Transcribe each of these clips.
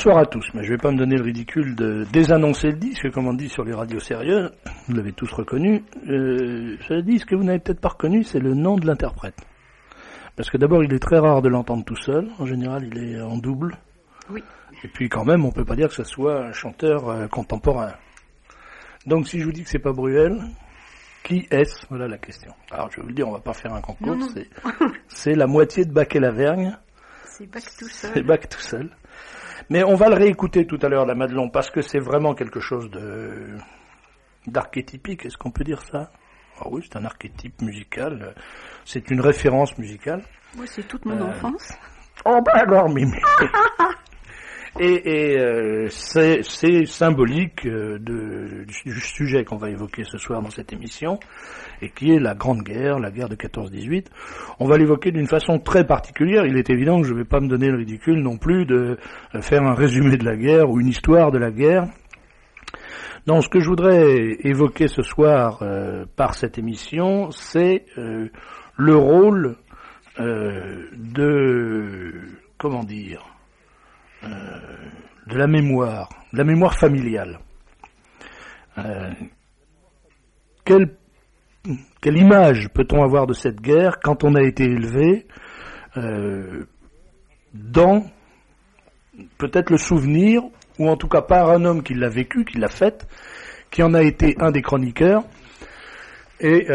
Bonsoir à tous, mais je vais pas me donner le ridicule de désannoncer le disque, comme on dit sur les radios sérieuses, vous l'avez tous reconnu. Ce disque que vous n'avez peut-être pas reconnu, c'est le nom de l'interprète. Parce que d'abord, il est très rare de l'entendre tout seul, en général il est en double. Oui. Et puis quand même, on peut pas dire que ce soit un chanteur contemporain. Donc si je vous dis que c'est pas Bruel, qui est-ce? Voilà la question. Alors je vais vous le dire, on va pas faire un concours, Non. c'est la moitié de Bach et Lavergne. C'est Bach tout seul. C'est Bach tout seul. Mais on va le réécouter tout à l'heure, la Madelon, parce que c'est vraiment quelque chose d'archétypique, est-ce qu'on peut dire ça? Ah oui, c'est un archétype musical, c'est une référence musicale. Moi, c'est toute mon enfance. Oh ben alors, Mimi. C'est symbolique du sujet qu'on va évoquer ce soir dans cette émission, et qui est la Grande Guerre, la guerre de 14-18. On va l'évoquer d'une façon très particulière. Il est évident que je ne vais pas me donner le ridicule non plus de faire un résumé de la guerre ou une histoire de la guerre. Donc ce que je voudrais évoquer ce soir par cette émission, c'est le rôle de la mémoire familiale. Quelle image peut-on avoir de cette guerre quand on a été élevé dans peut-être le souvenir, ou en tout cas par un homme qui l'a vécu, qui l'a faite, qui en a été un des chroniqueurs. Et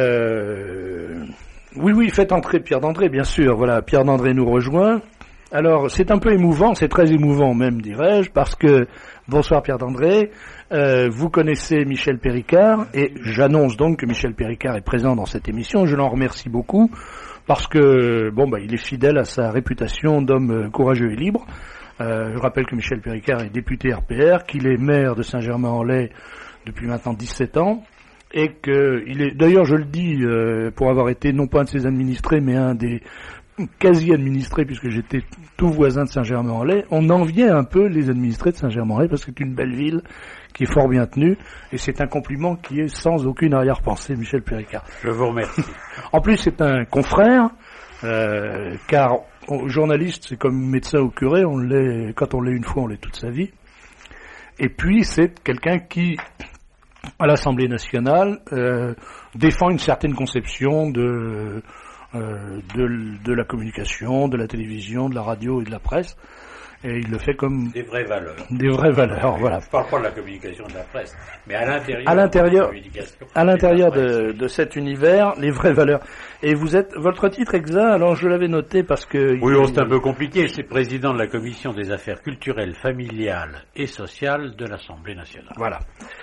oui, faites entrer Pierre Dandré, bien sûr. Voilà, Pierre Dandré nous rejoint. Alors, c'est un peu émouvant, c'est très émouvant même, dirais-je, parce que, bonsoir Pierre Dandré, vous connaissez Michel Péricard, et j'annonce donc que Michel Péricard est présent dans cette émission, je l'en remercie beaucoup, parce que, il est fidèle à sa réputation d'homme courageux et libre. Je rappelle que Michel Péricard est député RPR, qu'il est maire de Saint-Germain-en-Laye depuis maintenant 17 ans, et qu'il est, d'ailleurs je le dis pour avoir été non pas un de ses administrés, mais un des quasi administré, puisque j'étais tout voisin de Saint-Germain-en-Laye, on enviait un peu les administrés de Saint-Germain-en-Laye, parce que c'est une belle ville qui est fort bien tenue, et c'est un compliment qui est sans aucune arrière-pensée, Michel Péricard. Je vous remercie. En plus, c'est un confrère, car journaliste, c'est comme médecin ou curé, quand on l'est une fois, on l'est toute sa vie. Et puis, c'est quelqu'un qui, à l'Assemblée nationale, défend une certaine conception de la communication, de la télévision, de la radio et de la presse, et il le fait comme des vraies valeurs. Des vraies valeurs, voilà. Je parle pas de la communication de la presse, mais à l'intérieur de cet univers, les vraies valeurs. Et votre titre exact, alors je l'avais noté parce que... Oui, c'est un peu compliqué, c'est président de la commission des affaires culturelles, familiales et sociales de l'Assemblée nationale. Voilà.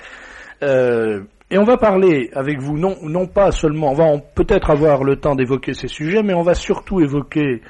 Et on va parler avec vous, non pas seulement, on va peut-être avoir le temps d'évoquer ces sujets, mais on va surtout évoquer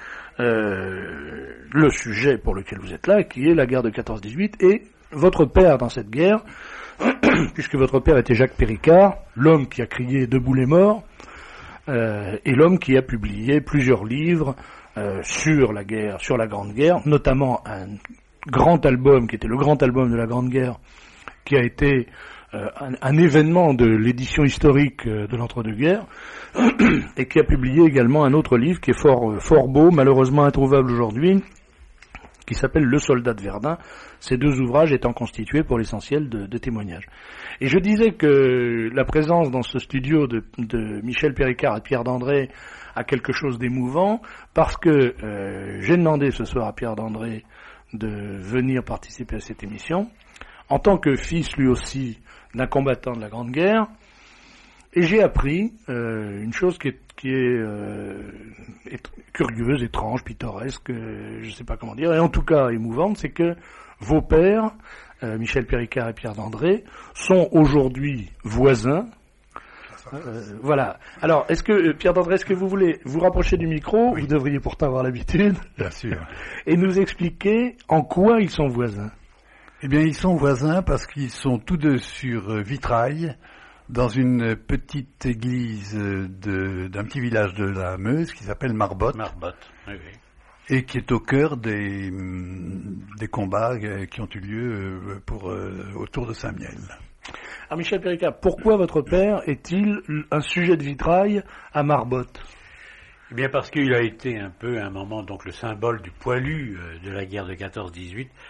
le sujet pour lequel vous êtes là, qui est la guerre de 14-18, et votre père dans cette guerre, puisque votre père était Jacques Péricard, l'homme qui a crié « Debout les morts », et l'homme qui a publié plusieurs livres sur la guerre, sur la Grande Guerre, notamment un grand album, qui était le grand album de la Grande Guerre, qui a été un événement de l'édition historique de l'entre-deux-guerres, et qui a publié également un autre livre qui est fort beau, malheureusement introuvable aujourd'hui, qui s'appelle Le Soldat de Verdun, ces deux ouvrages étant constitués pour l'essentiel de témoignages. Et je disais que la présence dans ce studio de Michel Péricard et Pierre Dandré a quelque chose d'émouvant, parce que j'ai demandé ce soir à Pierre Dandré de venir participer à cette émission, en tant que fils lui aussi d'un combattant de la Grande Guerre, et j'ai appris une chose qui est curieuse, étrange, pittoresque, je ne sais pas comment dire, et en tout cas émouvante, c'est que vos pères, Michel Péricard et Pierre Dandré, sont aujourd'hui voisins. Voilà. Alors, Pierre Dandré, est-ce que vous voulez vous rapprocher du micro? Oui. Vous devriez pourtant avoir l'habitude. Bien sûr. Et nous expliquer en quoi ils sont voisins. Eh bien, ils sont voisins parce qu'ils sont tous deux sur Vitrail, dans une petite église d'un petit village de la Meuse qui s'appelle Marbotte. Marbotte, oui. Et qui est au cœur des combats qui ont eu lieu autour de Saint-Miel. Alors Michel Péricard, pourquoi votre père est-il un sujet de vitrail à Marbotte? Eh bien parce qu'il a été un peu à un moment donc le symbole du poilu de la guerre de 14-18,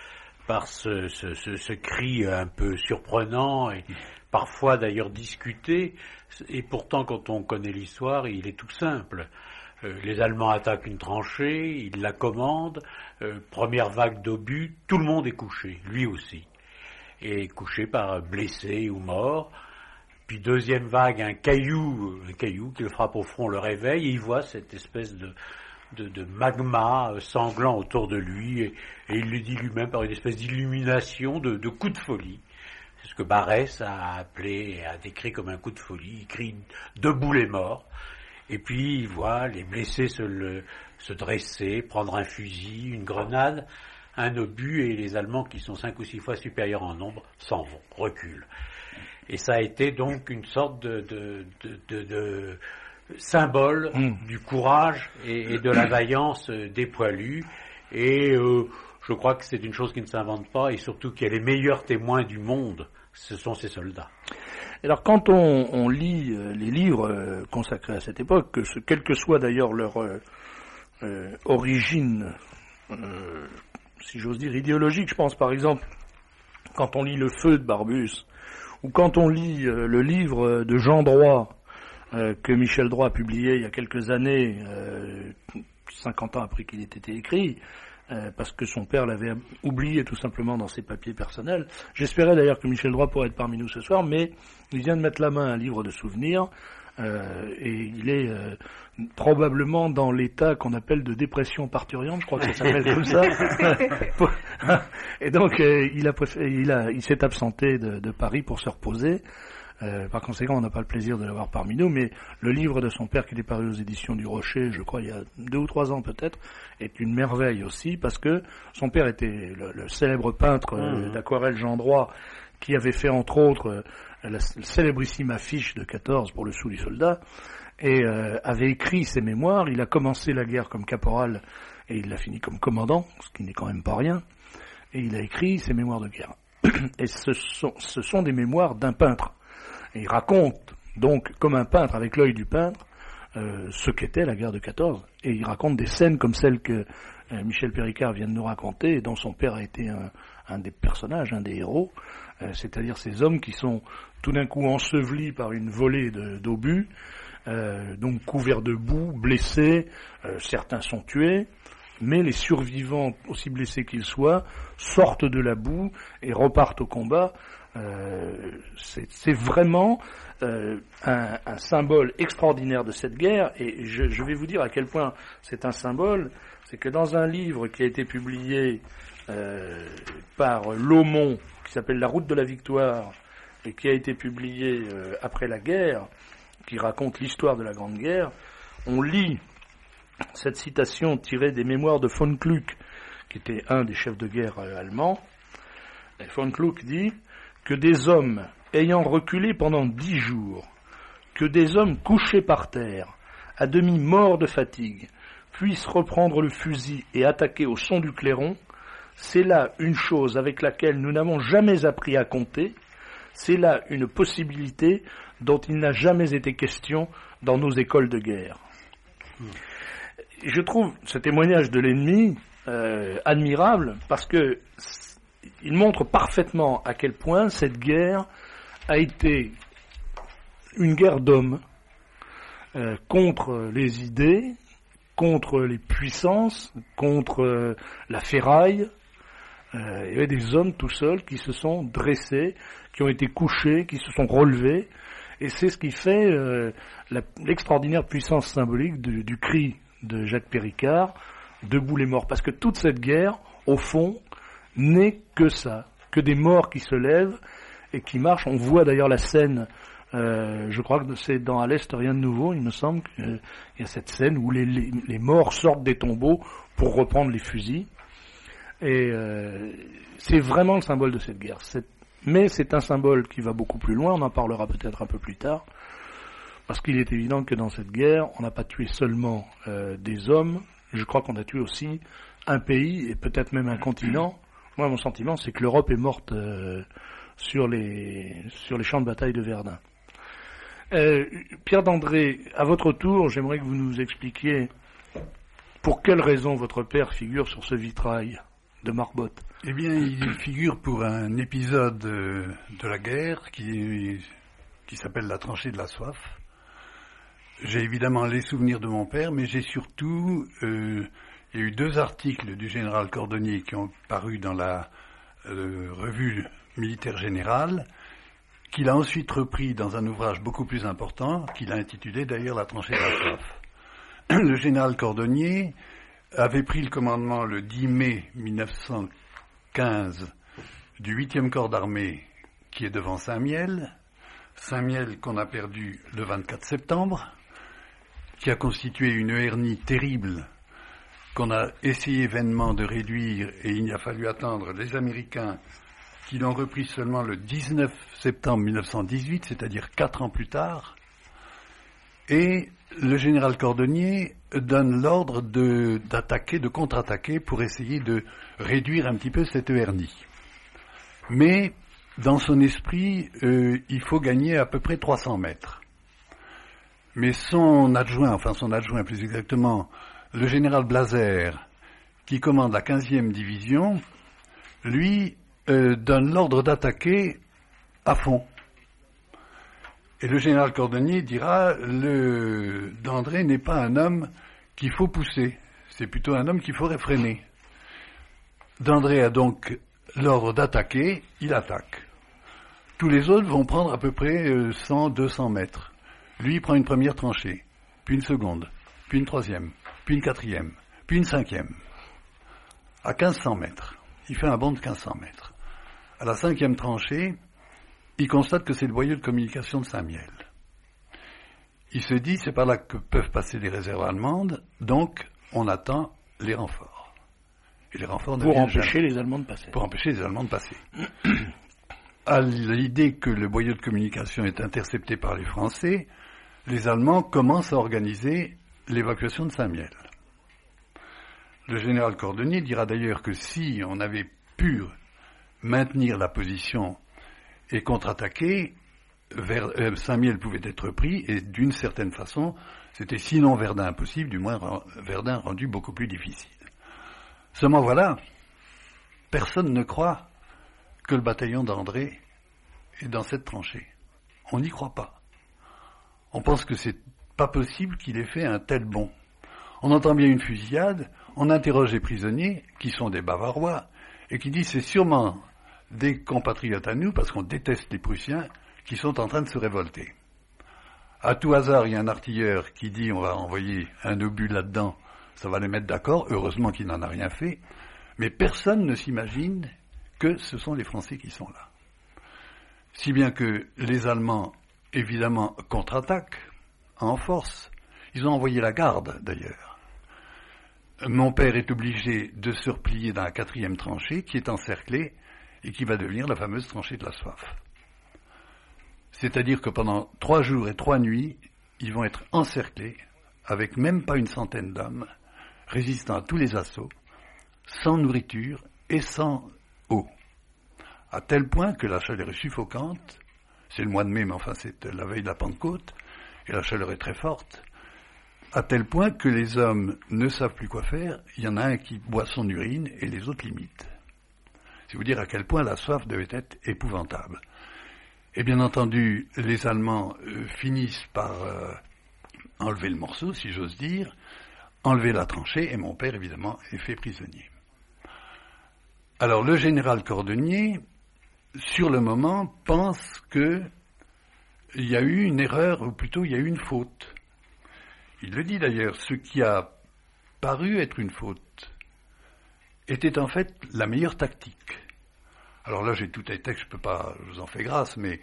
par ce cri un peu surprenant et parfois d'ailleurs discuté. Et pourtant, quand on connaît l'histoire, il est tout simple. Les Allemands attaquent une tranchée, ils la commandent, première vague d'obus, tout le monde est couché, lui aussi. Et couché par blessé ou mort. Puis deuxième vague, un caillou qui le frappe au front le réveille, et il voit cette espèce de magma sanglant autour de lui, et il le dit lui-même par une espèce d'illumination, de coup de folie. C'est ce que Barès a appelé, a décrit comme un coup de folie. Il crie « Debout les morts !» Et puis il voit les blessés se dresser, prendre un fusil, une grenade, un obus, et les Allemands, qui sont 5 ou 6 fois supérieurs en nombre, s'en vont, reculent. Et ça a été donc une sorte de symbole du courage et de la vaillance des poilus. Et je crois que c'est une chose qui ne s'invente pas, et surtout qu'il y a les meilleurs témoins du monde, ce sont ces soldats. Alors quand on lit les livres consacrés à cette époque, quelle que soit d'ailleurs leur origine, si j'ose dire, idéologique, je pense par exemple, quand on lit Le Feu de Barbus, ou quand on lit le livre de Jean Droit, que Michel Droit a publié il y a quelques années, 50 ans après qu'il ait été écrit, parce que son père l'avait oublié tout simplement dans ses papiers personnels. J'espérais d'ailleurs que Michel Droit pourrait être parmi nous ce soir, mais il vient de mettre la main à un livre de souvenirs, et il est probablement dans l'état qu'on appelle de dépression parturiente, je crois que ça s'appelle comme ça. Et donc il s'est absenté de Paris pour se reposer. Par conséquent, on n'a pas le plaisir de l'avoir parmi nous, mais le livre de son père qui est paru aux éditions du Rocher, je crois il y a 2 ou 3 ans peut-être, est une merveille aussi, parce que son père était le célèbre peintre d'aquarelle Jean Droit, qui avait fait entre autres la célébrissime affiche de 14 pour le sou du soldat, et avait écrit ses mémoires. Il a commencé la guerre comme caporal et il l'a fini comme commandant, ce qui n'est quand même pas rien, et il a écrit ses mémoires de guerre. Et ce sont des mémoires d'un peintre. Et il raconte donc, comme un peintre, avec l'œil du peintre, ce qu'était la guerre de 14. Et il raconte des scènes comme celles que Michel Péricard vient de nous raconter, et dont son père a été un des personnages, un des héros, c'est-à-dire ces hommes qui sont tout d'un coup ensevelis par une volée d'obus, donc couverts de boue, blessés, certains sont tués, mais les survivants, aussi blessés qu'ils soient, sortent de la boue et repartent au combat. C'est vraiment un symbole extraordinaire de cette guerre, et je vais vous dire à quel point c'est un symbole. C'est que dans un livre qui a été publié par Laumont, qui s'appelle La route de la victoire, et qui a été publié après la guerre, qui raconte l'histoire de la Grande Guerre, on lit cette citation tirée des mémoires de von Kluck, qui était un des chefs de guerre allemands. Et von Kluck dit que des hommes ayant reculé pendant 10 jours, que des hommes couchés par terre, à demi morts de fatigue, puissent reprendre le fusil et attaquer au son du clairon, c'est là une chose avec laquelle nous n'avons jamais appris à compter, c'est là une possibilité dont il n'a jamais été question dans nos écoles de guerre. Je trouve ce témoignage de l'ennemi admirable, parce que il montre parfaitement à quel point cette guerre a été une guerre d'hommes contre les idées, contre les puissances, contre la ferraille. Il y avait des hommes tout seuls qui se sont dressés, qui ont été couchés, qui se sont relevés, et c'est ce qui fait l'extraordinaire puissance symbolique du cri de Jacques Péricard, debout les morts, parce que toute cette guerre, au fond, n'est que ça, que des morts qui se lèvent et qui marchent. On voit d'ailleurs la scène, je crois que c'est dans À l'Est rien de nouveau, il me semble qu'il y a cette scène où les morts sortent des tombeaux pour reprendre les fusils, et c'est vraiment le symbole de cette guerre. Mais c'est un symbole qui va beaucoup plus loin, on en parlera peut-être un peu plus tard, parce qu'il est évident que dans cette guerre, on n'a pas tué seulement des hommes, je crois qu'on a tué aussi un pays et peut-être même un continent. Moi, mon sentiment, c'est que l'Europe est morte sur les champs de bataille de Verdun. Pierre d'André, à votre tour, j'aimerais que vous nous expliquiez pour quelle raison votre père figure sur ce vitrail de Marbotte? Eh bien, il figure pour un épisode de la guerre qui s'appelle la tranchée de la soif. J'ai évidemment les souvenirs de mon père, mais j'ai surtout... il y a eu 2 articles du général Cordonnier qui ont paru dans la revue militaire générale, qu'il a ensuite repris dans un ouvrage beaucoup plus important, qu'il a intitulé d'ailleurs La tranchée de la soif. Le général Cordonnier avait pris le commandement le 10 mai 1915 du 8e corps d'armée qui est devant Saint-Miel. Saint-Miel qu'on a perdu le 24 septembre, qui a constitué une hernie terrible qu'on a essayé vainement de réduire, et il a fallu attendre les Américains qui l'ont repris seulement le 19 septembre 1918, c'est-à-dire 4 ans plus tard. Et le général Cordonnier donne l'ordre d'attaquer, de contre-attaquer pour essayer de réduire un petit peu cette hernie. Mais dans son esprit, il faut gagner à peu près 300 mètres. Mais son adjoint plus exactement, le général Blazer, qui commande la 15e division, lui donne l'ordre d'attaquer à fond. Et le général Cordonnier dira, Dandré n'est pas un homme qu'il faut pousser, c'est plutôt un homme qu'il faut réfréner. Dandré a donc l'ordre d'attaquer, il attaque. Tous les autres vont prendre à peu près 100-200 mètres. Lui, il prend une première tranchée, puis une seconde, puis une troisième, puis une quatrième, puis une cinquième. À 1500 mètres. Il fait un bond de 1500 mètres. À la 5e tranchée, il constate que c'est le boyau de communication de Saint-Miel. Il se dit, c'est par là que peuvent passer les réserves allemandes, donc on attend les renforts. Et les renforts ne pour viennent empêcher jamais. les Allemands de passer. Pour empêcher les Allemands de passer. À l'idée que le boyau de communication est intercepté par les Français, les Allemands commencent à organiser l'évacuation de Saint-Miel. Le général Cordonnier dira d'ailleurs que si on avait pu maintenir la position et contre-attaquer, Saint-Miel pouvait être pris, et d'une certaine façon, c'était sinon Verdun impossible, du moins Verdun rendu beaucoup plus difficile. Seulement voilà, personne ne croit que le bataillon d'André est dans cette tranchée. On n'y croit pas. On pense que c'est pas possible qu'il ait fait un tel bond. On entend bien une fusillade, on interroge les prisonniers, qui sont des Bavarois, et qui disent c'est sûrement des compatriotes à nous, parce qu'on déteste les Prussiens, qui sont en train de se révolter. À tout hasard, il y a un artilleur qui dit on va envoyer un obus là-dedans, ça va les mettre d'accord, heureusement qu'il n'en a rien fait, mais personne ne s'imagine que ce sont les Français qui sont là. Si bien que les Allemands, évidemment, contre-attaquent en force. Ils ont envoyé la garde, d'ailleurs. Mon père est obligé de se replier dans la 4e tranchée, qui est encerclée, et qui va devenir la fameuse tranchée de la soif. C'est-à-dire que pendant 3 jours et 3 nuits, ils vont être encerclés, avec même pas une centaine d'hommes, résistant à tous les assauts, sans nourriture et sans eau. À tel point que la chaleur est suffocante, c'est le mois de mai, mais enfin c'est la veille de la Pentecôte, et la chaleur est très forte, à tel point que les hommes ne savent plus quoi faire, il y en a un qui boit son urine et les autres l'imitent. C'est vous dire à quel point la soif devait être épouvantable. Et bien entendu, les Allemands finissent par enlever le morceau, si j'ose dire, enlever la tranchée, et mon père, évidemment, est fait prisonnier. Alors, le général Cordonnier, sur le moment, pense qu'il y a eu une erreur, ou plutôt il y a eu une faute. Il le dit d'ailleurs, ce qui a paru être une faute était en fait la meilleure tactique. Alors là, j'ai tout un texte, je vous en fais grâce, mais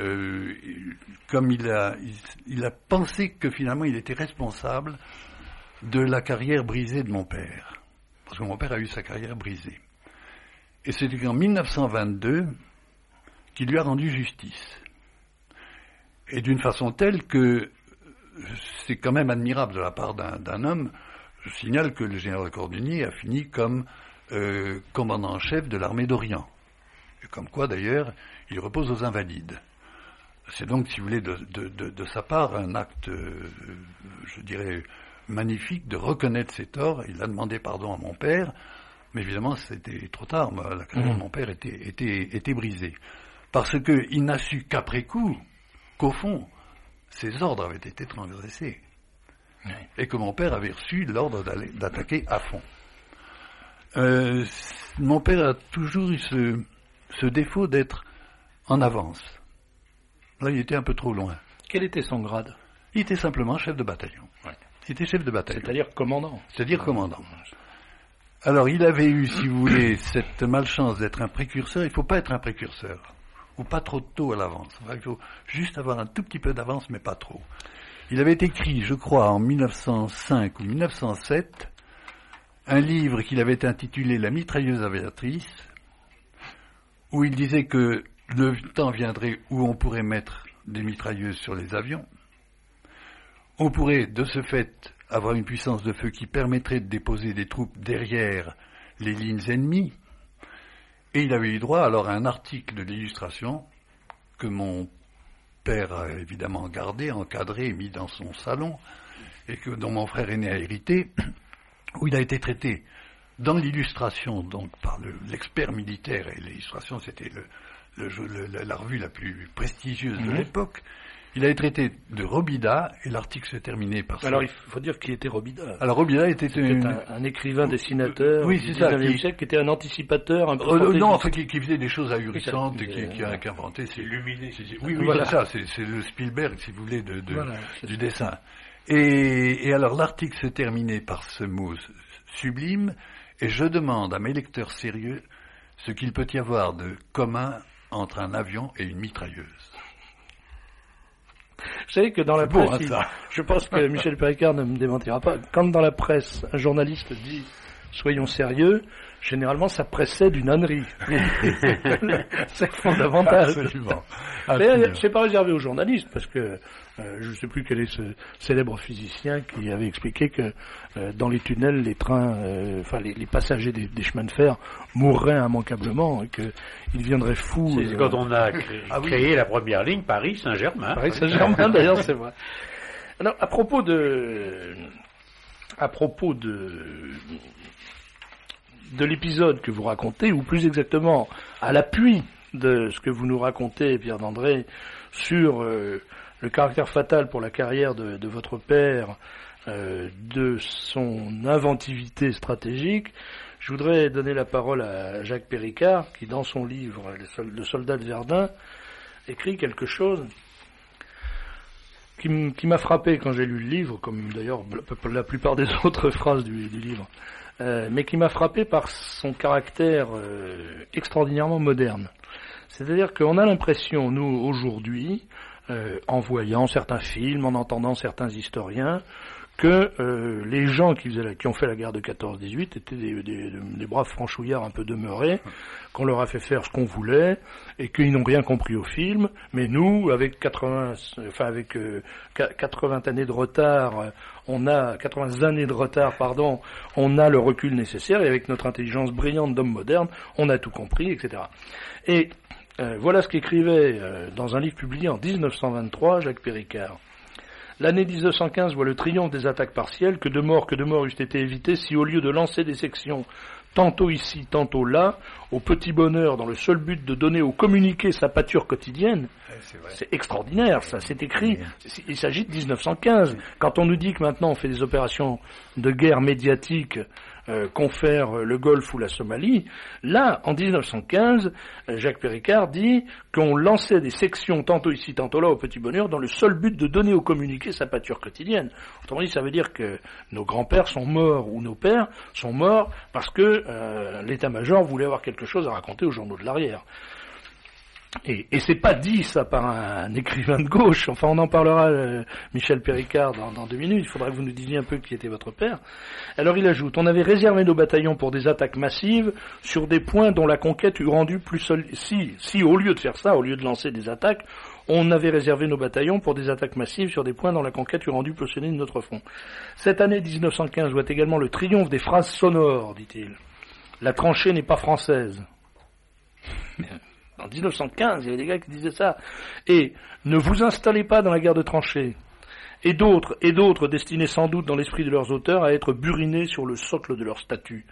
comme il a pensé que finalement il était responsable de la carrière brisée de mon père. Parce que mon père a eu sa carrière brisée. Et c'était en 1922 qu'il lui a rendu justice. Et d'une façon telle que c'est quand même admirable de la part d'un homme. Je signale que le général Cordonnier a fini comme commandant en chef de l'armée d'Orient. Et comme quoi, d'ailleurs, il repose aux Invalides. C'est donc, si vous voulez, de sa part, un acte, je dirais, magnifique de reconnaître ses torts. Il a demandé pardon à mon père, Mais évidemment, c'était trop tard. La carrière de mon père était brisée. Parce qu'il n'a su qu'après coup, qu'au fond, ses ordres avaient été transgressés. Oui. Et que mon père avait reçu l'ordre d'attaquer à fond. Mon père a toujours eu ce défaut d'être en avance. Là, il était un peu trop loin. Quel était son grade? Il était simplement chef de bataillon. Ouais. Il était chef de bataillon. C'est-à-dire commandant. C'est-à-dire commandant. Alors, il avait eu, si vous voulez, cette malchance d'être un précurseur. Il ne faut pas être un précurseur. Ou pas trop tôt à l'avance. Il faut juste avoir un tout petit peu d'avance, mais pas trop. Il avait écrit, je crois, en 1905 ou 1907, un livre qu'il avait intitulé « La mitrailleuse aviatrice », où il disait que le temps viendrait où on pourrait mettre des mitrailleuses sur les avions. On pourrait, de ce fait, avoir une puissance de feu qui permettrait de déposer des troupes derrière les lignes ennemies. Et il avait eu droit alors à un article de l'illustration que mon père a évidemment gardé, encadré, mis dans son salon, et dont mon frère aîné a hérité, où il a été traité dans l'illustration, donc par l'expert militaire, et l'illustration c'était la revue la plus prestigieuse de l'époque. Il a été traité de Robida, et l'article se terminait par ça. Alors il faut dire qui était Robida. Alors Robida était un écrivain dessinateur du XIXe siècle qui était un anticipateur, un peu non, enfin qui faisait des choses ahurissantes, qui a inventé. C'est illuminé. Oui, voilà. C'est ça, c'est le Spielberg, si vous voulez, du dessin. Et alors l'article se terminait par ce mot sublime, et je demande à mes lecteurs sérieux ce qu'il peut y avoir de commun entre un avion et une mitrailleuse. Vous savez que dans la presse, je pense que Michel Péricard ne me démentira pas, quand dans la presse, un journaliste dit « soyons sérieux », généralement ça précède une ânerie. C'est fondamental. Absolument. C'est pas réservé aux journalistes, parce que je ne sais plus quel est ce célèbre physicien qui avait expliqué que dans les tunnels, les trains, les passagers des chemins de fer mourraient immanquablement et qu'ils viendraient fous. C'est quand on a créé la première ligne Paris-Saint-Germain. Paris-Saint-Germain, d'ailleurs, c'est vrai. Alors, à propos de l'épisode que vous racontez, ou plus exactement à l'appui de ce que vous nous racontez, Pierre d'André, sur le caractère fatal pour la carrière de votre père, de son inventivité stratégique, je voudrais donner la parole à Jacques Péricard, qui dans son livre « Le soldat de Verdun » écrit quelque chose qui m'a frappé quand j'ai lu le livre, comme d'ailleurs la plupart des autres phrases du livre, mais qui m'a frappé par son caractère extraordinairement moderne. C'est-à-dire qu'on a l'impression, nous, aujourd'hui, en voyant certains films, en entendant certains historiens, que les gens qui ont fait la guerre de 14-18 étaient des braves franchouillards un peu demeurés, qu'on leur a fait faire ce qu'on voulait, et qu'ils n'ont rien compris au film. Mais nous, avec 80 années de retard, 80 années de retard, on a le recul nécessaire, et avec notre intelligence brillante d'homme moderne, on a tout compris, etc. Et voilà ce qu'écrivait dans un livre publié en 1923 Jacques Péricard. L'année 1915 voit le triomphe des attaques partielles, que de morts eussent été évitées si au lieu de lancer des sections tantôt ici, tantôt là, au petit bonheur dans le seul but de donner au communiqué sa pâture quotidienne. C'est extraordinaire, ça, c'est écrit, il s'agit de 1915. Quand on nous dit que maintenant on fait des opérations de guerre médiatique, confère le Golfe ou la Somalie, là, en 1915, Jacques Péricard dit qu'on lançait des sections tantôt ici, tantôt là, au petit bonheur, dans le seul but de donner au communiqué sa pâture quotidienne. Autrement dit, ça veut dire que nos grands-pères sont morts, ou nos pères sont morts, parce que l'état-major voulait avoir quelque chose à raconter aux journaux de l'arrière. Et c'est pas dit ça par un écrivain de gauche. Enfin, on en parlera, Michel Péricard, dans 2 minutes. Il faudra que vous nous disiez un peu qui était votre père. Alors il ajoute, on avait réservé nos bataillons pour des attaques massives sur des points dont la conquête eût rendu plus solide. Si au lieu de faire ça, au lieu de lancer des attaques, on avait réservé nos bataillons pour des attaques massives sur des points dont la conquête eût rendu plus solide notre front. Cette année 1915 voit également le triomphe des phrases sonores, dit-il. La tranchée n'est pas française. En 1915, il y avait des gars qui disaient ça. Et ne vous installez pas dans la guerre de tranchées. Et d'autres destinés sans doute dans l'esprit de leurs auteurs à être burinés sur le socle de leur statut.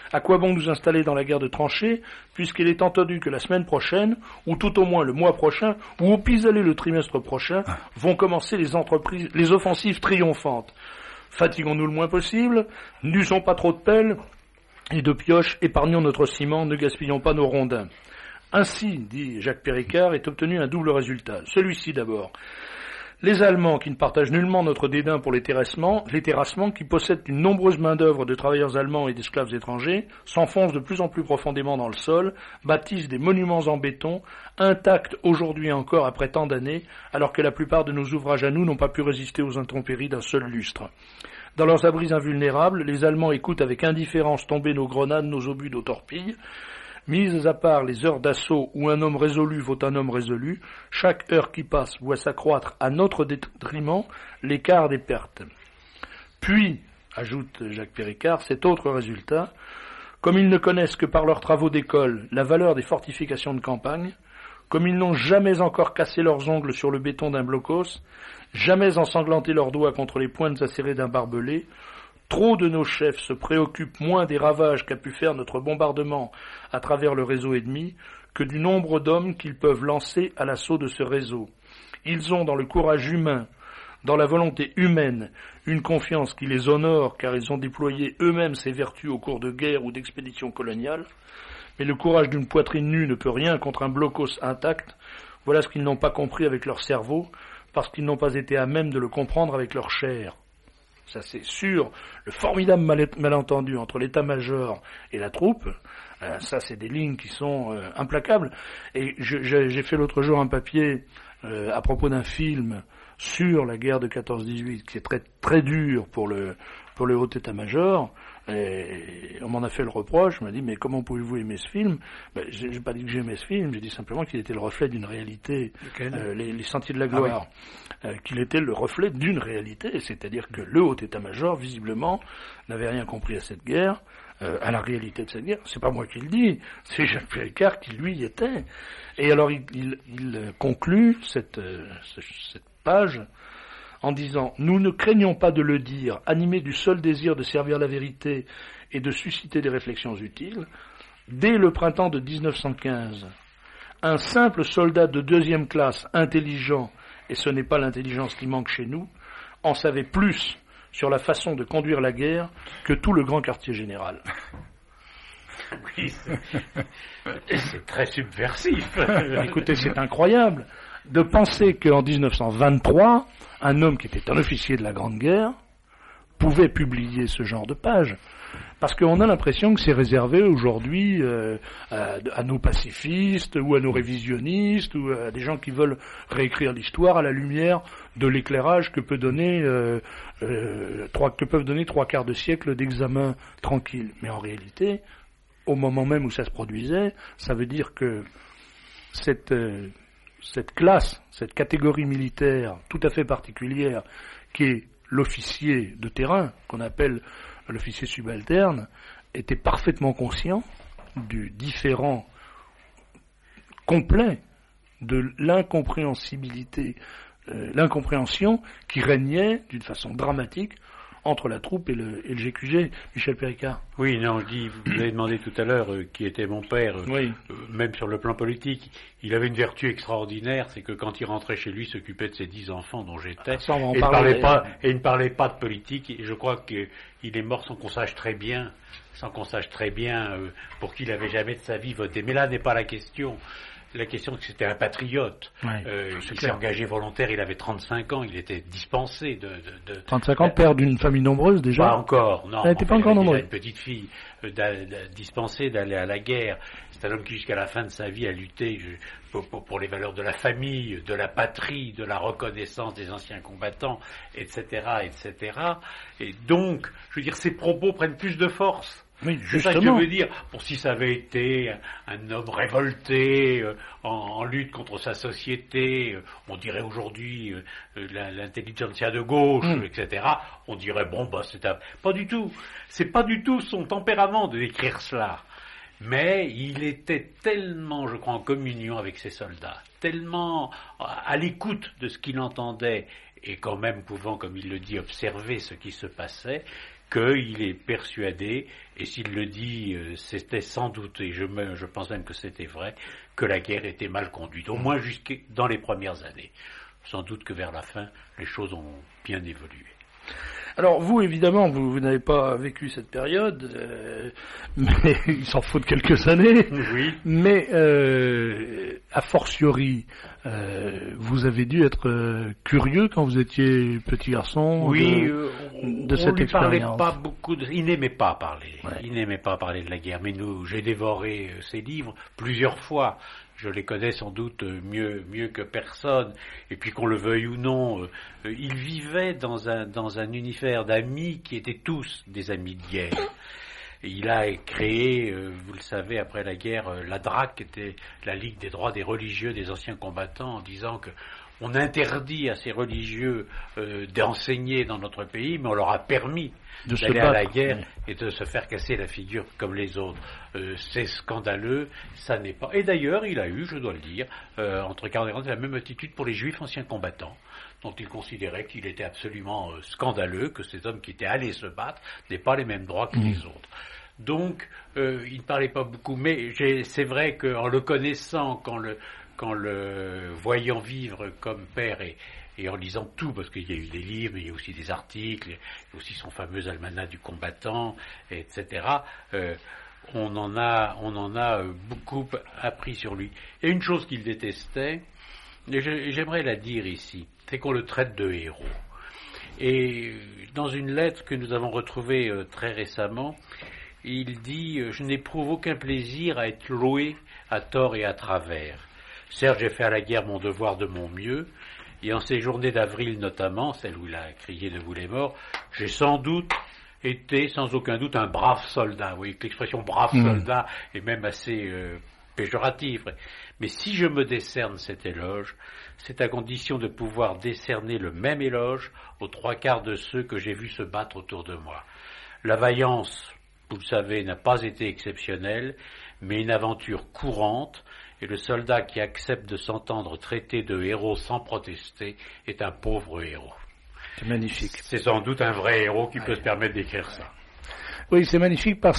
À quoi bon nous installer dans la guerre de tranchées, puisqu'il est entendu que la semaine prochaine, ou tout au moins le mois prochain, ou au pis-aller le trimestre prochain, vont commencer les offensives triomphantes. Fatiguons-nous le moins possible, n'usons pas trop de pelles et de pioches, épargnons notre ciment, ne gaspillons pas nos rondins. Ainsi, dit Jacques Péricard, est obtenu un double résultat. Celui-ci d'abord. Les Allemands, qui ne partagent nullement notre dédain pour les terrassements, qui possèdent une nombreuse main-d'œuvre de travailleurs allemands et d'esclaves étrangers, s'enfoncent de plus en plus profondément dans le sol, bâtissent des monuments en béton, intacts aujourd'hui encore après tant d'années, alors que la plupart de nos ouvrages à nous n'ont pas pu résister aux intempéries d'un seul lustre. Dans leurs abris invulnérables, les Allemands écoutent avec indifférence tomber nos grenades, nos obus, nos torpilles. Mises à part les heures d'assaut où un homme résolu vaut un homme résolu, chaque heure qui passe voit s'accroître à notre détriment l'écart des pertes. Puis, ajoute Jacques Péricard, cet autre résultat, comme ils ne connaissent que par leurs travaux d'école la valeur des fortifications de campagne, comme ils n'ont jamais encore cassé leurs ongles sur le béton d'un blocos, jamais ensanglanté leurs doigts contre les pointes acérées d'un barbelé, trop de nos chefs se préoccupent moins des ravages qu'a pu faire notre bombardement à travers le réseau ennemi que du nombre d'hommes qu'ils peuvent lancer à l'assaut de ce réseau. Ils ont dans le courage humain, dans la volonté humaine, une confiance qui les honore car ils ont déployé eux-mêmes ces vertus au cours de guerres ou d'expéditions coloniales, mais le courage d'une poitrine nue ne peut rien contre un blocos intact. Voilà ce qu'ils n'ont pas compris avec leur cerveau, parce qu'ils n'ont pas été à même de le comprendre avec leur chair. Ça c'est sûr, le formidable malentendu entre l'état-major et la troupe, ça c'est des lignes qui sont implacables. Et j'ai fait l'autre jour un papier à propos d'un film sur la guerre de 14-18 qui est très très dur pour le haut état-major. Et on m'en a fait le reproche, on m'a dit mais comment pouvez-vous aimer ce film? J'ai pas dit que j'aimais ce film, j'ai dit simplement qu'il était le reflet d'une réalité, les Sentiers de la Gloire, qu'il était le reflet d'une réalité, c'est-à-dire que le haut état-major visiblement n'avait rien compris à cette guerre, à la réalité de cette guerre. C'est pas moi qui le dis, c'est Jacques Péricard qui lui y était. Et alors il conclut cette page en disant « Nous ne craignons pas de le dire, animés du seul désir de servir la vérité et de susciter des réflexions utiles. Dès le printemps de 1915, un simple soldat de deuxième classe, intelligent, et ce n'est pas l'intelligence qui manque chez nous, en savait plus sur la façon de conduire la guerre que tout le grand quartier général. » Oui, c'est très subversif. Écoutez, c'est incroyable de penser qu'en 1923, un homme qui était un officier de la Grande Guerre pouvait publier ce genre de pages. Parce qu'on a l'impression que c'est réservé aujourd'hui à nos pacifistes ou à nos révisionnistes ou à des gens qui veulent réécrire l'histoire à la lumière de l'éclairage que peuvent donner trois quarts de siècle d'examen tranquille. Mais en réalité, au moment même où ça se produisait, ça veut dire que cette classe, cette catégorie militaire tout à fait particulière, qui est l'officier de terrain, qu'on appelle l'officier subalterne, était parfaitement conscient du différent complet de l'incompréhensibilité, l'incompréhension qui régnait d'une façon dramatique entre la troupe et le GQG. Michel Péricard. Oui, non, je dis, vous avez demandé tout à l'heure qui était mon père, oui. Même sur le plan politique, il avait une vertu extraordinaire, c'est que quand il rentrait chez lui, il s'occupait de ses 10 enfants dont j'étais, et il ne parlait pas de politique, et je crois qu'il est mort sans qu'on sache très bien pour qui il n'avait jamais de sa vie voté. Mais là n'est pas la question. La question, c'est que c'était un patriote. Ouais, il s'est engagé volontaire, il avait 35 ans, il était dispensé de 35 ans, père d'une famille nombreuse déjà. Pas encore, non. Elle n'était pas encore nombreuse. Une petite fille dispensée d'aller à la guerre. C'est un homme qui, jusqu'à la fin de sa vie, a lutté pour les valeurs de la famille, de la patrie, de la reconnaissance des anciens combattants, etc., etc. Et donc, je veux dire, ses propos prennent plus de force. Oui, c'est ça que je veux dire. Pour si ça avait été un homme révolté, en lutte contre sa société, on dirait aujourd'hui l'intelligentsia de gauche, etc. On dirait pas du tout. C'est pas du tout son tempérament de décrire cela. Mais il était tellement, je crois, en communion avec ses soldats, tellement à l'écoute de ce qu'il entendait, et quand même pouvant, comme il le dit, observer ce qui se passait, qu'il est persuadé, et s'il le dit, c'était sans doute, et je pense même que c'était vrai, que la guerre était mal conduite, au moins jusque dans les premières années. Sans doute que vers la fin, les choses ont bien évolué. Alors vous, évidemment, vous n'avez pas vécu cette période, mais il s'en faut de quelques années. Oui. Mais a fortiori, vous avez dû être curieux quand vous étiez petit garçon. Oui, de on cette lui parlait expérience. pas beaucoup. Il n'aimait pas parler. Ouais. Il n'aimait pas parler de la guerre. Mais j'ai dévoré ses livres plusieurs fois. Je les connais sans doute mieux que personne. Et puis qu'on le veuille ou non, il vivait dans un univers d'amis qui étaient tous des amis de guerre. Et il a créé, vous le savez, après la guerre, la DRAC, qui était la Ligue des droits des religieux des anciens combattants, en disant que on interdit à ces religieux d'enseigner dans notre pays, mais on leur a permis d'aller à la guerre et de se faire casser la figure comme les autres. C'est scandaleux, ça n'est pas... Et d'ailleurs, il a eu, je dois le dire, entre 40 et 40, la même attitude pour les juifs anciens combattants, dont il considérait qu'il était absolument scandaleux, que ces hommes qui étaient allés se battre n'aient pas les mêmes droits que les autres. Donc, il ne parlait pas beaucoup, mais c'est vrai qu'en le connaissant, qu'en le voyant vivre comme père et en lisant tout, parce qu'il y a eu des livres, mais il y a aussi des articles, il y a aussi son fameux almanach du combattant, etc., on en a beaucoup appris sur lui. Et une chose qu'il détestait, et j'aimerais la dire ici, c'est qu'on le traite de héros. Et dans une lettre que nous avons retrouvée très récemment, il dit « Je n'éprouve aucun plaisir à être loué à tort et à travers. Certes, j'ai fait à la guerre mon devoir de mon mieux, et en ces journées d'avril notamment, celles où il a crié debout les morts, j'ai sans doute été, sans aucun doute, un brave soldat. Vous voyez que l'expression brave soldat est même assez péjorative. Mais si je me décerne cet éloge, c'est à condition de pouvoir décerner le même éloge aux 3/4 de ceux que j'ai vus se battre autour de moi. La vaillance, vous le savez, n'a pas été exceptionnelle, mais une aventure courante, et le soldat qui accepte de s'entendre traiter de héros sans protester est un pauvre héros. » C'est magnifique. C'est sans doute un vrai héros qui peut se permettre d'écrire ça. Oui, c'est magnifique parce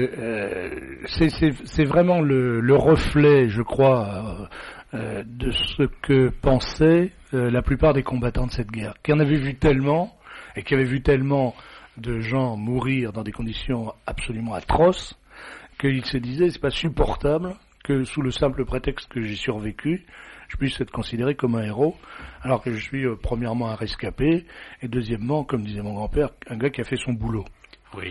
que c'est vraiment le reflet, je crois, de ce que pensaient la plupart des combattants de cette guerre, qui en avaient vu tellement, et qui avaient vu tellement de gens mourir dans des conditions absolument atroces, qu'ils se disaient, c'est pas supportable que sous le simple prétexte que j'ai survécu, je puisse être considéré comme un héros, alors que je suis premièrement un rescapé, et deuxièmement, comme disait mon grand-père, un gars qui a fait son boulot. Oui.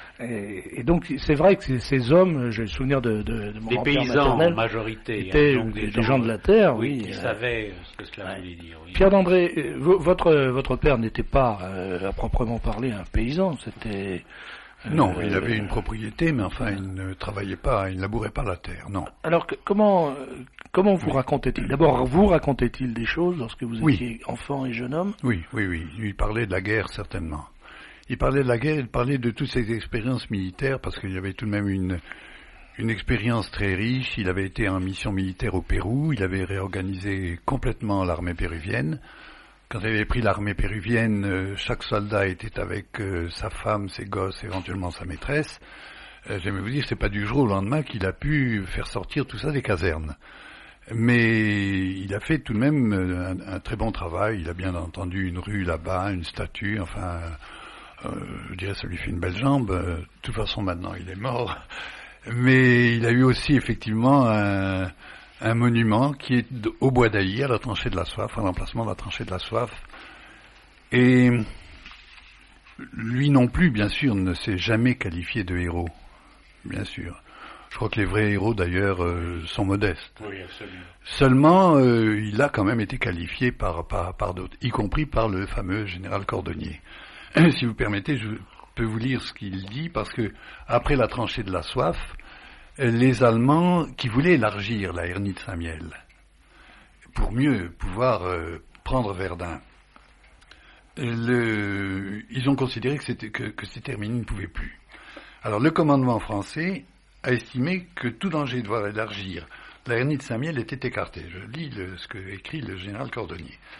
Et donc c'est vrai que ces hommes, j'ai le souvenir de mon des grand-père paysans maternel, en majorité, étaient donc des gens de la terre, oui, oui. qui savaient ce que cela voulait dire. Oui. Pierre d'André, votre père n'était pas, à proprement parler, un paysan, c'était... Non, il avait une propriété, mais enfin, il ne travaillait pas, il ne labourait pas la terre, non. Alors, comment vous racontait-il? D'abord, vous racontait-il des choses lorsque vous étiez enfant et jeune homme? Oui. Il parlait de la guerre, certainement. Il parlait de la guerre, il parlait de toutes ses expériences militaires, parce qu'il y avait tout de même une expérience très riche. Il avait été en mission militaire au Pérou, il avait réorganisé complètement l'armée péruvienne. Quand il avait pris l'armée péruvienne, chaque soldat était avec sa femme, ses gosses, éventuellement sa maîtresse. J'aime vous dire, c'est pas du jour au lendemain qu'il a pu faire sortir tout ça des casernes. Mais il a fait tout de même un très bon travail. Il a bien entendu une rue là-bas, une statue, enfin, je dirais ça lui fait une belle jambe. De toute façon, maintenant, il est mort. Mais il a eu aussi effectivement un monument qui est au Bois d'Ailly, à la tranchée de la Soif, à l'emplacement de la tranchée de la Soif. Et lui non plus, bien sûr, ne s'est jamais qualifié de héros, bien sûr. Je crois que les vrais héros, d'ailleurs, sont modestes. Oui, absolument. Seulement, il a quand même été qualifié par d'autres, y compris par le fameux général Cordonnier. Si vous permettez, je peux vous lire ce qu'il dit, parce que après la tranchée de la Soif, les Allemands qui voulaient élargir la hernie de Saint-Miel pour mieux pouvoir prendre Verdun, ils ont considéré que ces terminus ne pouvaient plus. Alors le commandement français a estimé que tout danger de devoir élargir la hernie de Saint-Miel était écarté. Je lis ce que écrit le général Cordonnier.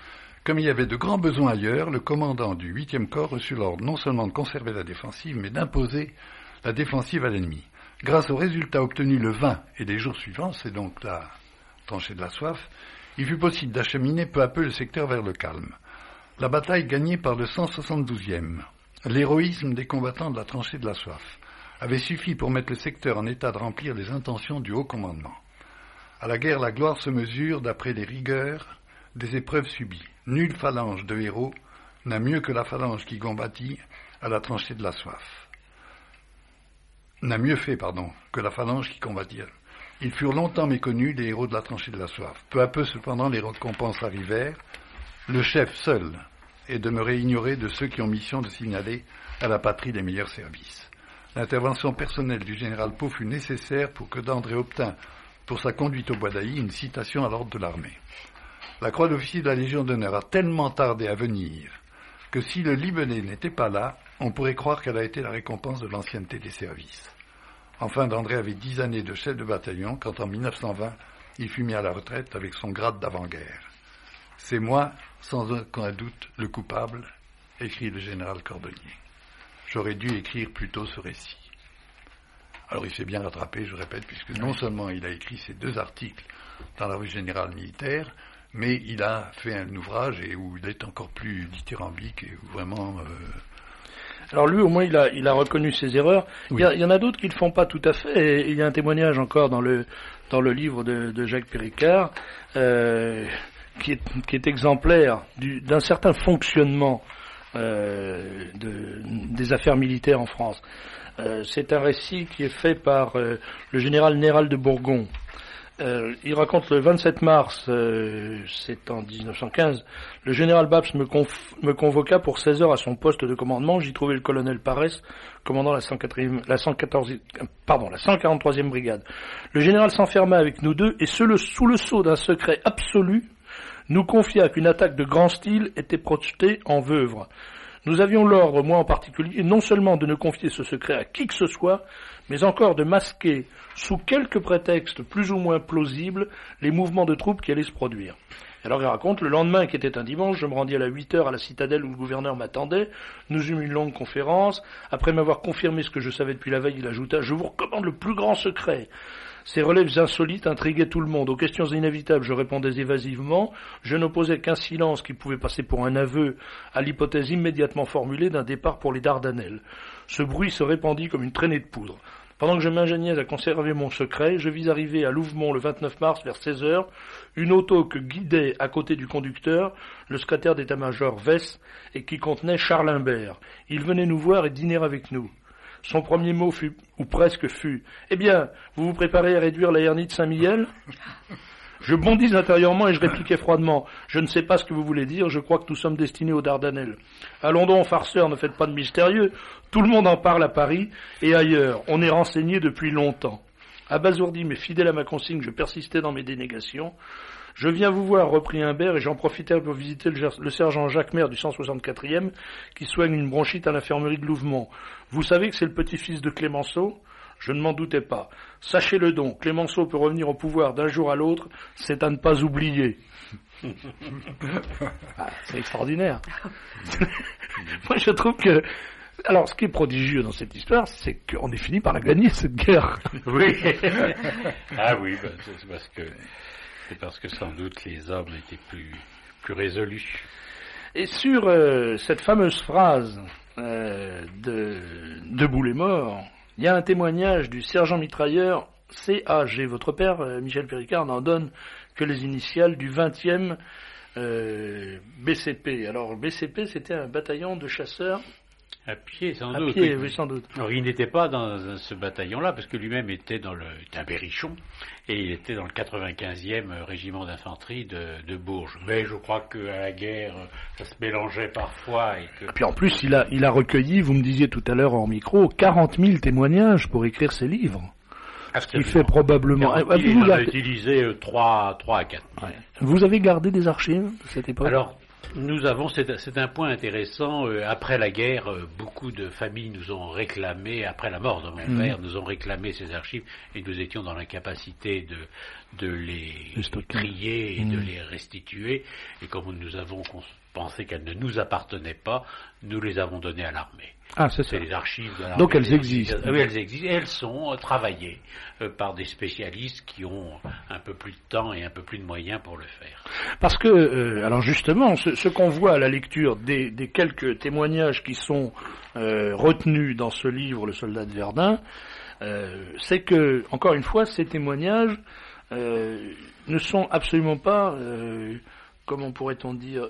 Comme il y avait de grands besoins ailleurs, le commandant du 8e corps reçut l'ordre non seulement de conserver la défensive, mais d'imposer la défensive à l'ennemi. Grâce aux résultats obtenus le 20 et les jours suivants, c'est donc la tranchée de la soif, il fut possible d'acheminer peu à peu le secteur vers le calme. La bataille gagnée par le 172e, l'héroïsme des combattants de la tranchée de la soif, avait suffi pour mettre le secteur en état de remplir les intentions du haut commandement. À la guerre, la gloire se mesure d'après les rigueurs des épreuves subies. Nulle phalange de héros n'a mieux que la phalange qui combattit à la tranchée de la soif. N'a mieux fait, que la phalange qui combattit. Ils furent longtemps méconnus, les héros de la tranchée de la soif. Peu à peu, cependant, les récompenses arrivèrent. Le chef seul est demeuré ignoré de ceux qui ont mission de signaler à la patrie les meilleurs services. L'intervention personnelle du général Pau fut nécessaire pour que d'André obtint, pour sa conduite au Bois d'Ailly, une citation à l'ordre de l'armée. La croix d'officier de la Légion d'honneur a tellement tardé à venir que si le Libanais n'était pas là, on pourrait croire qu'elle a été la récompense de l'ancienneté des services. Enfin, d'André avait 10 années de chef de bataillon quand en 1920, il fut mis à la retraite avec son grade d'avant-guerre. C'est moi, sans aucun doute, le coupable, écrit le général Cordonnier. J'aurais dû écrire plutôt ce récit. Alors il s'est bien rattrapé, je répète, puisque non seulement il a écrit ces 2 articles dans la revue générale militaire, mais il a fait un ouvrage où il est encore plus dithyrambique et où vraiment... Alors lui, au moins, il a reconnu ses erreurs. Oui. Il y en a d'autres qui ne le font pas tout à fait. Et il y a un témoignage encore dans le livre de Jacques Péricard qui est exemplaire d'un certain fonctionnement des affaires militaires en France. C'est un récit qui est fait par le général Néral de Bourgon. Il raconte le 27 mars, c'est en 1915, le général Baps me convoqua pour 16 heures à son poste de commandement. J'y trouvais le colonel Paresse, commandant la 143e brigade. Le général s'enferma avec nous deux et sous le sceau d'un secret absolu, nous confia qu'une attaque de grand style était projetée en Veuvre. Nous avions l'ordre, moi en particulier, non seulement de ne confier ce secret à qui que ce soit, mais encore de masquer, sous quelques prétextes plus ou moins plausibles, les mouvements de troupes qui allaient se produire. Alors il raconte, le lendemain, qui était un dimanche, je me rendis à la 8 heures à la citadelle où le gouverneur m'attendait. Nous eûmes une longue conférence. Après m'avoir confirmé ce que je savais depuis la veille, il ajouta « Je vous recommande le plus grand secret ». Ces relèves insolites intriguaient tout le monde. Aux questions inévitables, je répondais évasivement. Je n'opposais qu'un silence qui pouvait passer pour un aveu à l'hypothèse immédiatement formulée d'un départ pour les Dardanelles. Ce bruit se répandit comme une traînée de poudre. Pendant que je m'ingéniais à conserver mon secret, je vis arriver à Louvemont le 29 mars vers 16 heures une auto que guidait à côté du conducteur le secrétaire d'état-major Vess et qui contenait Charles Imbert. Il venait nous voir et dîner avec nous. Son premier mot fut, ou presque fut, « Eh bien, vous vous préparez à réduire la hernie de Saint-Mihiel » Je bondis intérieurement et je répliquai froidement, « Je ne sais pas ce que vous voulez dire, je crois que nous sommes destinés aux Dardanelles. » Allons donc, farceurs, ne faites pas de mystérieux. Tout le monde en parle à Paris et ailleurs. On est renseigné depuis longtemps. Abasourdi mais fidèle à ma consigne, je persistais dans mes dénégations. Je viens vous voir, reprit Imbert, et j'en profitais pour visiter le sergent Jacques Maire du 164e, qui soigne une bronchite à l'infirmerie de Louvemont. Vous savez que c'est le petit-fils de Clémenceau ? Je ne m'en doutais pas. Sachez-le donc, Clémenceau peut revenir au pouvoir d'un jour à l'autre, c'est à ne pas oublier. C'est extraordinaire. Moi, je trouve que... Alors, ce qui est prodigieux dans cette histoire, c'est qu'on est fini par la gagner, cette guerre. Oui. Ah oui, c'est parce que sans doute les hommes étaient plus résolus. Et sur cette fameuse phrase de Boulet-Mort, il y a un témoignage du sergent mitrailleur CAG. Votre père, Michel Péricard, n'en donne que les initiales du 20e BCP. Alors, BCP, c'était un bataillon de chasseurs. À pied, sans doute. À pied, oui, sans doute. Alors, il n'était pas dans ce bataillon-là, parce que lui-même était un berrichon, et il était dans le 95e régiment d'infanterie de Bourges. Mais je crois qu'à la guerre, ça se mélangeait parfois. Et puis en plus, il a recueilli, vous me disiez tout à l'heure en micro, 40 000 témoignages pour écrire ses livres. Absolument. Ce qui fait probablement... Il a utilisé 3 à 4. Ouais. Vous avez gardé des archives de cette époque ? Alors, nous avons, c'est un point intéressant, après la guerre, beaucoup de familles nous ont réclamé, après la mort de mon père, nous ont réclamé ces archives, et nous étions dans l'incapacité de les trier et de les restituer, et comme nous avons pensaient qu'elles ne nous appartenaient pas, nous les avons données à l'armée. Ah, c'est ça. C'est les archives de l'armée. Donc elles existent. Oui, elles existent. Et elles sont travaillées par des spécialistes qui ont un peu plus de temps et un peu plus de moyens pour le faire. Parce que, alors justement, ce qu'on voit à la lecture des quelques témoignages qui sont retenus dans ce livre, Le Soldat de Verdun, c'est que, encore une fois, ces témoignages ne sont absolument pas, comment pourrait-on dire,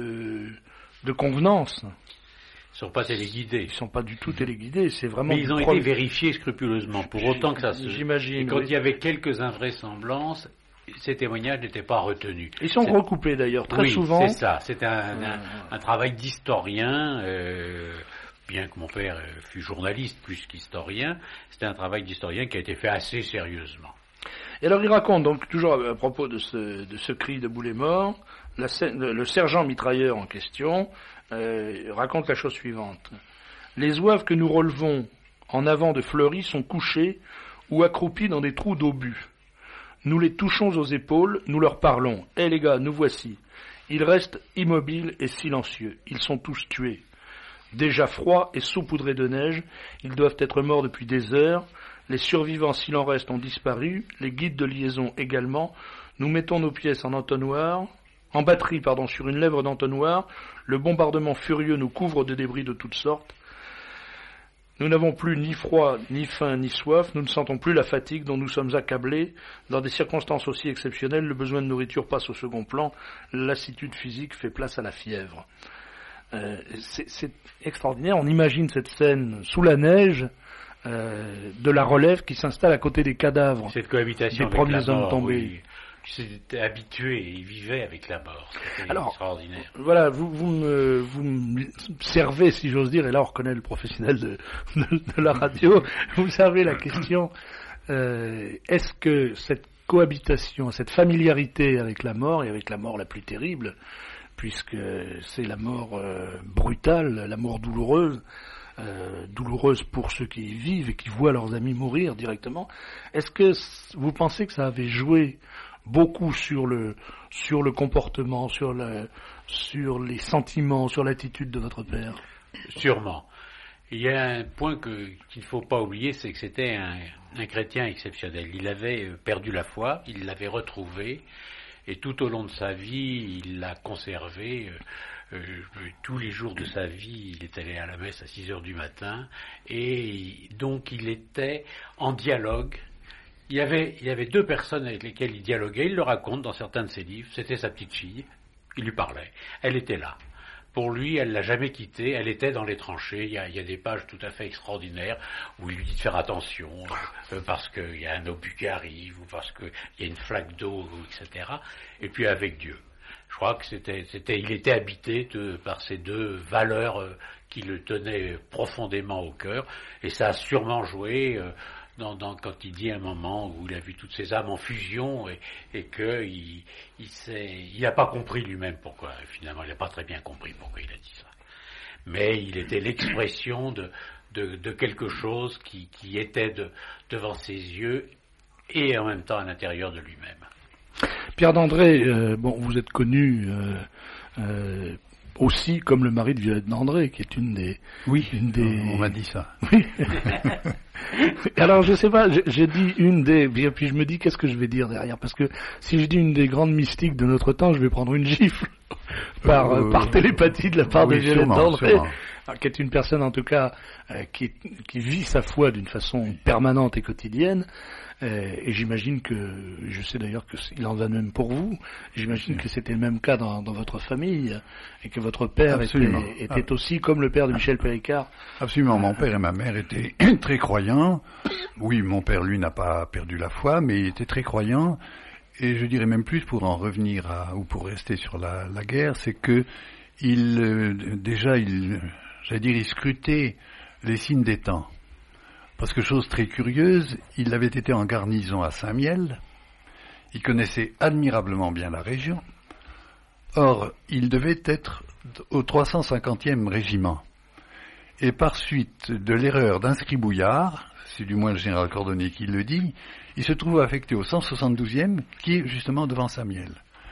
de convenance. Ils ne sont pas téléguidés. Ils ne sont pas du tout téléguidés, c'est vraiment... Mais ils ont été vérifiés scrupuleusement, pour autant que ça se... J'imagine. Et quand il y avait quelques invraisemblances, ces témoignages n'étaient pas retenus. Ils sont recoupés d'ailleurs, très souvent. Oui, c'est ça. C'est un travail d'historien, bien que mon père fût journaliste plus qu'historien, c'était un travail d'historien qui a été fait assez sérieusement. Et alors il raconte, donc toujours à propos de ce cri de Boulet-Mort, le sergent mitrailleur en question raconte la chose suivante. Les zouaves que nous relevons en avant de Fleury sont couchés ou accroupis dans des trous d'obus. Nous les touchons aux épaules, nous leur parlons. « Eh les gars, nous voici. » Ils restent immobiles et silencieux. Ils sont tous tués. Déjà froids et saupoudrés de neige, ils doivent être morts depuis des heures. Les survivants, s'il en reste, ont disparu. Les guides de liaison également. Nous mettons nos pièces en batterie, sur une lèvre d'entonnoir. Le bombardement furieux nous couvre de débris de toutes sortes. Nous n'avons plus ni froid, ni faim, ni soif. Nous ne sentons plus la fatigue dont nous sommes accablés. Dans des circonstances aussi exceptionnelles, le besoin de nourriture passe au second plan. La lassitude physique fait place à la fièvre. C'est extraordinaire. On imagine cette scène sous la neige de la relève qui s'installe à côté des cadavres. Cette cohabitation des premiers hommes tombés. Oui. C'était habitué, il vivait avec la mort. C'était extraordinaire. Voilà, vous me servez, si j'ose dire, et là on reconnaît le professionnel de la radio, vous savez la question, est-ce que cette cohabitation, cette familiarité avec la mort, et avec la mort la plus terrible, puisque c'est la mort brutale, la mort douloureuse pour ceux qui y vivent et qui voient leurs amis mourir directement, est-ce que vous pensez que ça avait joué beaucoup sur le comportement, sur les sentiments, sur l'attitude de votre père? Sûrement. Il y a un point qu'il ne faut pas oublier, c'est que c'était un chrétien exceptionnel. Il avait perdu la foi, il l'avait retrouvée, et tout au long de sa vie, il l'a conservée. Tous les jours de sa vie, il est allé à la messe à 6 heures du matin, et donc il était en dialogue. Il y avait deux personnes avec lesquelles il dialoguait, il le raconte dans certains de ses livres, c'était sa petite fille, il lui parlait, elle était là. Pour lui, elle l'a jamais quitté, elle était dans les tranchées, il y a des pages tout à fait extraordinaires où il lui dit de faire attention, parce qu'il y a un obus qui arrive, ou parce qu'il y a une flaque d'eau, etc. Et puis avec Dieu. Je crois que il était habité par ces deux valeurs qui le tenaient profondément au cœur, et ça a sûrement joué quand il dit à un moment où il a vu toutes ces âmes en fusion et qu'il n'a pas compris lui-même pourquoi. Finalement, il n'a pas très bien compris pourquoi il a dit ça. Mais il était l'expression de quelque chose qui était devant ses yeux et en même temps à l'intérieur de lui-même. Pierre d'André, vous êtes connu aussi comme le mari de Violette d'André, qui est une des... Oui, on m'a dit ça. Oui. Alors, je sais pas, j'ai dit une des... Puis je me dis, qu'est-ce que je vais dire derrière? Parce que si je dis une des grandes mystiques de notre temps, je vais prendre une gifle par télépathie de la part de Violette d'André, qui est une personne, en tout cas, qui vit sa foi d'une façon permanente et quotidienne. Et j'imagine je sais d'ailleurs qu'il en va de même pour vous, j'imagine que c'était le même cas dans votre famille, et que votre père était aussi comme le père de Michel Péricard. Absolument, mon père et ma mère étaient très croyants. Oui, mon père, lui, n'a pas perdu la foi, mais il était très croyant. Et je dirais même plus, pour en revenir ou pour rester sur la guerre, c'est que il scrutait les signes des temps. Parce que, chose très curieuse, il avait été en garnison à Saint-Miel, il connaissait admirablement bien la région. Or, il devait être au 350e régiment. Et par suite de l'erreur d'un scribouillard, c'est du moins le général Cordonnier qui le dit, il se trouve affecté au 172e, qui est justement devant Saint-Miel.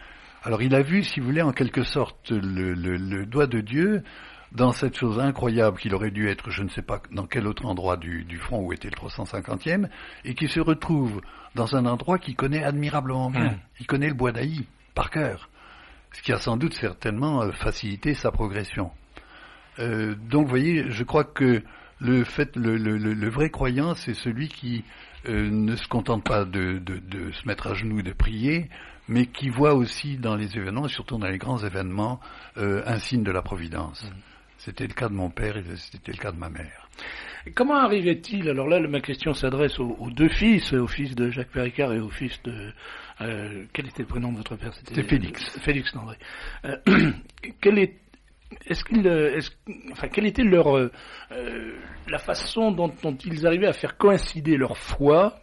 Alors il a vu, si vous voulez, en quelque sorte, le doigt de Dieu dans cette chose incroyable qu'il aurait dû être, je ne sais pas dans quel autre endroit du front où était le 350e, et qui se retrouve dans un endroit qu'il connaît admirablement bien. Il connaît le bois d'Ailly, par cœur, ce qui a sans doute certainement facilité sa progression. Donc, vous voyez, je crois que le vrai croyant, c'est celui qui ne se contente pas de se mettre à genoux et de prier, mais qui voit aussi dans les événements, et surtout dans les grands événements, un signe de la providence. C'était le cas de mon père et c'était le cas de ma mère. Et comment arrivait-il, alors là ma question s'adresse aux deux fils, au fils de Jacques Péricard et au fils de... quel était le prénom de votre père? C'était Félix. Félix Landré. Quelle était leur la façon dont ils arrivaient à faire coïncider leur foi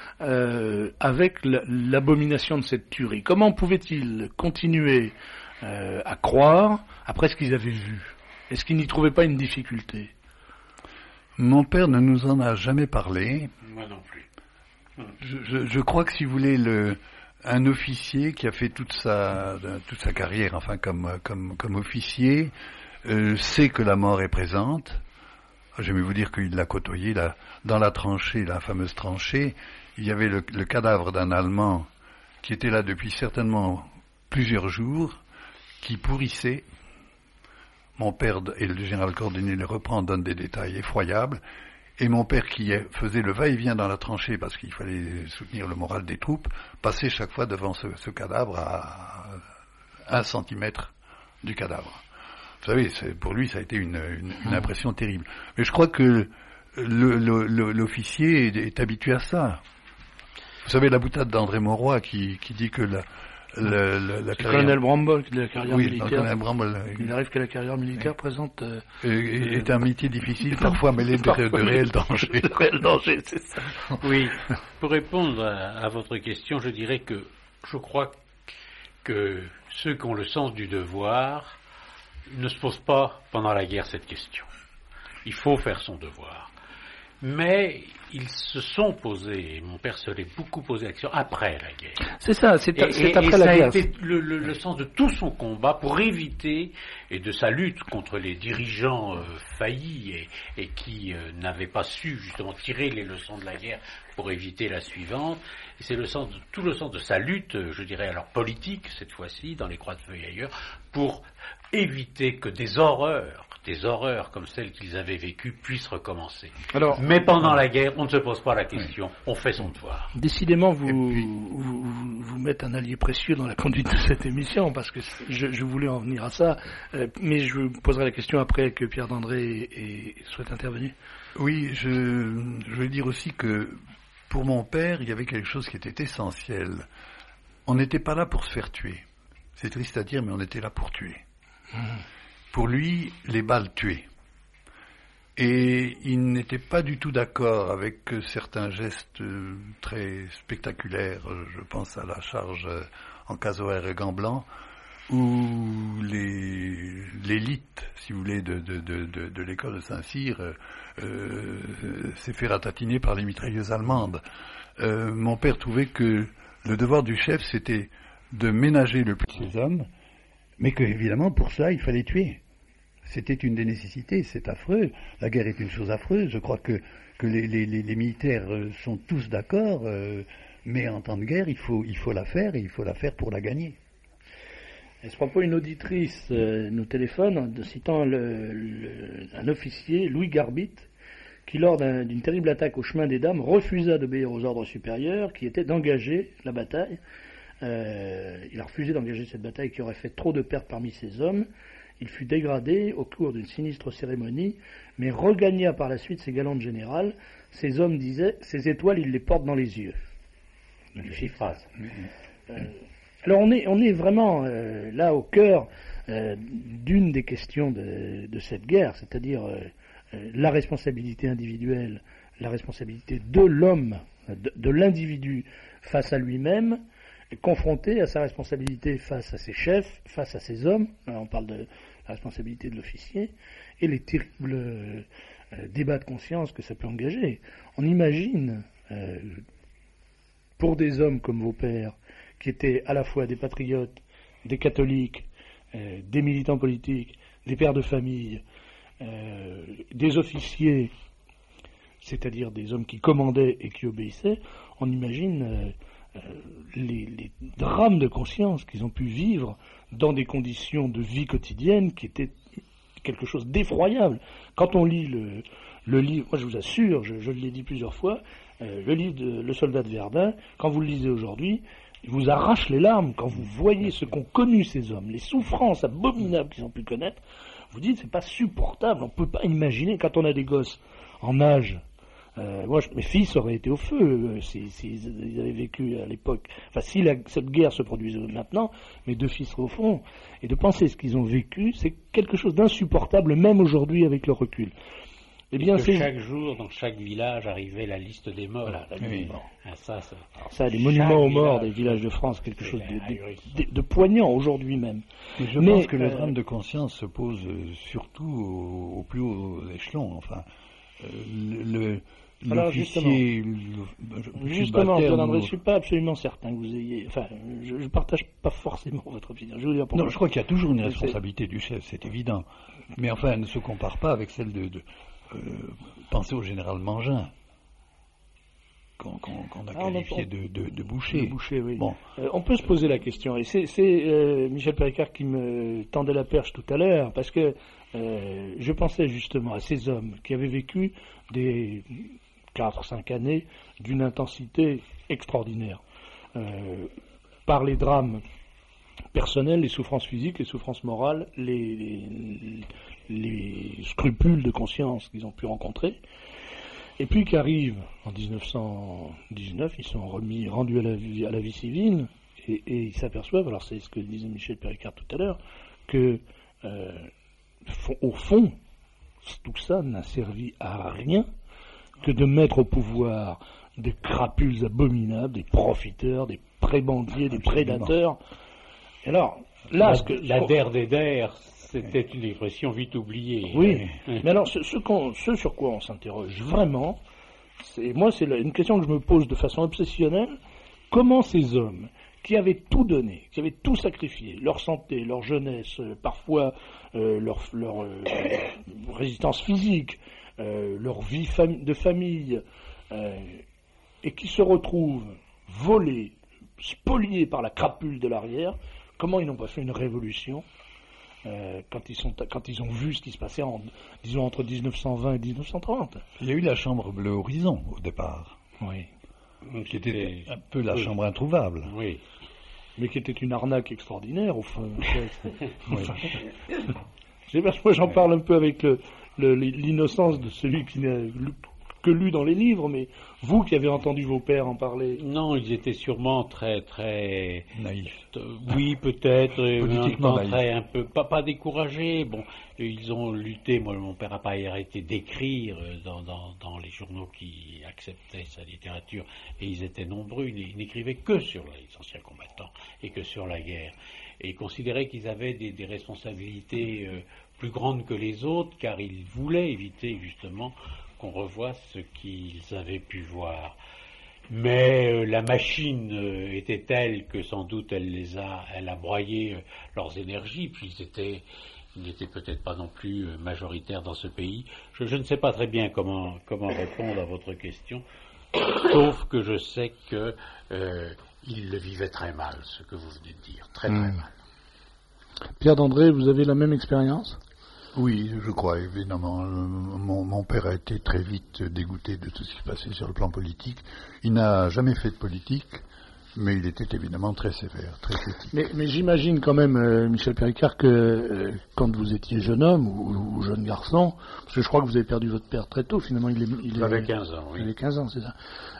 avec l'abomination de cette tuerie? Comment pouvaient-ils continuer à croire après ce qu'ils avaient vu? Est-ce qu'ils n'y trouvaient pas une difficulté? Mon père ne nous en a jamais parlé. Moi non plus. Je crois que si vous voulez un officier qui a fait toute sa carrière, enfin comme officier, sait que la mort est présente. J'aime vous dire qu'il l'a côtoyé là, dans la tranchée, la fameuse tranchée. Il y avait le cadavre d'un Allemand qui était là depuis certainement plusieurs jours, qui pourrissait. Mon père et le général Cordonnier le reprend, donne des détails effroyables. Et mon père, qui faisait le va-et-vient dans la tranchée parce qu'il fallait soutenir le moral des troupes, passait chaque fois devant ce cadavre à 1 centimètre du cadavre. Vous savez, pour lui, ça a été une impression terrible. Mais je crois que l'officier est habitué à ça. Vous savez, la boutade d'André Mauroy qui dit que la carrière... Colonel Bramble, de la carrière militaire. Colonel Bramble, il arrive que la carrière militaire présente... est un métier difficile, parfois mêlé de réels dangers. De réels dangers, c'est ça. Oui. Pour répondre à votre question, je dirais que je crois que ceux qui ont le sens du devoir ne se posent pas pendant la guerre cette question. Il faut faire son devoir. Mais ils se sont posés, et mon père se l'est beaucoup posé la question après la guerre. C'est ça, c'est après la guerre. Ça a été le sens de tout son combat pour éviter, et de sa lutte contre les dirigeants faillis et qui n'avaient pas su justement tirer les leçons de la guerre pour éviter la suivante. Et c'est tout le sens de sa lutte, je dirais alors politique cette fois-ci, dans les Croix de Feu et ailleurs, pour éviter que des horreurs comme celles qu'ils avaient vécues puissent recommencer. Alors, mais pendant la guerre, on ne se pose pas la question, on fait son devoir. Décidément, vous mettez un allié précieux dans la conduite de cette émission, parce que je voulais en venir à ça, mais je vous poserai la question après que Pierre Dandré soit intervenu. Oui, je veux dire aussi que pour mon père, il y avait quelque chose qui était essentiel. On n'était pas là pour se faire tuer. C'est triste à dire, mais on était là pour tuer. Pour lui, les balles tuaient. Et il n'était pas du tout d'accord avec certains gestes très spectaculaires. Je pense à la charge en casoar et gants blancs, où l'élite, si vous voulez, de l'école de Saint-Cyr s'est fait ratatiner par les mitrailleuses allemandes. Mon père trouvait que le devoir du chef, c'était de ménager le plus ses hommes, mais que, évidemment, pour ça, il fallait tuer. C'était une des nécessités, c'est affreux. La guerre est une chose affreuse. Je crois que les militaires sont tous d'accord, mais en temps de guerre, il faut la faire, et il faut la faire pour la gagner. À ce propos, une auditrice nous téléphone, citant un officier, Louis Garbit, qui, lors d'une terrible attaque au chemin des Dames, refusa d'obéir aux ordres supérieurs, qui étaient d'engager la bataille. Il a refusé d'engager cette bataille qui aurait fait trop de pertes parmi ses hommes. Il fut dégradé au cours d'une sinistre cérémonie, mais regagna par la suite ses galantes générales. Ses hommes disaient « Ces étoiles, il les porte dans les yeux ». Une phrase. Alors on est vraiment là au cœur d'une des questions de cette guerre, c'est-à-dire la responsabilité individuelle, la responsabilité de l'homme, de l'individu face à lui-même, confronté à sa responsabilité face à ses chefs, face à ses hommes. Alors on parle de la responsabilité de l'officier, et les terribles débats de conscience que ça peut engager. On imagine, pour des hommes comme vos pères, qui étaient à la fois des patriotes des catholiques, des militants politiques, des pères de famille, des officiers, c'est-à-dire des hommes qui commandaient et qui obéissaient, on imagine les drames de conscience qu'ils ont pu vivre dans des conditions de vie quotidienne qui étaient quelque chose d'effroyable. Quand on lit le livre, moi je vous assure, je l'ai dit plusieurs fois, le livre de Le Soldat de Verdun, quand vous le lisez aujourd'hui, il vous arrache les larmes quand vous voyez ce qu'ont connu ces hommes, les souffrances abominables qu'ils ont pu connaître. Vous dites, c'est pas supportable, on ne peut pas imaginer, quand on a des gosses en âge. Mes fils auraient été au feu s'ils avaient vécu à l'époque. Enfin, si cette guerre se produisait maintenant, mes 2 fils seraient au front. Et de penser ce qu'ils ont vécu, c'est quelque chose d'insupportable, même aujourd'hui avec le recul. Eh bien, chaque jour, dans chaque village, arrivait la liste des morts. Voilà, la liste des morts. Ça, les monuments aux morts des villages de France, quelque chose de poignant aujourd'hui même. Je pense que le drame de conscience se pose surtout au plus haut échelon. Enfin, l'officier... Justement, je ne suis pas absolument certain que vous ayez... Enfin, je ne partage pas forcément votre opinion. Je crois qu'il y a toujours une responsabilité du chef, c'est évident. Mais enfin, elle ne se compare pas avec celle de penser au général Mangin, qu'on a qualifié de boucher. De boucher, oui. Bon. On peut se poser la question, et c'est Michel Péricard qui me tendait la perche tout à l'heure, parce que je pensais justement à ces hommes qui avaient vécu des 4-5 années d'une intensité extraordinaire, par les drames personnels, les souffrances physiques, les souffrances morales, les scrupules de conscience qu'ils ont pu rencontrer, et puis qu'arrive en 1919, ils sont rendus à la vie civile, et ils s'aperçoivent, alors c'est ce que disait Michel Péricard tout à l'heure, que au fond, tout ça n'a servi à rien que de mettre au pouvoir des crapules abominables, des profiteurs, des prébendiers, des prédateurs. Et alors, là, la der des der, c'était une expression vite oubliée. Oui, mais alors, ce sur quoi on s'interroge vraiment, c'est une question que je me pose de façon obsessionnelle, comment ces hommes qui avaient tout donné, qui avaient tout sacrifié, leur santé, leur jeunesse, parfois leur résistance physique, leur vie de famille, et qui se retrouvent volés, spoliés par la crapule de l'arrière, comment ils n'ont pas fait une révolution quand ils ont vu ce qui se passait entre 1920 et 1930. Il y a eu la chambre bleue horizon au départ. Oui. Qui était un peu la chambre introuvable. Oui. Mais qui était une arnaque extraordinaire, au fond. Moi, j'en parle un peu avec l'innocence de celui qui n'a que lu dans les livres, mais vous qui avez entendu vos pères en parler... Non, ils étaient sûrement très, très... naïfs. Oui, peut-être, politiquement très un peu, pas découragés. Bon, ils ont lutté, moi, mon père n'a pas arrêté d'écrire dans les journaux qui acceptaient sa littérature, et ils étaient nombreux, ils n'écrivaient que sur les anciens combattants, et que sur la guerre. Et ils considéraient qu'ils avaient des responsabilités plus grandes que les autres, car ils voulaient éviter, justement, qu'on revoie ce qu'ils avaient pu voir. Mais la machine était telle que sans doute elle a broyé leurs énergies, puis ils n'étaient peut-être pas non plus majoritaires dans ce pays. Je ne sais pas très bien comment répondre à votre question, sauf que je sais que ils le vivaient très mal, ce que vous venez de dire, très très mal. Pierre d'André, vous avez la même expérience ? Oui, je crois, évidemment. Mon père a été très vite dégoûté de tout ce qui se passait sur le plan politique. Il n'a jamais fait de politique, mais il était évidemment très sévère, très critique. Mais j'imagine quand même, Michel Péricard, que quand vous étiez jeune homme ou jeune garçon, parce que je crois que vous avez perdu votre père très tôt, finalement, il avait 15 ans, oui. Il avait 15 ans, c'est ça.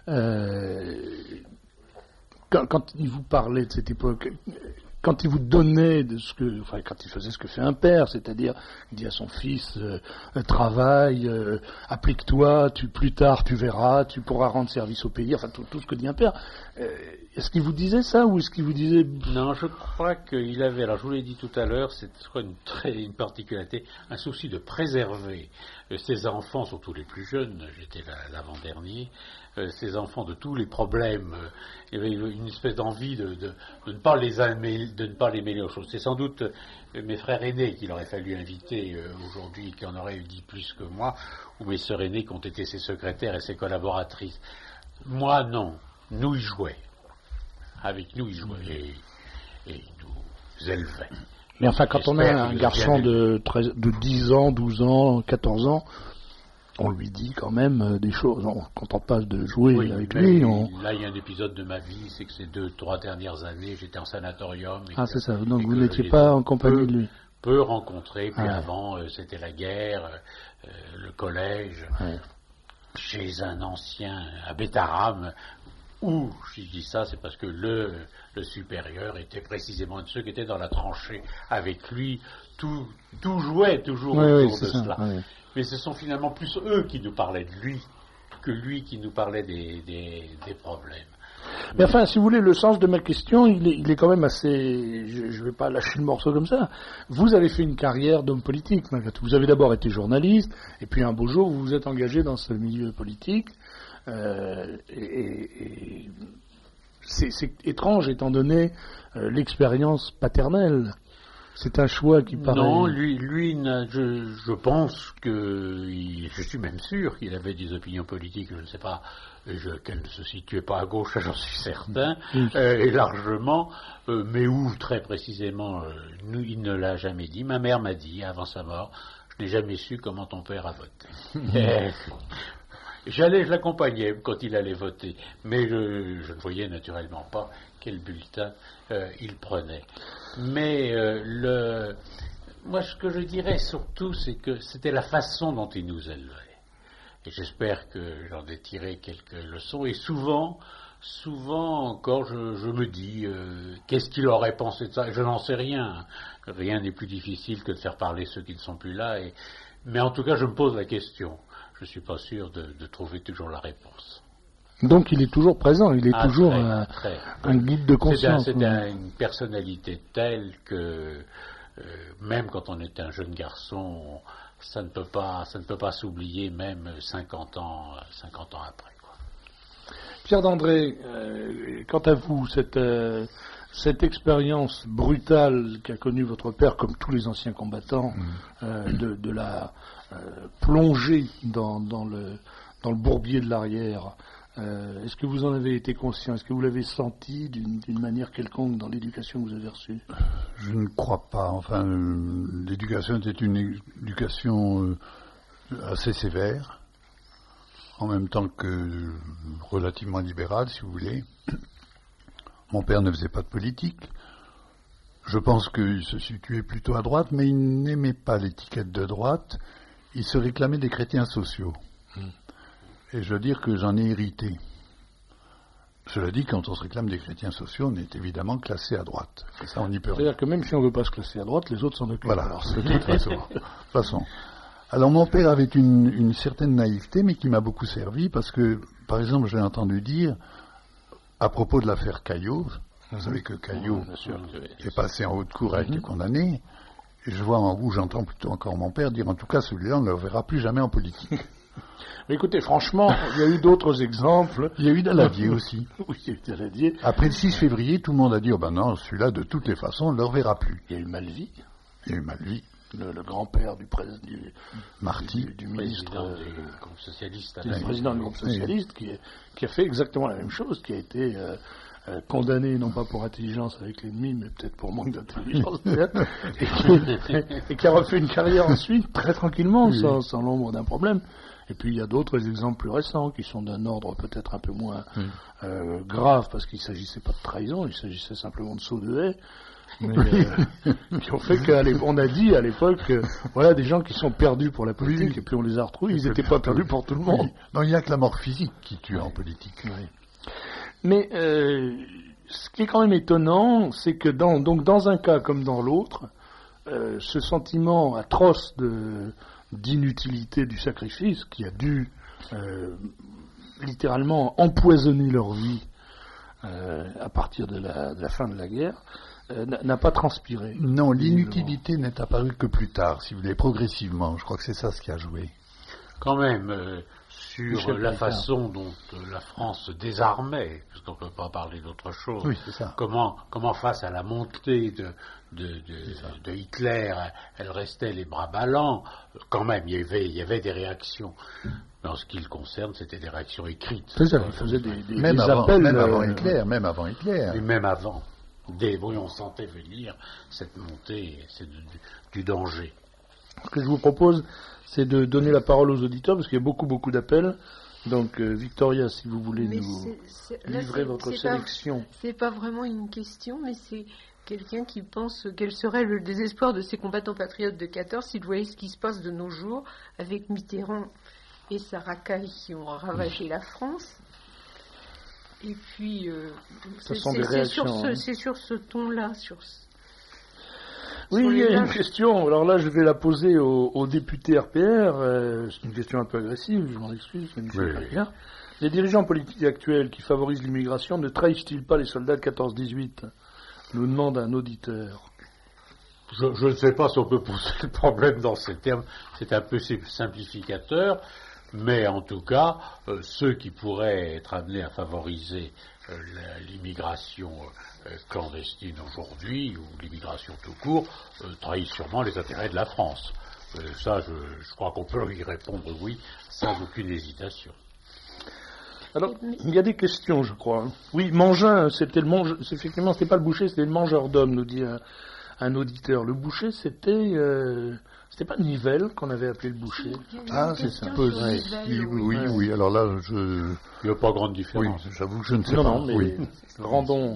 Quand il vous parlait de cette époque... Quand il vous donnait quand il faisait ce que fait un père, c'est-à-dire, il dit à son fils, travaille, applique-toi, plus tard tu verras, tu pourras rendre service au pays, enfin tout ce que dit un père. Est-ce qu'il vous disait ça, ou est-ce qu'il vous disait... Non, je crois qu'il avait, alors je vous l'ai dit tout à l'heure, c'est une particularité, un souci de préserver ses enfants, surtout les plus jeunes, j'étais l'avant-dernier, ces enfants de tous les problèmes, il y avait une espèce d'envie de ne pas les de ne pas les mêler aux choses. C'est sans doute mes frères aînés qu'il aurait fallu inviter aujourd'hui, qui en auraient dit plus que moi, ou mes sœurs aînées qui ont été ses secrétaires et ses collaboratrices. Moi, non. Nous, ils jouaient. Avec nous, ils jouaient. Et nous élevaient. Mais enfin, quand on a un garçon de 10 ans, 12 ans, 14 ans, on lui dit quand même des choses. Quand on passe de jouer avec lui... Là, il y a un épisode de ma vie, c'est que ces 2-3 dernières années, j'étais en sanatorium. C'est ça. Donc vous n'étiez pas en compagnie de lui. Peu rencontré, puis avant, c'était la guerre, le collège, chez un ancien, à Bétarame, où, si je dis ça, c'est parce que le supérieur était précisément un de ceux qui étaient dans la tranchée avec lui. Tout jouait toujours autour de cela. Oui. Mais ce sont finalement plus eux qui nous parlaient de lui que lui qui nous parlait des problèmes. Mais enfin, si vous voulez, le sens de ma question, il est quand même assez... Je ne vais pas lâcher le morceau comme ça. Vous avez fait une carrière d'homme politique. Vous avez d'abord été journaliste, et puis un beau jour, vous vous êtes engagé dans ce milieu politique. Et c'est étrange, étant donné l'expérience paternelle. C'est un choix qui paraît... Non, lui je pense que... Je suis même sûr qu'il avait des opinions politiques, je ne sais pas, qu'elles ne se situaient pas à gauche, j'en suis certain, et largement, mais où, très précisément, il ne l'a jamais dit. Ma mère m'a dit, avant sa mort, je n'ai jamais su comment ton père a voté. Je l'accompagnais quand il allait voter, mais je ne voyais naturellement pas quel bulletin il prenait. Mais moi, ce que je dirais surtout, c'est que c'était la façon dont il nous élevait. Et j'espère que j'en ai tiré quelques leçons. Et souvent encore, je me dis, qu'est-ce qu'il aurait pensé de ça ? Je n'en sais rien. Rien n'est plus difficile que de faire parler ceux qui ne sont plus là. Mais en tout cas, je me pose la question. Je ne suis pas sûr de trouver toujours la réponse. Donc il est toujours présent, il est toujours un guide de conscience. C'est une personnalité telle que même quand on est un jeune garçon, ça ne peut pas s'oublier même 50 ans après. Quoi. Pierre d'André, quant à vous, cette expérience brutale qu'a connue votre père, comme tous les anciens combattants, de la plongée dans le bourbier de l'arrière, est-ce que vous en avez été conscient ? Est-ce que vous l'avez senti d'une manière quelconque dans l'éducation que vous avez reçue ? Je ne crois pas. Enfin, l'éducation était une éducation assez sévère, en même temps que relativement libérale, si vous voulez. Mon père ne faisait pas de politique. Je pense qu'il se situait plutôt à droite, mais il n'aimait pas l'étiquette de droite. Il se réclamait des chrétiens sociaux. Et je veux dire que j'en ai hérité. Cela dit, quand on se réclame des chrétiens sociaux, on est évidemment classé à droite. Et ça, on n'y peut rien. C'est-à-dire que même si on ne veut pas se classer à droite, les autres s'en occupent. Voilà, alors, de toute façon. Alors, mon père avait une certaine naïveté, mais qui m'a beaucoup servi, parce que, par exemple, j'ai entendu dire, à propos de l'affaire Caillot, vous savez que Caillot est passé en haute cour, a été condamné, et je vois en vous, j'entends plutôt encore mon père dire, en tout cas, celui-là, on ne le verra plus jamais en politique. Mais écoutez, franchement, il y a eu d'autres exemples. Il y a eu Daladier aussi. Oui, il y a eu Daladier. Après le 6 février, tout le monde a dit, oh ben non, celui-là, de toutes les façons, on ne le reverra plus. Il y a eu Malvy. Le grand-père du ministre du groupe socialiste. Le président du groupe socialiste qui a fait exactement la même chose, qui a été condamné, non pas pour intelligence avec l'ennemi, mais peut-être pour manque d'intelligence, et qui a refait une carrière ensuite, très tranquillement, sans l'ombre d'un problème. Et puis il y a d'autres exemples plus récents, qui sont d'un ordre peut-être un peu moins grave, parce qu'il ne s'agissait pas de trahison, il s'agissait simplement de saut de haie, mais qui ont fait qu'on a dit à l'époque, voilà, des gens qui sont perdus pour la politique, et puis on les a retrouvés, ils n'étaient pas perdus pour tout le monde. Non, il n'y a que la mort physique qui tue en politique. Oui. Mais ce qui est quand même étonnant, c'est que dans un cas comme dans l'autre, ce sentiment atroce d'inutilité du sacrifice, qui a dû littéralement empoisonner leur vie à partir de la fin de la guerre, n'a pas transpiré. Non, l'inutilité n'est apparue que plus tard, si vous voulez, progressivement. Je crois que c'est ça ce qui a joué. Quand même, sur Michel la Picard. façon dont la France se désarmait, parce qu'on ne peut pas parler d'autre chose. Oui, c'est ça. Comment face à la montée de Hitler, elle restait les bras ballants. Quand même, il y avait des réactions. Mais en ce qui le concerne, c'était des réactions écrites. C'est ça, il faisait des Même avant, appels. même avant Hitler, même avant Hitler. Et même avant. Oui, on sentait venir cette montée, du danger. Ce que je vous propose, c'est de donner la parole aux auditeurs, parce qu'il y a beaucoup d'appels. Donc, Victoria, si vous voulez nous livrer votre sélection. C'est pas vraiment une question, mais c'est quelqu'un qui pense quel serait le désespoir de ces combattants patriotes de 14 s'ils voyaient ce qui se passe de nos jours avec Mitterrand et sa racaille qui ont ravagé la France. Et puis, c'est sur ce ton-là, Oui, il y a une question. Alors là, je vais la poser au député RPR. C'est une question un peu agressive, je m'en excuse. Oui. Les dirigeants politiques actuels qui favorisent l'immigration ne trahissent-ils pas les soldats de 14-18 nous demande un auditeur. Je ne sais pas si on peut poser le problème dans ces termes. C'est un peu simplificateur. Mais en tout cas, ceux qui pourraient être amenés à favoriser l'immigration clandestine aujourd'hui, ou l'immigration tout court, trahissent sûrement les intérêts de la France. Ça, je crois qu'on peut y répondre oui, sans aucune hésitation. Alors, il y a des questions, je crois. Oui, Mangin, effectivement, c'était pas le boucher, c'était le mangeur d'hommes, nous dit un auditeur. Le boucher, c'était pas Nivelle qu'on avait appelé le boucher. Ah, c'est un peu... Oui, alors là, il n'y a pas grande différence. Oui, j'avoue que je ne sais pas. Non, mais oui. rendons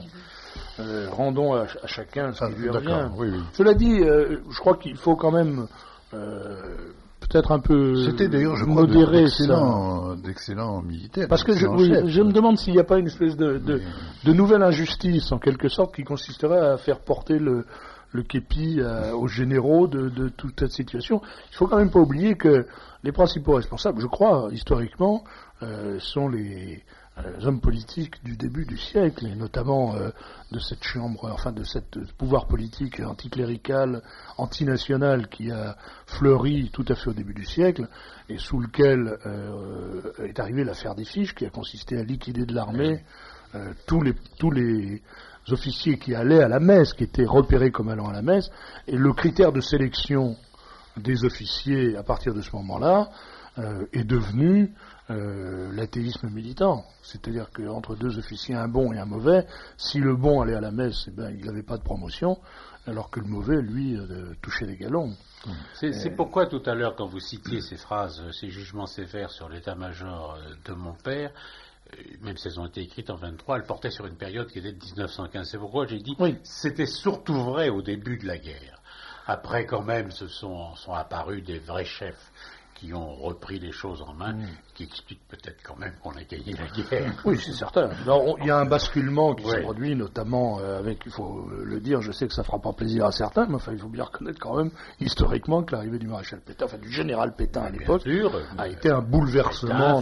à chacun ce qui lui revient. Oui. Cela dit, je crois qu'il faut quand même peut-être un peu C'était d'ailleurs, je crois, modérer d'excellents militaires. Parce que je me demande s'il n'y a pas une espèce de nouvelle injustice, en quelque sorte, qui consisterait à faire porter le képi aux généraux de toute cette situation. Il faut quand même pas oublier que les principaux responsables, je crois, historiquement, sont les hommes politiques du début du siècle, et notamment de cette chambre, enfin de cette pouvoir politique anticlérical, antinational qui a fleuri tout à fait au début du siècle, et sous lequel est arrivée l'affaire des fiches, qui a consisté à liquider de l'armée tous les officiers qui allaient à la messe, qui étaient repérés comme allant à la messe, et le critère de sélection des officiers à partir de ce moment-là est devenu l'athéisme militant. C'est-à-dire qu'entre deux officiers, un bon et un mauvais, si le bon allait à la messe, il n'avait pas de promotion, alors que le mauvais, lui, touchait les galons. C'est pourquoi tout à l'heure, quand vous citiez ces phrases, ces jugements sévères sur l'état-major de mon père, même si elles ont été écrites en 23, elles portaient sur une période qui était de 1915. C'est pourquoi j'ai dit c'était surtout vrai au début de la guerre. Après, quand même, sont apparus des vrais chefs qui ont repris les choses en main, qui expliquent peut-être quand même qu'on a gagné la guerre. Oui, c'est certain. Alors, il y a un basculement qui se produit, notamment avec, il faut le dire, je sais que ça fera pas plaisir à certains, mais enfin, il faut bien reconnaître quand même, historiquement, que l'arrivée du maréchal Pétain, enfin du général Pétain à l'époque, a été un bouleversement.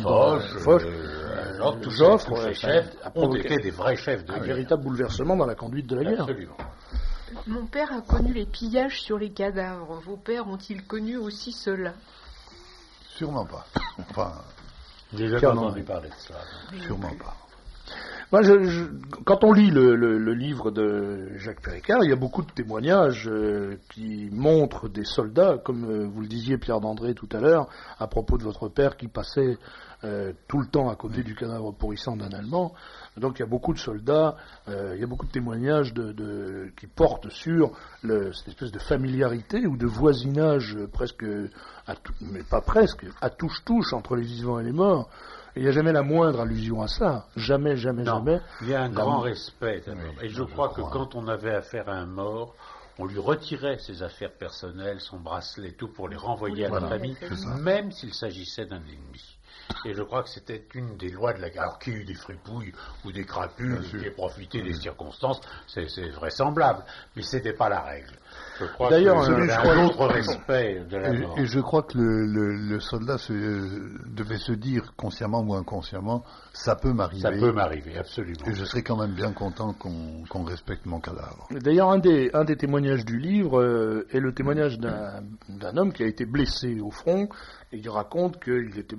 Joffre, tous ces chefs ont été des vrais chefs de guerre. Un véritable bouleversement dans la conduite de la guerre. Absolument. Mon père a connu les pillages sur les cadavres. Vos pères ont-ils connu aussi cela? Sûrement pas. Enfin, j'ai jamais entendu parler de ça. Sûrement pas. Moi, quand on lit le livre de Jacques Péricard, il y a beaucoup de témoignages qui montrent des soldats, comme vous le disiez Pierre d'André tout à l'heure, à propos de votre père qui passait tout le temps à côté du cadavre pourrissant d'un Allemand. Donc il y a beaucoup de soldats, il y a beaucoup de témoignages qui portent sur cette espèce de familiarité ou de voisinage presque, mais pas presque, à touche-touche entre les vivants et les morts. Et il n'y a jamais la moindre allusion à ça. Jamais. Il y a un grand respect d'abord. Et je crois que quand on avait affaire à un mort, on lui retirait ses affaires personnelles, son bracelet, tout pour les renvoyer à la famille, même s'il s'agissait d'un ennemi. Et je crois que c'était une des lois de la guerre. Alors qu'il y ait eu des fripouilles ou des crapules qui aient profité des circonstances, c'est vraisemblable. Mais c'était pas la règle. Je crois d'ailleurs, qu'il y avait un autre respect de la mort. Et je crois que le soldat devait se dire, consciemment ou inconsciemment, ça peut m'arriver. Ça peut m'arriver, absolument. Et je serais quand même bien content qu'on respecte mon cadavre. D'ailleurs, un des témoignages du livre est le témoignage d'un homme qui a été blessé au front, et il raconte qu'il était blessé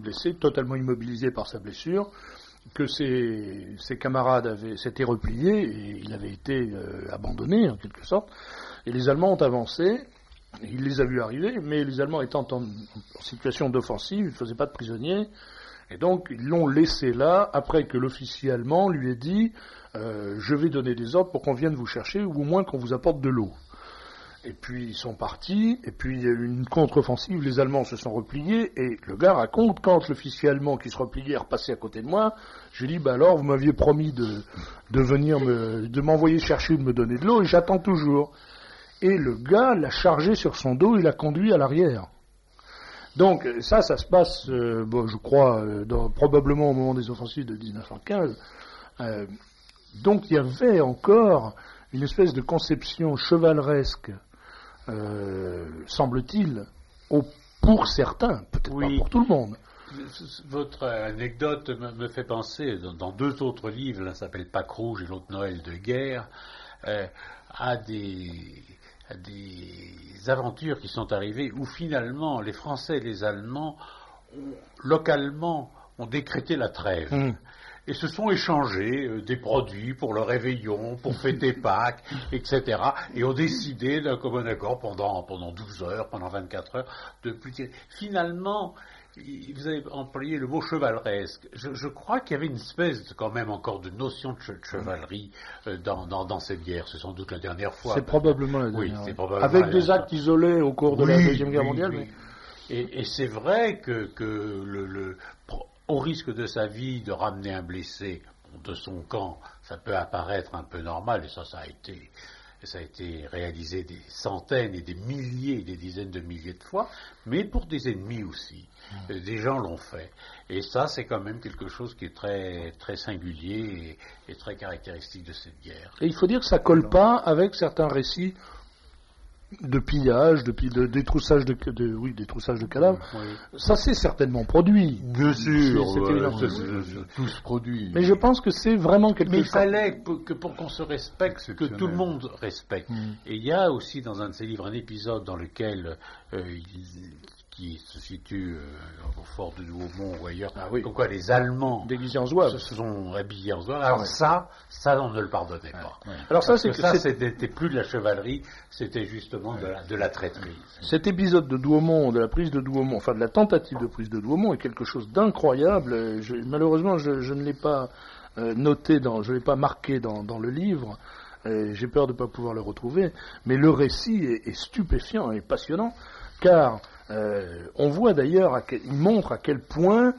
totalement immobilisé par sa blessure, que ses camarades s'étaient repliés et il avait été abandonné en quelque sorte. Et les Allemands ont avancé, il les a vus arriver, mais les Allemands étant en situation d'offensive, ils ne faisaient pas de prisonniers, et donc ils l'ont laissé là, après que l'officier allemand lui ait dit je vais donner des ordres pour qu'on vienne vous chercher, ou au moins qu'on vous apporte de l'eau. Et puis ils sont partis, et puis il y a eu une contre-offensive, les Allemands se sont repliés, et le gars raconte, quand l'officier allemand qui se repliait est repassé à côté de moi, je lui ai dit, alors vous m'aviez promis de venir de m'envoyer chercher ou de me donner de l'eau, et j'attends toujours. Et le gars l'a chargé sur son dos, il l'a conduit à l'arrière. Donc ça se passe, je crois, probablement au moment des offensives de 1915. Donc il y avait encore une espèce de conception chevaleresque, semble-t-il, pour certains, peut-être pas pour tout le monde. Votre anecdote me fait penser, dans deux autres livres, l'un s'appelle Pâques rouge et l'autre Noël de guerre, à des aventures qui sont arrivées où finalement les Français et les Allemands, localement, ont décrété la trêve. Et se sont échangés des produits pour le réveillon, pour fêter Pâques, etc. Et ont décidé d'un commun accord pendant 12 heures, pendant 24 heures, de plus tirer. Finalement, vous avez employé le mot chevaleresque. Je crois qu'il y avait une espèce quand même encore de notion de chevalerie dans cette guerre. C'est sans doute la dernière fois. C'est probablement la dernière. Oui, c'est probablement avec des actes isolés au cours de la Deuxième Guerre mondiale. Oui. Mais... Et c'est vrai que au risque de sa vie, de ramener un blessé de son camp, ça peut apparaître un peu normal, et ça a été réalisé des centaines et des milliers, des dizaines de milliers de fois, mais pour des ennemis aussi. Des gens l'ont fait. Et ça, c'est quand même quelque chose qui est très, très singulier et très caractéristique de cette guerre. Et il faut dire que ça colle pas avec certains récits de pillage, de détroussage de cadavres. Oui. Ça s'est certainement produit. Bien sûr, tout se produit. Mais je pense que c'est vraiment quelque chose. Mais il fallait que pour qu'on se respecte, que tout le monde respecte. Et il y a aussi dans un de ses livres un épisode dans lequel qui se situe au fort de Douaumont ou ailleurs, comme quoi les Allemands déguisés en zouaves se sont habillés en zouaves. Alors ça on ne le pardonnait pas. Alors ça, c'était plus de la chevalerie, c'était justement de la traîtrise. Cet épisode de Douaumont, de la prise de Douaumont, enfin de la tentative de prise de Douaumont, est quelque chose d'incroyable. Malheureusement, je ne l'ai pas noté, je ne l'ai pas marqué dans le livre. J'ai peur de ne pas pouvoir le retrouver. Mais le récit est stupéfiant et passionnant, car on voit d'ailleurs, il montre à quel point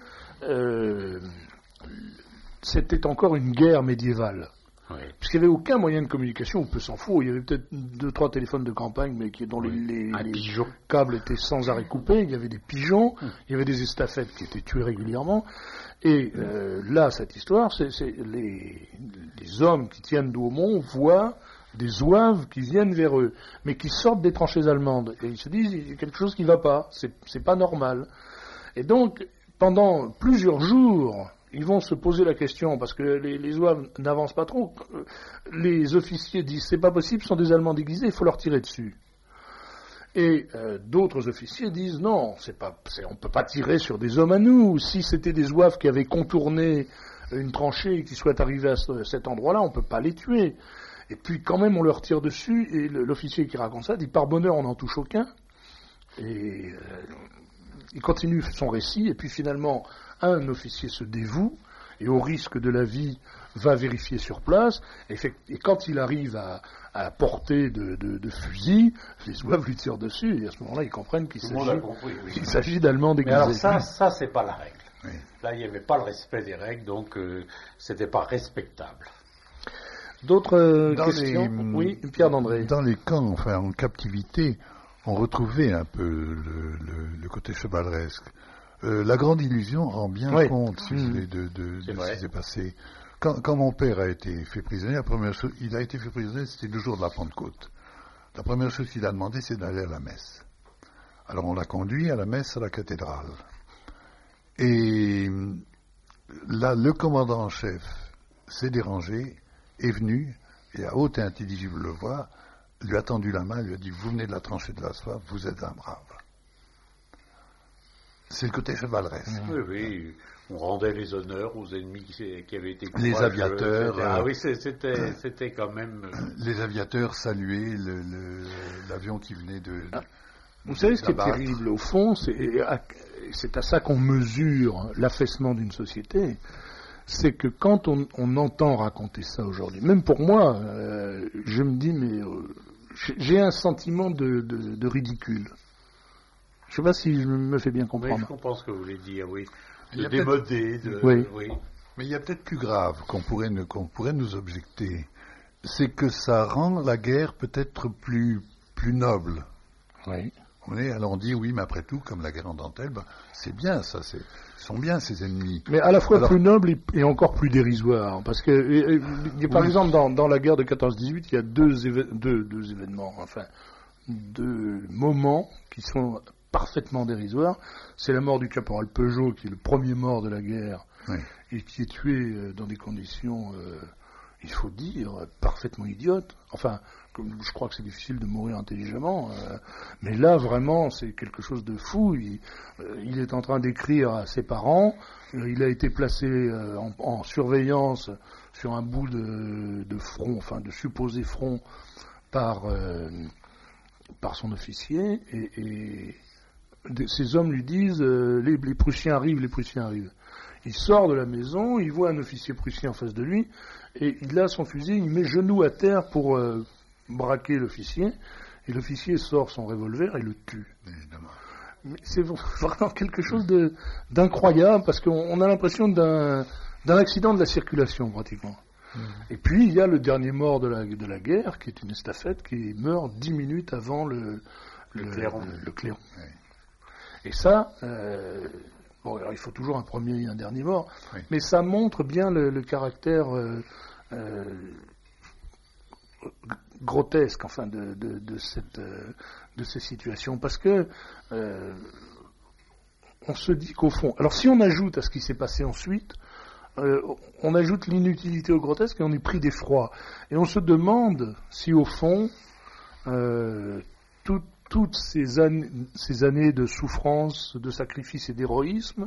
c'était encore une guerre médiévale. Oui. Puisqu'il n'y avait aucun moyen de communication, on peut s'en foutre. Il y avait peut-être 2-3 téléphones de campagne, mais dont les câbles étaient sans arrêt coupés. Il y avait des pigeons, il y avait des estafettes qui étaient tuées régulièrement. Et là, cette histoire, c'est les hommes qui tiennent Douaumont voient des zouaves qui viennent vers eux, mais qui sortent des tranchées allemandes. Et ils se disent, il y a quelque chose qui ne va pas, c'est pas normal. Et donc, pendant plusieurs jours, ils vont se poser la question, parce que les zouaves n'avancent pas trop. Les officiers disent, c'est pas possible, ce sont des Allemands déguisés, il faut leur tirer dessus. Et d'autres officiers disent, non, on peut pas tirer sur des hommes à nous. Si c'était des zouaves qui avaient contourné une tranchée et qui soient arrivés à cet endroit-là, on peut pas les tuer. Et puis quand même on leur tire dessus, et l'officier qui raconte ça dit, par bonheur on n'en touche aucun. Et il continue son récit, et puis finalement un officier se dévoue, et au risque de la vie va vérifier sur place, et quand il arrive à portée de fusil, les zouaves lui tirent dessus, et à ce moment-là ils comprennent qu'il s'agit d'Allemands déguisés. Mais alors ça c'est pas la règle. Oui. Là il n'y avait pas le respect des règles, donc c'était pas respectable. D'autres questions? Oui, Pierre d'André. Dans les camps, enfin en captivité, on retrouvait un peu le côté chevaleresque. La grande illusion rend bien compte, si vous voulez, de ce qui s'est passé. Quand mon père a été fait prisonnier, la première chose, il a été fait prisonnier, c'était le jour de la Pentecôte. La première chose qu'il a demandé, c'est d'aller à la messe. Alors on l'a conduit à la messe à la cathédrale. Et là, le commandant en chef s'est dérangé, est venu, et à haute et intelligible voix, lui a tendu la main, lui a dit, vous venez de la tranchée de la soif, vous êtes un brave. C'est le côté chevaleresque. Oui, oui. On rendait les honneurs aux ennemis qui avaient été Les courageux, aviateurs. etc. Ah oui, c'était quand même... Les aviateurs saluaient l'avion qui venait de... Vous savez ce qui est là-bas. terrible au fond, c'est à ça qu'on mesure l'affaissement d'une société, c'est que quand on entend raconter ça aujourd'hui, même pour moi, je me dis, mais j'ai un sentiment de ridicule. Je ne sais pas si je me fais bien Oui, comprendre. je comprends ce que vous voulez dire, oui. Il y De a démodé, Oui. Mais il y a peut-être plus grave qu'on pourrait nous objecter, c'est que ça rend la guerre peut-être plus noble. Oui. Alors on dit oui, mais après tout, comme la guerre en dentelle, c'est bien ça, ils sont bien ces ennemis. Mais à la fois plus noble et encore plus dérisoire, parce que par exemple dans la guerre de 14-18, il y a deux événements, enfin deux moments qui sont parfaitement dérisoires. C'est la mort du caporal Peugeot, qui est le premier mort de la guerre, Oui. et qui est tué dans des conditions, il faut dire, parfaitement idiotes. Enfin, je crois que c'est difficile de mourir intelligemment, mais là, vraiment, c'est quelque chose de fou. Il est en train d'écrire à ses parents, il a été placé en surveillance sur un bout de front, enfin de supposé front, par son officier, et ces hommes lui disent les Prussiens arrivent, les Prussiens arrivent. Il sort de la maison, il voit un officier prussien en face de lui, et il a son fusil, il met genou à terre pour braquer l'officier, et l'officier sort son revolver et le tue. Évidemment. Mais c'est vraiment quelque chose d'incroyable, parce qu'on a l'impression d'un accident de la circulation, pratiquement. Et puis, il y a le dernier mort de la guerre, qui est une estafette, qui meurt 10 minutes avant le clairon. Oui. Et ça, alors il faut toujours un premier et un dernier mort, Oui. mais ça montre bien le caractère grotesque, enfin, de ces situations, parce que on se dit qu'au fond, alors si on ajoute à ce qui s'est passé ensuite, on ajoute l'inutilité au grotesque et on est pris d'effroi. Et on se demande si au fond, toutes ces années de souffrance, de sacrifice et d'héroïsme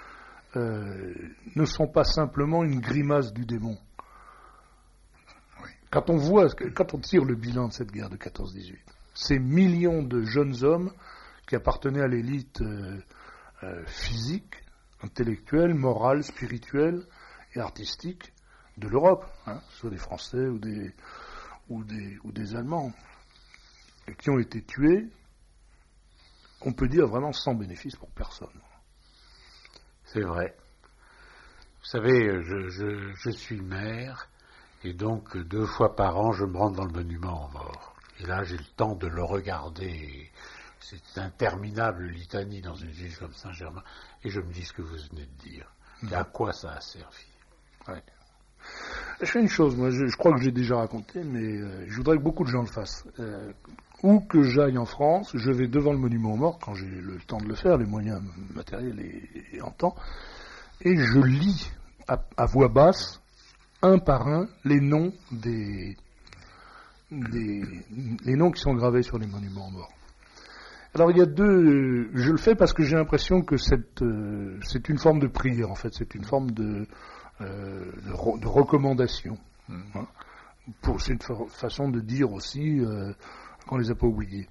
ne sont pas simplement une grimace du démon. Oui. Quand on tire le bilan de cette guerre de 14-18, ces millions de jeunes hommes qui appartenaient à l'élite physique, intellectuelle, morale, spirituelle et artistique de l'Europe, soit des Français ou des Allemands, et qui ont été tués, on peut dire vraiment sans bénéfice pour personne. C'est vrai. Vous savez, je suis maire, et donc 2 fois par an, je me rends dans le monument aux morts. Et là, j'ai le temps de le regarder. C'est interminable litanie dans une ville comme Saint-Germain. Et je me dis ce que vous venez de dire. Et à quoi ça a servi? Ouais. Je fais une chose, moi, je crois que j'ai déjà raconté, mais je voudrais que beaucoup de gens le fassent. Où que j'aille en France, je vais devant le monument aux morts, quand j'ai le temps de le faire, les moyens matériels et en temps, et je lis à voix basse, un par un, les noms les noms qui sont gravés sur les monuments aux morts. Alors il y a je le fais parce que j'ai l'impression que c'est une forme de prière, en fait, c'est une forme de recommandation. C'est une façon de dire aussi qu'on les a pas oubliés.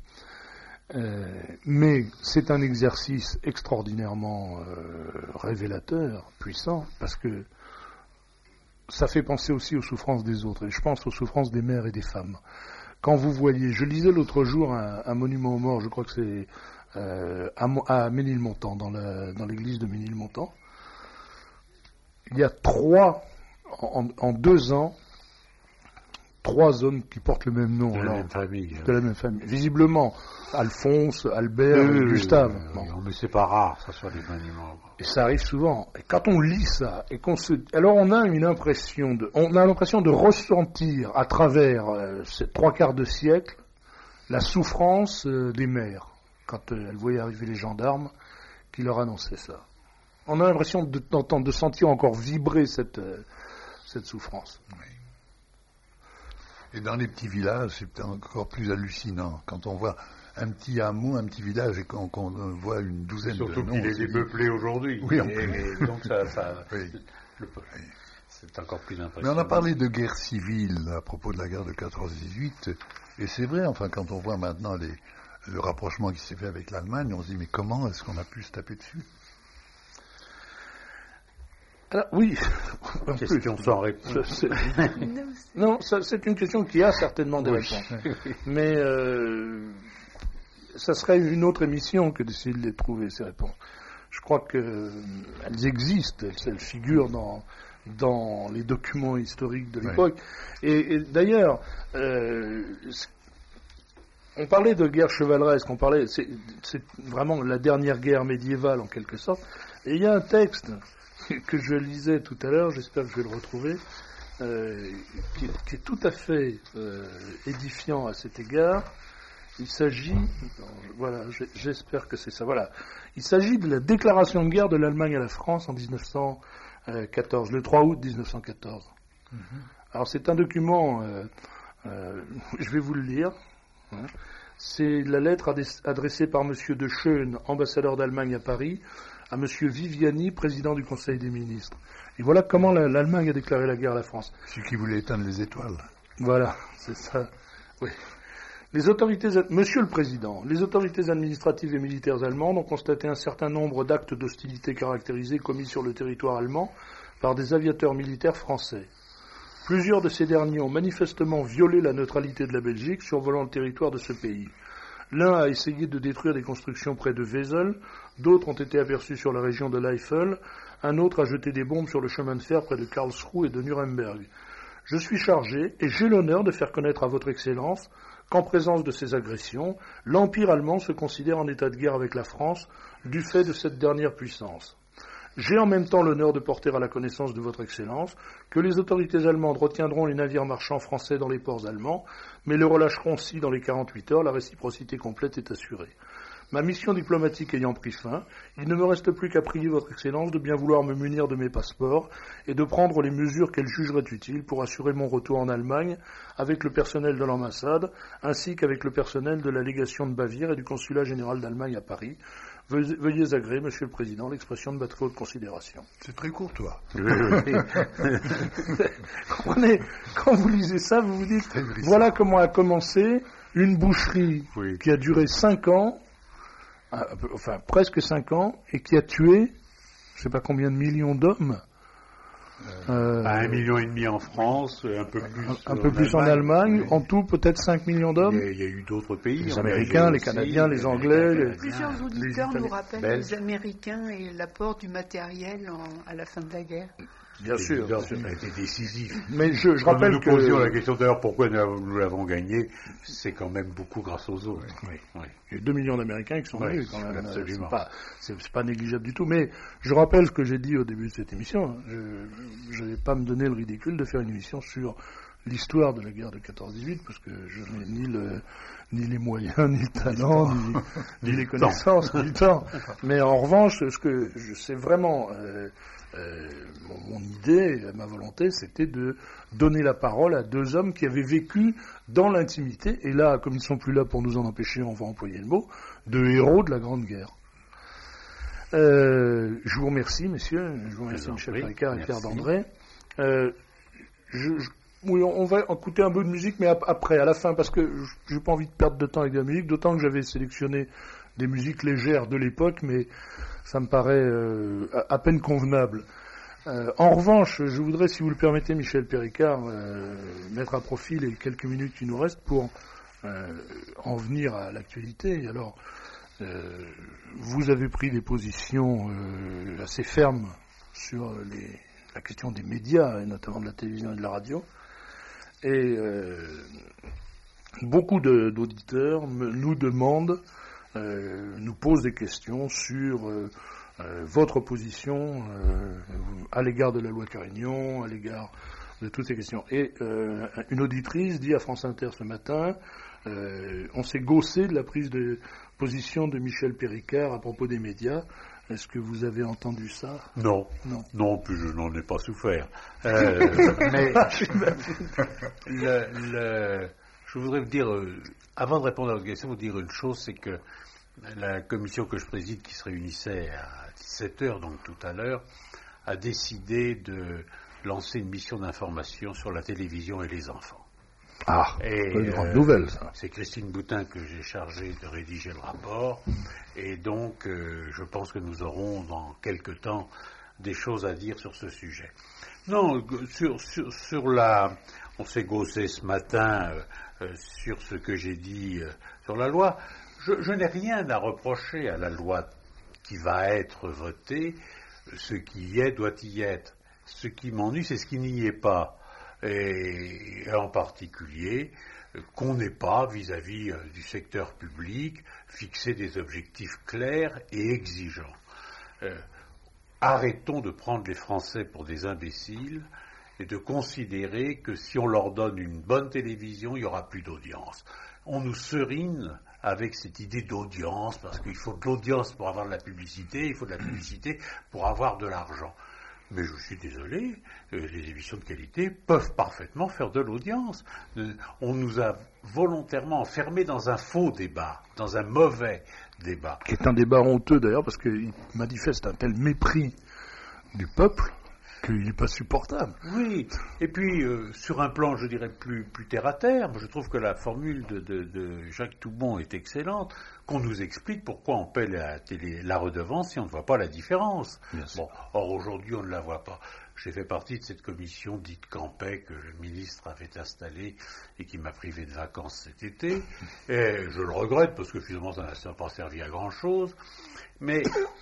Mais c'est un exercice extraordinairement révélateur, puissant, parce que ça fait penser aussi aux souffrances des autres, et je pense aux souffrances des mères et des femmes. Quand vous voyez, je lisais l'autre jour un monument aux morts, je crois que c'est à Ménilmontant, dans l'église de Ménilmontant. Il y a en 2 ans, 3 hommes qui portent le même nom. De la même famille. De la même famille. Visiblement, Alphonse, Albert et Gustave. Non, mais c'est pas rare, ça soit des monuments. Et ça arrive souvent. Et quand on lit ça, alors on a l'impression de ressentir à travers ces 3/4 de siècle la souffrance des mères quand elles voyaient arriver les gendarmes qui leur annonçaient ça. On a l'impression de sentir encore vibrer cette souffrance. Oui. Et dans les petits villages, c'est encore plus hallucinant. Quand on voit un petit hameau, un petit village, et qu'on voit une douzaine de noms. Surtout qu'il est dépeuplé aujourd'hui. Oui, et donc ça oui. c'est encore plus Mais impressionnant. on a parlé de guerre civile à propos de la guerre de 14-18, et c'est vrai, enfin, quand on voit maintenant le rapprochement qui s'est fait avec l'Allemagne, on se dit, mais comment est-ce qu'on a pu se taper dessus? Alors, oui. Question sans réponse. Non, c'est une question qui a certainement des réponses. Mais ça serait une autre émission que d'essayer de les trouver, ces réponses. Je crois qu'elles existent, elles figurent dans les documents historiques de l'époque. Oui. Et d'ailleurs, on parlait de guerre chevaleresque, c'est vraiment la dernière guerre médiévale en quelque sorte. Et il y a un texte que je lisais tout à l'heure, j'espère que je vais le retrouver, qui est tout à fait édifiant à cet égard. Il s'agit, voilà, j'espère que c'est ça, voilà. Il s'agit de la déclaration de guerre de l'Allemagne à la France en 1914, le 3 août 1914. Mm-hmm. Alors c'est un document, je vais vous le lire. Hein. C'est la lettre adressée par M. de Schoen, ambassadeur d'Allemagne à Paris, à M. Viviani, président du Conseil des ministres. Et voilà comment l'Allemagne a déclaré la guerre à la France. Celui qui voulait éteindre les étoiles. Voilà, c'est ça. Oui. Monsieur le Président, les autorités administratives et militaires allemandes ont constaté un certain nombre d'actes d'hostilité caractérisés commis sur le territoire allemand par des aviateurs militaires français. Plusieurs de ces derniers ont manifestement violé la neutralité de la Belgique, survolant le territoire de ce pays. L'un a essayé de détruire des constructions près de Wesel, d'autres ont été aperçus sur la région de l'Eifel, un autre a jeté des bombes sur le chemin de fer près de Karlsruhe et de Nuremberg. Je suis chargé, et j'ai l'honneur de faire connaître à votre Excellence qu'en présence de ces agressions, l'Empire allemand se considère en état de guerre avec la France du fait de cette dernière puissance. J'ai en même temps l'honneur de porter à la connaissance de votre Excellence que les autorités allemandes retiendront les navires marchands français dans les ports allemands, mais les relâcheront si, dans les 48 heures, la réciprocité complète est assurée. Ma mission diplomatique ayant pris fin, il ne me reste plus qu'à prier votre Excellence de bien vouloir me munir de mes passeports et de prendre les mesures qu'elle jugerait utiles pour assurer mon retour en Allemagne avec le personnel de l'ambassade, ainsi qu'avec le personnel de la légation de Bavière et du consulat général d'Allemagne à Paris. Veuillez agréer, Monsieur le Président, l'expression de ma très haute considération. C'est très courtois. Comprenez, quand vous lisez ça, vous vous dites, voilà comment a commencé une boucherie qui a duré 5 ans, enfin presque 5 ans, et qui a tué, je ne sais pas combien de millions d'hommes. 1,5 million en France, un peu plus en Allemagne, en tout peut-être 5 millions d'hommes. Il y a eu d'autres pays. Les Américains, les Canadiens, les Anglais. Plusieurs auditeurs nous rappellent les Américains et l'apport du matériel à la fin de la guerre. Bien sûr. Ça a été décisif. Mais je rappelle nous posions la question d'ailleurs pourquoi nous l'avons gagné, c'est quand même beaucoup grâce aux autres. Oui. Il y a 2 millions d'Américains qui sont venus quand même. Absolument. C'est pas négligeable du tout. Mais je rappelle ce que j'ai dit au début de cette émission. Je ne vais pas me donner le ridicule de faire une émission sur l'histoire de la guerre de 14-18 parce que je n'ai ni les moyens, ni le talent, ni les connaissances, ni le temps. Mais en revanche, ce que je sais vraiment. Mon idée, ma volonté, c'était de donner la parole à 2 hommes qui avaient vécu dans l'intimité, et là, comme ils ne sont plus là pour nous en empêcher, on va employer le mot, de héros de la Grande Guerre. Je vous remercie, messieurs, je vous remercie Michel Péricard et Pierre Dandré. Oui, on va écouter un peu de musique, mais après, à la fin, parce que je n'ai pas envie de perdre de temps avec de la musique, d'autant que j'avais sélectionné des musiques légères de l'époque, mais ça me paraît à peine convenable. En revanche, je voudrais, si vous le permettez, Michel Péricard, mettre à profit les quelques minutes qui nous restent pour en venir à l'actualité. Alors, vous avez pris des positions assez fermes sur la question des médias, et notamment de la télévision et de la radio. Et beaucoup d'auditeurs nous demandent, nous posent des questions sur votre position à l'égard de la loi Carignan, à l'égard de toutes ces questions. Et une auditrice dit à France Inter ce matin, on s'est gaussé de la prise de position de Michel Péricard à propos des médias. Est-ce que vous avez entendu ça? Non, puis je n'en ai pas souffert. Mais Je voudrais vous dire, avant de répondre à votre question, vous dire une chose, c'est que la commission que je préside, qui se réunissait à 17h, donc tout à l'heure, a décidé de lancer une mission d'information sur la télévision et les enfants. Ah, une grande nouvelle, ça. C'est Christine Boutin que j'ai chargé de rédiger le rapport, et donc je pense que nous aurons dans quelque temps des choses à dire sur ce sujet. Non, sur la... On s'est gaussé ce matin sur ce que j'ai dit sur la loi. Je n'ai rien à reprocher à la loi qui va être votée. Ce qui y est doit y être. Ce qui m'ennuie, c'est ce qui n'y est pas. Et en particulier, qu'on n'ait pas, vis-à-vis du secteur public, fixé des objectifs clairs et exigeants. Arrêtons de prendre les Français pour des imbéciles et de considérer que si on leur donne une bonne télévision, il n'y aura plus d'audience. On nous serine avec cette idée d'audience, parce qu'il faut de l'audience pour avoir de la publicité, il faut de la publicité pour avoir de l'argent. Mais je suis désolé, les émissions de qualité peuvent parfaitement faire de l'audience. On nous a volontairement enfermés dans un faux débat, dans un mauvais débat. Qui est un débat honteux d'ailleurs, parce qu'il manifeste un tel mépris du peuple qu'il n'est pas supportable. Oui, et puis sur un plan, je dirais, plus terre à terre, je trouve que la formule de Jacques Toubon est excellente, qu'on nous explique pourquoi on paie la redevance si on ne voit pas la différence. Bon, or aujourd'hui on ne la voit pas. J'ai fait partie de cette commission dite Campet que le ministre avait installée et qui m'a privé de vacances cet été. Et je le regrette parce que finalement ça n'a pas servi à grand chose. Mais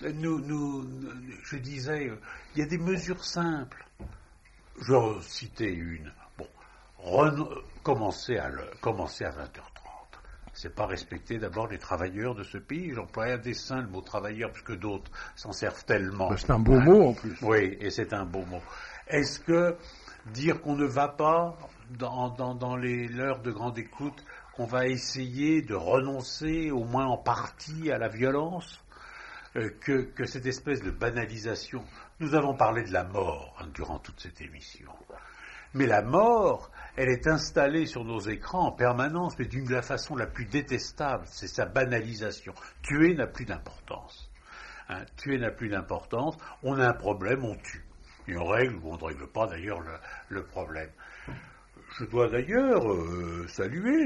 je disais, il y a des mesures simples. Je vais citer une. Bon, commencer à 20h30. C'est pas respecter d'abord les travailleurs de ce pays. J'emploie à dessein le mot travailleur puisque d'autres s'en servent tellement. C'est un beau mot en plus. Oui, et c'est un beau mot. Est-ce que dire qu'on ne va pas dans l'heures de grande écoute, qu'on va essayer de renoncer au moins en partie à la violence, que cette espèce de banalisation. Nous avons parlé de la mort durant toute cette émission. Mais la mort, elle est installée sur nos écrans en permanence, mais d'une la façon la plus détestable, c'est sa banalisation. Tuer n'a plus d'importance. Tuer n'a plus d'importance, on a un problème, on tue. Et on règle, ou on ne règle pas d'ailleurs le problème. Je dois d'ailleurs saluer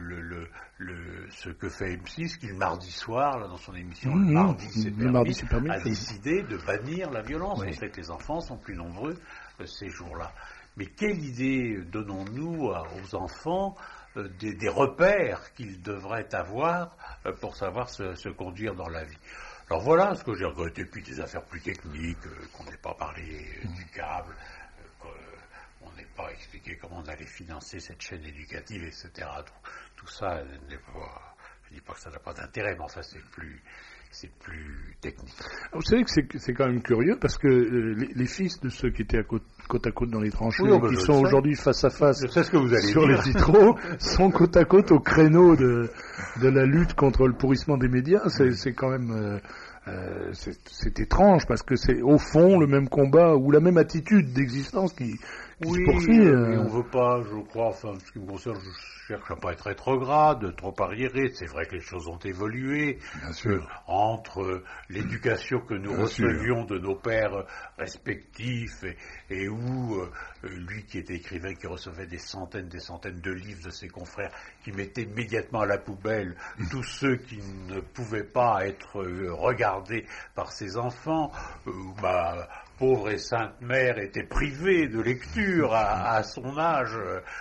ce que fait M6, qui le mardi soir, là, dans son émission, le mardi c'est permis, a décidé de bannir la violence. Oui. On sait que les enfants sont plus nombreux ces jours-là. Mais quelle idée donnons-nous aux enfants des repères qu'ils devraient avoir pour savoir se conduire dans la vie? Alors voilà ce que j'ai regretté, puis des affaires plus techniques, qu'on n'ait pas parlé du câble, qu'on n'ait pas expliqué comment on allait financer cette chaîne éducative, etc. Tout ça n'est pas... Je ne dis pas que ça n'a pas d'intérêt, mais enfin c'est plus technique. Vous savez que c'est quand même curieux, parce que les fils de ceux qui étaient côte à côte dans les tranchées, qui sont aujourd'hui face à face sur les vitraux, sont côte à côte au créneau de la lutte contre le pourrissement des médias. C'est quand même... c'est étrange, parce que c'est au fond le même combat ou la même attitude d'existence qui se poursuit. Mais on ne veut pas, je crois, enfin, ce qui me concerne, je cherche à ne pas être rétrograde, trop arriéré. C'est vrai que les choses ont évolué. Bien sûr. Entre l'éducation que nous recevions de nos pères respectifs et où lui qui était écrivain, qui recevait des centaines de livres de ses confrères, qui mettait immédiatement à la poubelle tous ceux qui ne pouvaient pas être regardés par ses enfants, ma pauvre et sainte mère était privée de lecture à son âge.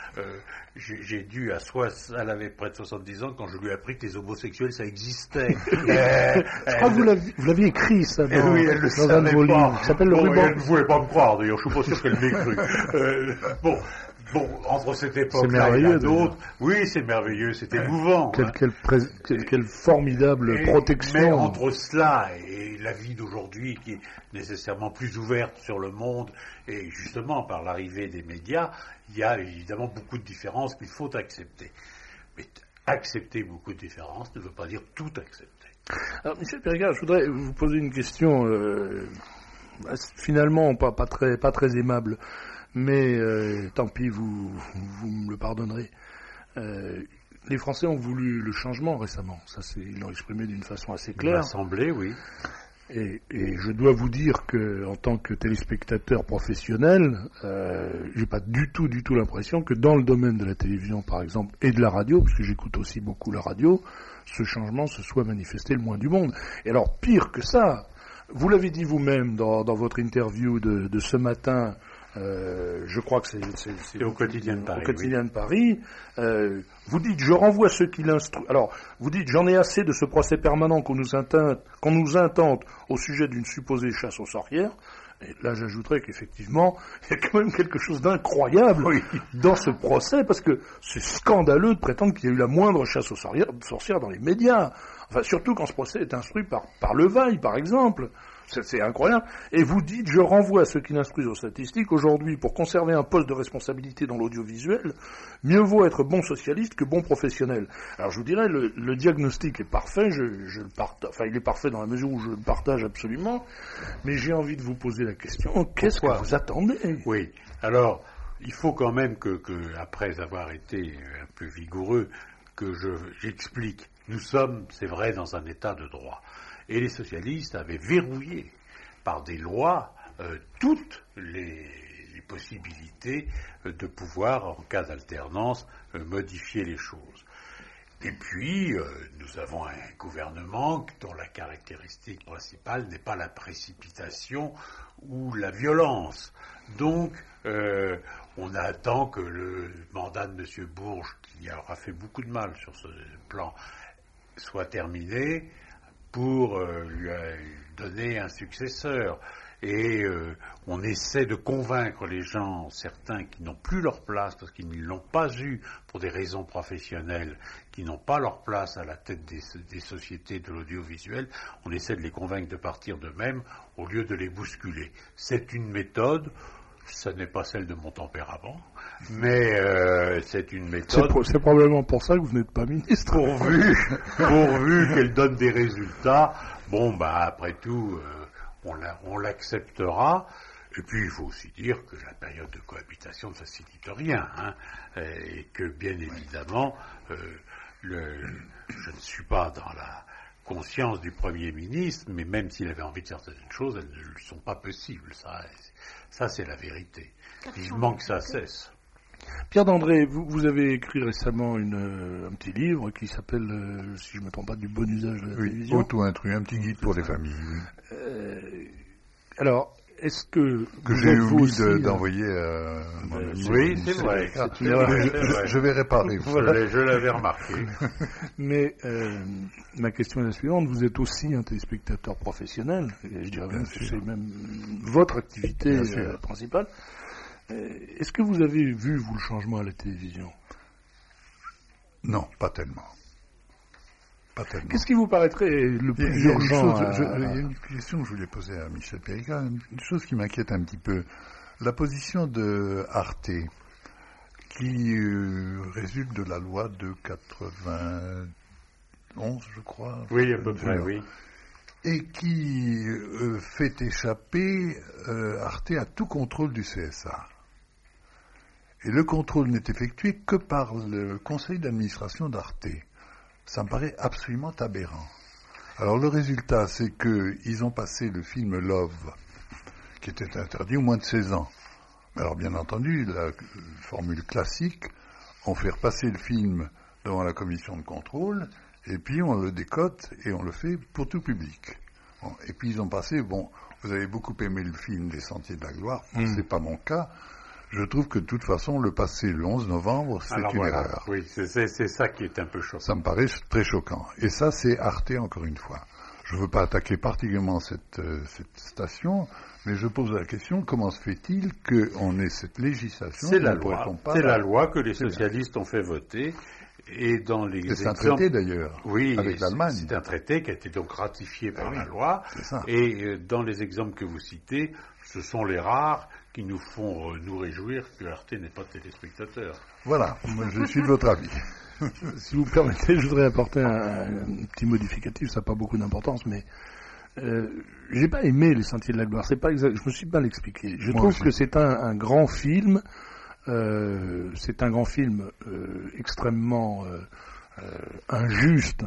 J'ai dû, elle avait près de 70 ans, quand je lui ai appris que les homosexuels, ça existait. Je crois que vous l'aviez écrit, ça, dans un de vos livres. Ça s'appelle Le Ruban. Elle ne voulait pas me croire, d'ailleurs, je suis pas sûr qu'elle m'ait cru. Bon, entre cette époque-là et la d'autres, oui, c'est merveilleux, c'est émouvant. Quelle formidable protection. Mais entre cela et la vie d'aujourd'hui, qui est nécessairement plus ouverte sur le monde, et justement par l'arrivée des médias, il y a évidemment beaucoup de différences qu'il faut accepter. Mais accepter beaucoup de différences ne veut pas dire tout accepter. Alors, Michel Périgat, je voudrais vous poser une question, finalement pas très aimable. Mais tant pis, vous me le pardonnerez. les Français ont voulu le changement récemment. Ça, ils l'ont exprimé d'une façon assez Il claire. m'a semblé, oui. Et je dois vous dire que, en tant que téléspectateur professionnel, j'ai pas du tout l'impression que dans le domaine de la télévision, par exemple, et de la radio, parce que j'écoute aussi beaucoup la radio, ce changement se soit manifesté le moins du monde. Et alors, pire que ça, vous l'avez dit vous-même dans votre interview de ce matin. Je crois que c'est au Quotidien de Paris. Au Quotidien de Paris. Vous dites, je renvoie ceux qui l'instruisent. Alors, vous dites, j'en ai assez de ce procès permanent qu'on nous intente au sujet d'une supposée chasse aux sorcières. Et là, j'ajouterais qu'effectivement, il y a quand même quelque chose d'incroyable dans ce procès, parce que c'est scandaleux de prétendre qu'il y a eu la moindre chasse aux sorcières dans les médias. Enfin, surtout quand ce procès est instruit par Levaille, par exemple. C'est incroyable. Et vous dites, je renvoie à ceux qui l'instruisent aux statistiques. Aujourd'hui, pour conserver un poste de responsabilité dans l'audiovisuel, mieux vaut être bon socialiste que bon professionnel. Alors je vous dirais, le diagnostic est parfait. Je le partage. Enfin, il est parfait dans la mesure où je le partage absolument. Mais j'ai envie de vous poser la question, qu'est-ce que vous attendez ? Oui. Alors, il faut quand même que après avoir été un peu vigoureux, que j'explique. Nous sommes, c'est vrai, dans un état de droit. Et les socialistes avaient verrouillé par des lois toutes les possibilités de pouvoir, en cas d'alternance, modifier les choses. Et puis, nous avons un gouvernement dont la caractéristique principale n'est pas la précipitation ou la violence. Donc, on attend que le mandat de M. Bourges, qui aura fait beaucoup de mal sur ce plan, soit terminé, pour lui donner un successeur. Et on essaie de convaincre les gens, certains qui n'ont plus leur place parce qu'ils ne l'ont pas eu pour des raisons professionnelles, qui n'ont pas leur place à la tête des sociétés de l'audiovisuel, on essaie de les convaincre de partir d'eux-mêmes au lieu de les bousculer. C'est une méthode, ça n'est pas celle de mon tempérament, mais c'est une méthode... C'est probablement pour ça que vous n'êtes pas ministre. Pourvu qu'elle donne des résultats, bon, après tout, on l'acceptera. Et puis, il faut aussi dire que la période de cohabitation ne facilite rien, et que, bien évidemment, je ne suis pas dans la conscience du Premier ministre, mais même s'il avait envie de certaines choses, elles ne sont pas possibles. Ça, c'est la vérité. Vivement que ça cesse. Pierre Dandré, vous avez écrit récemment un petit livre qui s'appelle, si je ne me trompe pas, du bon usage de la télévision. Auto-intrus, un petit guide pour les familles. Alors, est-ce que j'ai oublié d'envoyer à mon ami? Oui, c'est vrai. C'est une erreur. Je vais réparer. Voilà. Je l'avais remarqué. Mais ma question est la suivante. Vous êtes aussi un téléspectateur professionnel. Et je dirais même que c'est même votre activité principale. Est-ce que vous avez vu, vous, le changement à la télévision ? Non, pas tellement. Qu'est-ce qui vous paraîtrait le plus urgent Il y a une question que je voulais poser à Michel Périca, une chose qui m'inquiète un petit peu. La position de Arte, qui résulte de la loi de 91, je crois. Oui, à peu près, oui. Et qui fait échapper Arte à tout contrôle du CSA. Et le contrôle n'est effectué que par le conseil d'administration d'Arte. Ça me paraît absolument aberrant. Alors le résultat, c'est qu'ils ont passé le film Love, qui était interdit au moins de 16 ans. Alors bien entendu, la formule classique, on fait repasser le film devant la commission de contrôle, et puis on le décote et on le fait pour tout public. Bon, et puis ils ont passé, vous avez beaucoup aimé le film Les Sentiers de la Gloire, c'est pas mon cas. Je trouve que de toute façon, le passer le 11 novembre, c'est une erreur. Oui, c'est ça qui est un peu choquant. Ça me paraît très choquant. Et ça, c'est Arte, encore une fois. Je ne veux pas attaquer particulièrement cette station, mais je pose la question, comment se fait-il qu'on ait cette législation? C'est la loi que les socialistes ont fait voter. Et dans les c'est un traité d'ailleurs, oui, avec l'Allemagne. C'est un traité qui a été donc ratifié par la loi. C'est ça. Et dans les exemples que vous citez, ce sont les rares qui nous font nous réjouir que Arte n'est pas téléspectateur. Voilà, moi je suis de votre avis. Si vous permettez, je voudrais apporter un petit modificatif, ça n'a pas beaucoup d'importance, mais j'ai pas aimé Les Sentiers de la Gloire, c'est pas exact, je me suis mal expliqué. Je trouve que c'est un grand film c'est un grand film extrêmement injuste,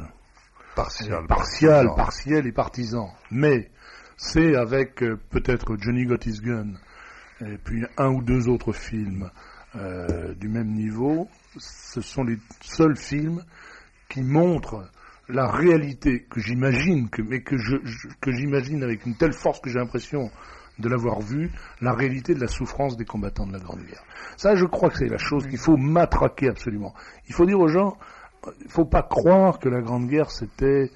partiel et partisan. Mais c'est avec peut-être Johnny Got His Gun et puis un ou deux autres films du même niveau, ce sont les seuls films qui montrent la réalité que j'imagine, que j'imagine avec une telle force que j'ai l'impression de l'avoir vu, la réalité de la souffrance des combattants de la Grande Guerre. Ça, je crois que c'est la chose qu'il faut matraquer absolument. Il faut dire aux gens, il ne faut pas croire que la Grande Guerre c'était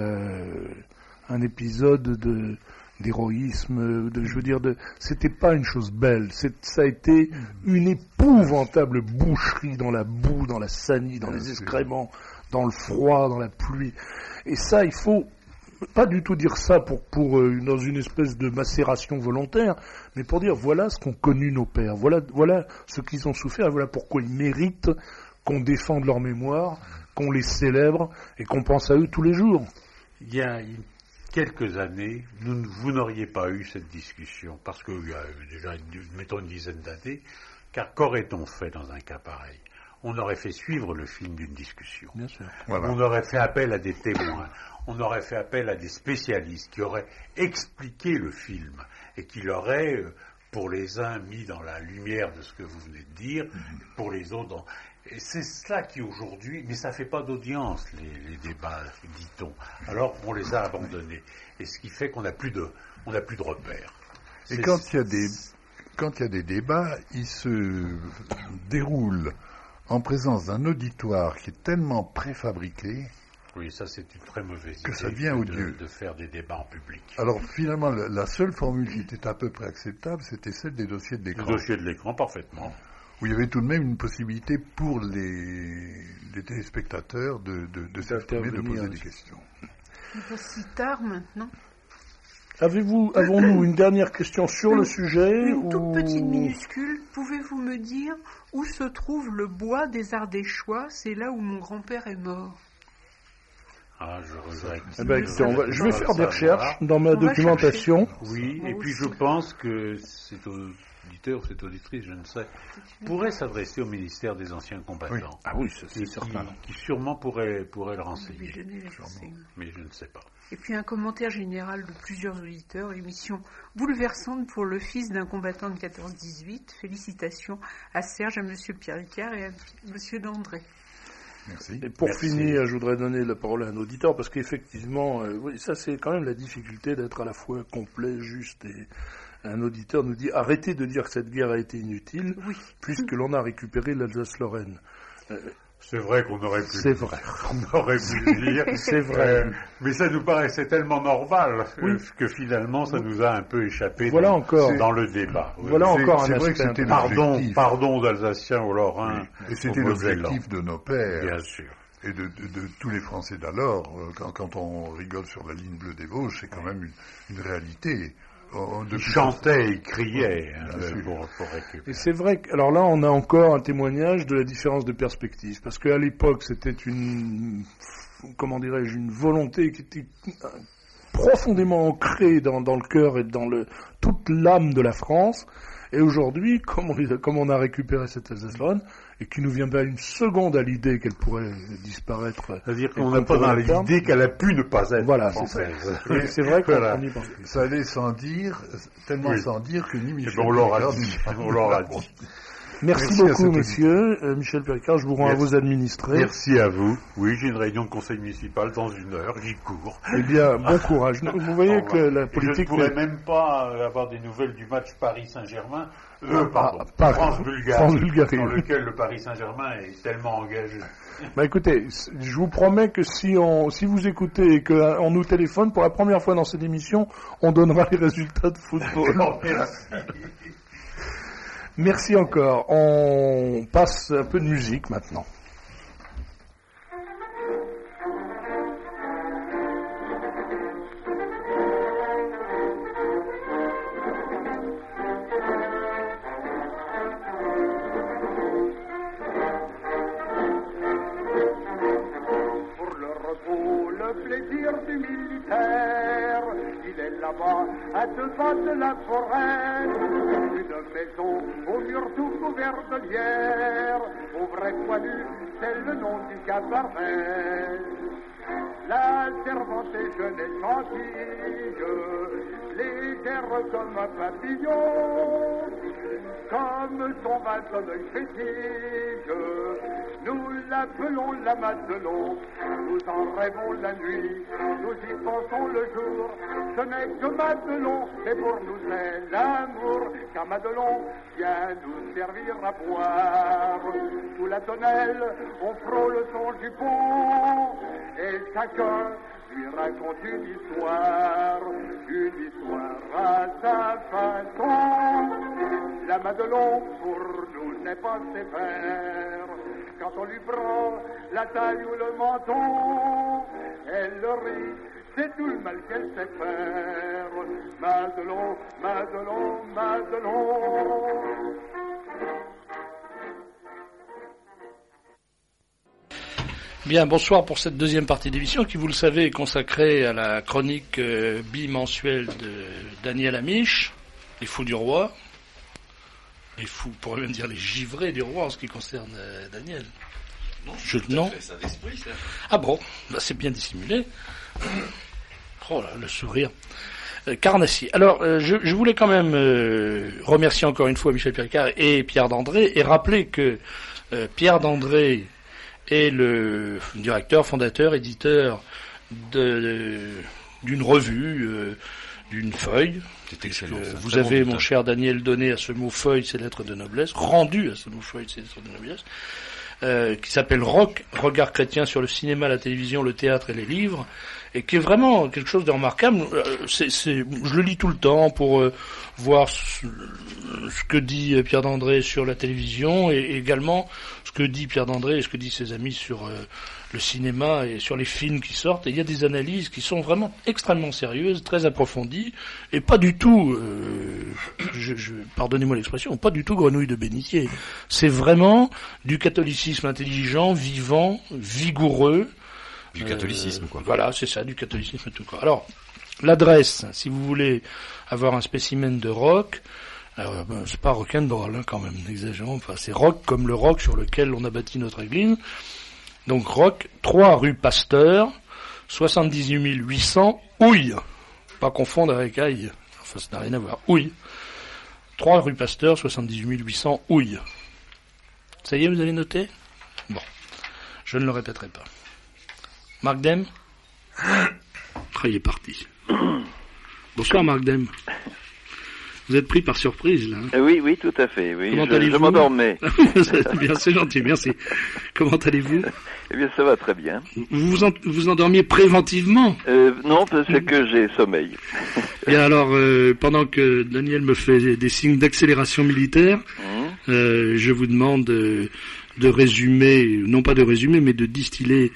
un épisode d'héroïsme, c'était pas une chose belle, ça a été une épouvantable boucherie dans la boue, dans la sanie, dans les excréments, dans le froid, dans la pluie. Et ça, il faut pas du tout dire ça pour dans une espèce de macération volontaire, mais pour dire voilà ce qu'ont connu nos pères, voilà ce qu'ils ont souffert, et voilà pourquoi ils méritent qu'on défende leur mémoire, qu'on les célèbre et qu'on pense à eux tous les jours. Il y a quelques années, vous n'auriez pas eu cette discussion, parce qu'il y a déjà, mettons, une dizaine d'années, car qu'aurait-on fait dans un cas pareil ? On aurait fait suivre le film d'une discussion. Bien sûr. Voilà. On aurait fait appel à des témoins, on aurait fait appel à des spécialistes qui auraient expliqué le film et qui l'auraient, pour les uns, mis dans la lumière de ce que vous venez de dire, pour les autres... Et c'est cela qui aujourd'hui, mais ça ne fait pas d'audience, les débats, dit-on. Alors on les a abandonnés. Et ce qui fait qu'on n'a plus de repères. Et quand il y a des débats, ils se déroulent en présence d'un auditoire qui est tellement préfabriqué. Oui, ça c'est une très mauvaise idée que ça devient odieux de faire des débats en public. Alors finalement, la seule formule qui était à peu près acceptable, c'était celle des dossiers de l'écran. Le dossier de l'écran, parfaitement. Où il y avait tout de même une possibilité pour les téléspectateurs de s'exprimer, de poser des questions. C'est pas si tard maintenant. Avons-nous une dernière question sur le sujet Une toute petite minuscule. Pouvez-vous me dire où se trouve le bois des Ardéchois ? C'est là où mon grand-père est mort. Ah, je regrette. Je vais faire des recherches dans ma documentation. Oui, et puis je pense que cet auditeur, cette auditrice, je ne sais, pourrait s'adresser au ministère des Anciens Combattants. Oui. Ah oui, c'est certain. Qui sûrement pourrait le renseigner. Mais je ne sais pas. Et puis un commentaire général de plusieurs auditeurs. Émission bouleversante pour le fils d'un combattant de 14-18. Félicitations à Serge, à monsieur Pierre Ricard et à monsieur Dandré. Merci. Et pour finir, je voudrais donner la parole à un auditeur, parce qu'effectivement, oui, ça c'est quand même la difficulté d'être à la fois complet, juste, et un auditeur nous dit « Arrêtez de dire que cette guerre a été inutile, puisque l'on a récupéré l'Alsace-Lorraine ». C'est vrai qu'on aurait pu C'est vrai. On aurait pu le dire. C'est vrai. Mais ça nous paraissait tellement normal que finalement ça nous a un peu échappé dans le débat. Voilà encore un vrai que c'était pardon aux Alsaciens, aux Lorrains. Et c'était l'objectif de nos pères. Bien sûr. Et de tous les Français d'alors. Quand on rigole sur la ligne bleue des Vosges, c'est quand même une réalité. Ils chantaient, ils criaient pour récupérer. Et c'est vrai que, alors là, on a encore un témoignage de la différence de perspective, parce qu'à l'époque, c'était une volonté qui était profondément ancrée dans le cœur et dans toute l'âme de la France. Et aujourd'hui, comme on a récupéré cette Alsace-Lorraine, et qui nous vient pas une seconde à l'idée qu'elle pourrait disparaître. C'est-à-dire qu'on n'a pas dans l'idée qu'elle a pu ne pas être française. C'est vrai qu'on y pense. Ça allait sans dire, tellement sans dire que ni Michel on l'aura dit. Merci beaucoup, messieurs. Michel Péricard, je vous rends à vos administrés. Merci à vous. Oui, j'ai une réunion de conseil municipal dans 1 heure, j'y cours. Eh bien, bon courage. Vous voyez que la politique... Je ne pourrais même pas avoir des nouvelles du match Paris-Saint-Germain, France-Bulgarie, dans lequel le Paris Saint-Germain est tellement engagé. Bah écoutez, je vous promets que si vous écoutez et qu'on nous téléphone, pour la première fois dans cette émission, on donnera les résultats de football. Merci encore. On passe un peu de musique maintenant. Pour le repos, le plaisir du militaire, il est là-bas, à 2 pas de la forêt. Une maison au mur tout couvert verre de lierre. Au vrai poilu, c'est le nom du cabaret. La servante est jeune et gentille, légère comme un papillon, comme son bâton de fétige. Nous l'appelons la Madelon, nous en rêvons la nuit, nous y pensons le jour. Ce n'est que Madelon, et pour nous c'est l'amour, car Madelon vient nous servir à boire. Sous la tonnelle, on frôle son jupon, et chacun lui raconte une histoire à sa façon. La Madelon pour nous n'est pas sévère, quand on lui prend la taille ou le menton, elle rit, c'est tout le mal qu'elle sait faire. Madelon, Madelon, Madelon. Bien, bonsoir pour cette deuxième partie d'émission qui, vous le savez, est consacrée à la chronique bimensuelle de Daniel Amiche, les fous du roi. Les fous, on pourrait même dire les givrés du roi en ce qui concerne Daniel. Non. Ça d'esprit, ça. Ah bon, bah c'est bien dissimulé. Oh là, le sourire. Carnassier. Alors, je voulais quand même remercier encore une fois Michel Picard et Pierre Dandré et rappeler que Pierre Dandré est le directeur, fondateur, éditeur d'une revue, d'une feuille. C'est excellent. Vous avez, mon cher Daniel, donné à ce mot feuille ses lettres de noblesse, rendu à ce mot feuille ses lettres de noblesse, qui s'appelle Rock, regard chrétien sur le cinéma, la télévision, le théâtre et les livres, et qui est vraiment quelque chose de remarquable. Je le lis tout le temps pour voir ce que dit Pierre Dandré sur la télévision, et également ce que dit Pierre Dandré et ce que disent ses amis sur le cinéma et sur les films qui sortent. Et il y a des analyses qui sont vraiment extrêmement sérieuses, très approfondies, et pas du tout, pardonnez-moi l'expression, pas du tout grenouille de bénitier. C'est vraiment du catholicisme intelligent, vivant, vigoureux. Du catholicisme, quoi. Voilà, c'est ça, du catholicisme tout quoi. Alors, l'adresse, si vous voulez avoir un spécimen de rock, c'est pas rock'n'roll, hein, quand même, n'exagérons pas. C'est rock comme le rock sur lequel on a bâti notre église. Donc rock, 3 rue Pasteur, 78 800, Houille. Pas confondre avec Aïe. Enfin, ça n'a rien à voir. Houille. 3 rue Pasteur, 78 800, Houille. Ça y est, vous avez noté? Bon. Je ne le répéterai pas. Marc Dem? Il est parti. Bonsoir Marc Dem. Vous êtes pris par surprise, là. Oui, tout à fait. Oui. Comment allez-vous? Je m'endormais. Bien, c'est gentil, merci. Comment allez-vous? Eh bien, ça va très bien. Vous endormiez préventivement? Non, parce que j'ai sommeil. Bien, alors, pendant que Daniel me fait des signes d'accélération militaire, je vous demande de résumer, non pas de résumer, mais de distiller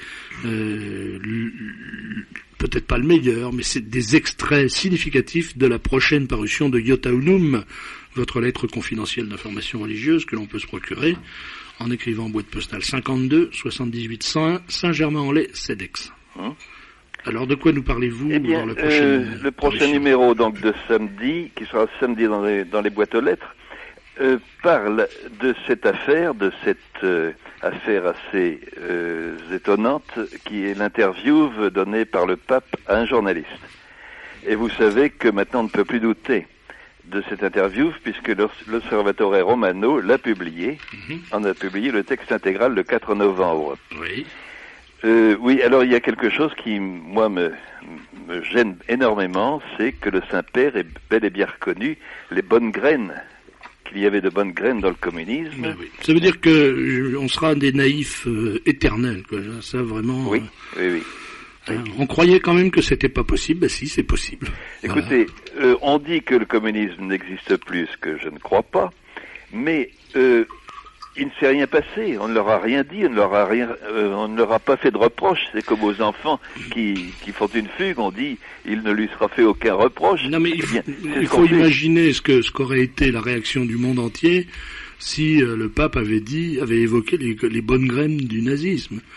peut-être pas le meilleur, mais c'est des extraits significatifs de la prochaine parution de Iota Unum, votre lettre confidentielle d'information religieuse que l'on peut se procurer en écrivant boîte postale 52 78 101 Saint-Germain-en-Laye, CEDEX. Alors de quoi nous parlez-vous dans la prochaine le prochain numéro donc de samedi, qui sera samedi dans les boîtes aux lettres, parle de cette affaire, affaire assez étonnante, qui est l'interview donnée par le pape à un journaliste. Et vous savez que maintenant on ne peut plus douter de cette interview, puisque l'Osservatore Romano l'a publié, on a publié le texte intégral le 4 novembre. Oui. Oui, alors il y a quelque chose qui, moi, me gêne énormément, c'est que le Saint-Père est bel et bien reconnu les bonnes graines, qu'il y avait de bonnes graines dans le communisme. Oui. Ça veut dire que on sera des naïfs éternels, quoi. Ça vraiment. Oui. On croyait quand même que c'était pas possible. Ben si, c'est possible. Écoutez, on dit que le communisme n'existe plus, ce que je ne crois pas, mais il ne s'est rien passé. On ne leur a rien dit, on ne leur a pas fait de reproche. C'est comme aux enfants qui font une fugue, on dit il ne lui sera fait aucun reproche. Non mais il faut imaginer ce qu'aurait été la réaction du monde entier si le pape avait évoqué les bonnes graines du nazisme.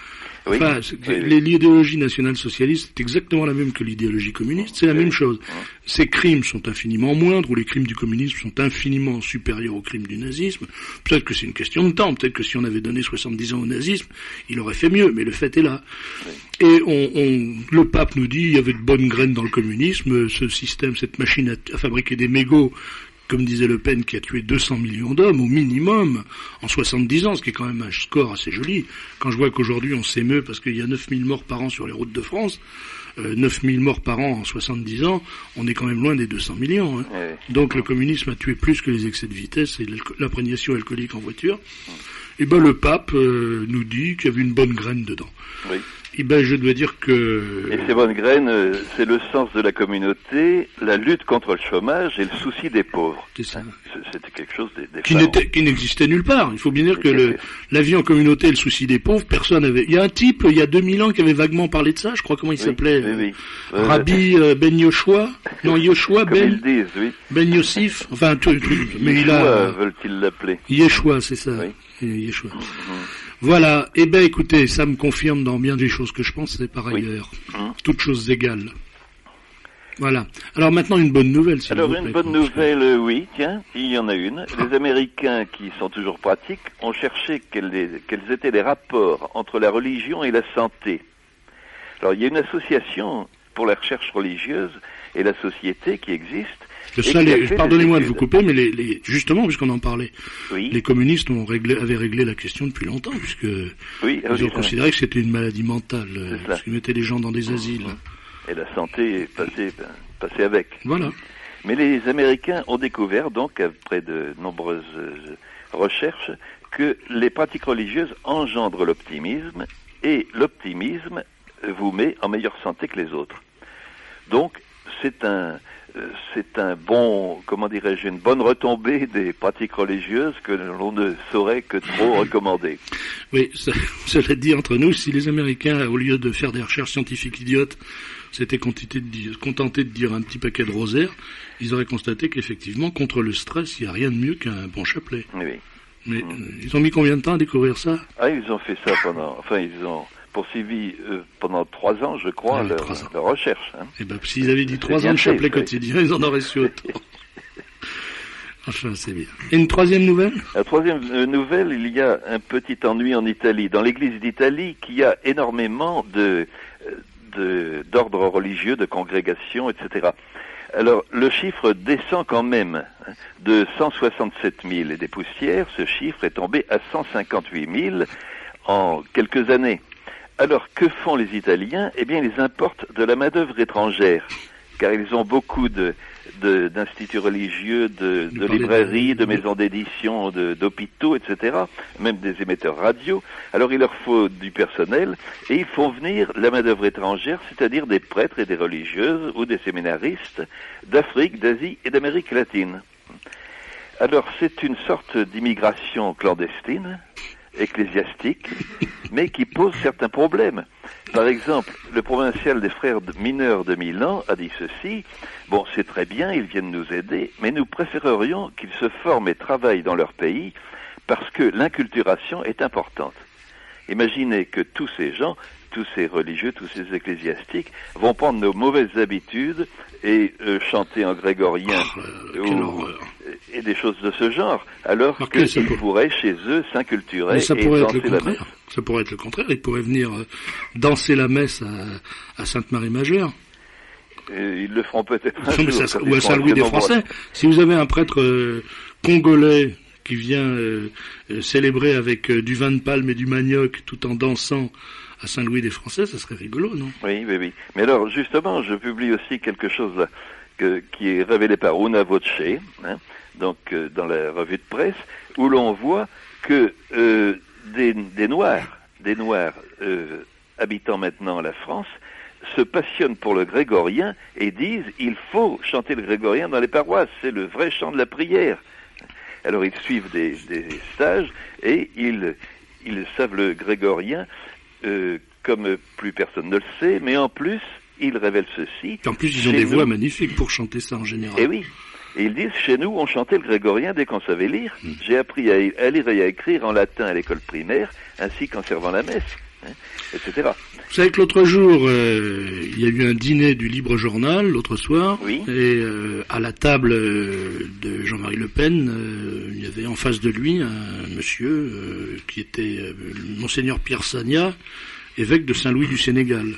Oui. Enfin, l'idéologie nationale-socialiste est exactement la même que l'idéologie communiste, c'est la même chose. Ces crimes sont infiniment moindres, ou les crimes du communisme sont infiniment supérieurs aux crimes du nazisme. Peut-être que c'est une question de temps, peut-être que si on avait donné 70 ans au nazisme, il aurait fait mieux, mais le fait est là. Et le pape nous dit, il y avait de bonnes graines dans le communisme, ce système, cette machine à fabriquer des mégots, comme disait Le Pen, qui a tué 200 millions d'hommes au minimum en 70 ans, ce qui est quand même un score assez joli. Quand je vois qu'aujourd'hui on s'émeut parce qu'il y a 9000 morts par an sur les routes de France, 9000 morts par an en 70 ans, on est quand même loin des 200 millions. Hein. Donc le communisme a tué plus que les excès de vitesse et l'imprégnation alcoolique en voiture. Et ben le pape nous dit qu'il y avait une bonne graine dedans. Oui. Et ben je dois dire que... Et ces bonnes graines, c'est le sens de la communauté, la lutte contre le chômage et le souci des pauvres. C'est ça. C'était quelque chose d'effarant. Qui n'existait nulle part. Il faut bien dire que la vie en communauté et le souci des pauvres, personne avait... Il y a un type, il y a 2000 ans, qui avait vaguement parlé de ça, je crois, comment il s'appelait Rabbi Ben Yoshua. Non, Yoshua Ben... Comme ils disent, oui. Ben Yossif. Enfin, un truc. Mais il a... veulent-ils l'appeler? Yeshua, c'est ça. Oui. Yeshua. Voilà, eh ben écoutez, ça me confirme dans bien des choses que je pense, c'est par ailleurs. Toutes choses égales. Voilà. Alors maintenant une bonne nouvelle, s'il vous plaît. Alors une bonne nouvelle, oui, tiens, il y en a une. Les Américains, qui sont toujours pratiques, ont cherché quels étaient les rapports entre la religion et la santé. Alors il y a une association pour la recherche religieuse et la société qui existe. Pardonnez-moi de vous couper, mais justement, puisqu'on en parlait, les communistes avaient réglé la question depuis longtemps, puisque ils ont considéré que c'était une maladie mentale, parce qu'ils mettaient les gens dans des asiles. Et la santé est passée avec. Voilà. Mais les Américains ont découvert, donc, après de nombreuses recherches, que les pratiques religieuses engendrent l'optimisme, et l'optimisme vous met en meilleure santé que les autres. Donc, c'est un bon, comment dirais-je, une bonne retombée des pratiques religieuses que l'on ne saurait que trop recommander. Oui, cela dit entre nous, si les Américains, au lieu de faire des recherches scientifiques idiotes, s'étaient contentés de dire un petit paquet de rosaires, ils auraient constaté qu'effectivement, contre le stress, il n'y a rien de mieux qu'un bon chapelet. Oui. Mais ils ont mis combien de temps à découvrir ça? Ils ont fait ça ils ont poursuivi pendant 3 ans, je crois, leur recherche. Hein. Eh ben, s'ils avaient dit 3 ans de chapelet quotidien, ils en auraient su autant. Enfin, c'est bien. Et une troisième nouvelle? La troisième nouvelle, il y a un petit ennui en Italie. Dans l'église d'Italie, qui a énormément d'ordres religieux, de congrégations, etc. Alors, le chiffre descend quand même de 167 000 et des poussières. Ce chiffre est tombé à 158 000 en quelques années. Alors, que font les Italiens? Eh bien, ils importent de la main-d'œuvre étrangère, car ils ont beaucoup d'instituts religieux, de librairies, de maisons d'édition, d'hôpitaux, etc., même des émetteurs radio. Alors, il leur faut du personnel, et ils font venir la main-d'œuvre étrangère, c'est-à-dire des prêtres et des religieuses, ou des séminaristes, d'Afrique, d'Asie et d'Amérique latine. Alors, c'est une sorte d'immigration clandestine, ecclésiastique, mais qui pose certains problèmes. Par exemple, le provincial des frères mineurs de Milan a dit ceci: bon, c'est très bien, ils viennent nous aider, mais nous préférerions qu'ils se forment et travaillent dans leur pays parce que l'inculturation est importante. Imaginez que tous ces gens, tous ces religieux, tous ces ecclésiastiques vont prendre nos mauvaises habitudes et chanter en grégorien et des choses de ce genre, alors qu'ils pourraient chez eux s'inculturer et danser la messe. Ça pourrait être le contraire, ils pourraient venir danser la messe à Sainte-Marie-Majeure. Ils le feront peut-être ou à Saint-Louis des Français. Si vous avez un prêtre congolais qui vient célébrer avec du vin de palme et du manioc tout en dansant à Saint-Louis des Français, ça serait rigolo, non? Oui. Mais alors, justement, je publie aussi quelque chose là, qui est révélé par Una Voce, donc dans la revue de presse, où l'on voit que des Noirs habitant maintenant la France se passionnent pour le grégorien et disent il faut chanter le grégorien dans les paroisses, c'est le vrai chant de la prière. Alors ils suivent des stages et ils savent le grégorien comme plus personne ne le sait, mais en plus ils révèlent ceci. En plus ils ont des voix magnifiques pour chanter ça en général. Et oui. Et ils disent, chez nous, on chantait le grégorien dès qu'on savait lire. J'ai appris à lire et à écrire en latin à l'école primaire, ainsi qu'en servant la messe. etc. Vous savez que l'autre jour, il y a eu un dîner du Libre Journal, l'autre soir, Oui. et à la table de Jean-Marie Le Pen, il y avait en face de lui un monsieur qui était Monseigneur Pierre Sagna, évêque de Saint-Louis du Sénégal,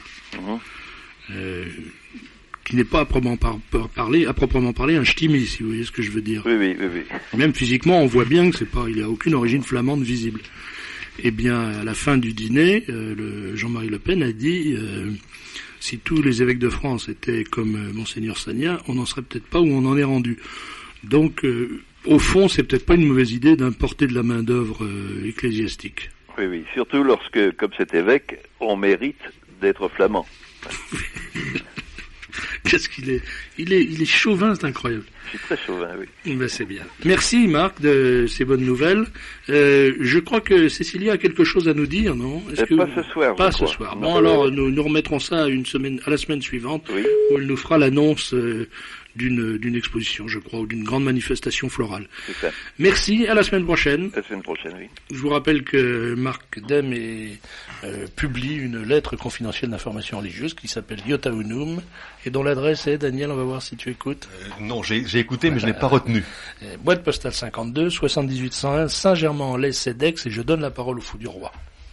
qui n'est pas à proprement parler un ch'timi, si vous voyez ce que je veux dire. Oui. Même physiquement, on voit bien que il a aucune origine flamande visible. Eh bien, à la fin du dîner, Jean-Marie Le Pen a dit si tous les évêques de France étaient comme Monseigneur Sagna, on n'en serait peut-être pas où on en est rendu. Donc, au fond, c'est peut-être pas une mauvaise idée d'importer de la main-d'œuvre ecclésiastique. Oui, surtout lorsque, comme cet évêque, on mérite d'être flamand. Qu'est-ce qu'il est il est chauvin, c'est incroyable. Je suis très chauvin, oui. Ben, c'est bien. Merci Marc de ces bonnes nouvelles. Je crois que Cécilia a quelque chose à nous dire, non? Pas ce soir. Pas ce soir. Bon, alors nous remettrons ça à la semaine suivante, oui, où elle nous fera l'annonce d'une exposition, je crois, ou d'une grande manifestation florale. C'est ça. Merci, à la semaine prochaine. La semaine prochaine, oui. Je vous rappelle que Marc Dem publie une lettre confidentielle d'information religieuse qui s'appelle Iota Unum, et dont l'adresse est, Daniel, on va voir si tu écoutes. Non, j'ai écouté, mais je n'ai pas retenu. Boîte postale 52, 7801, Saint-Germain-en-Laye, Cedex, et je donne la parole au fou du roi.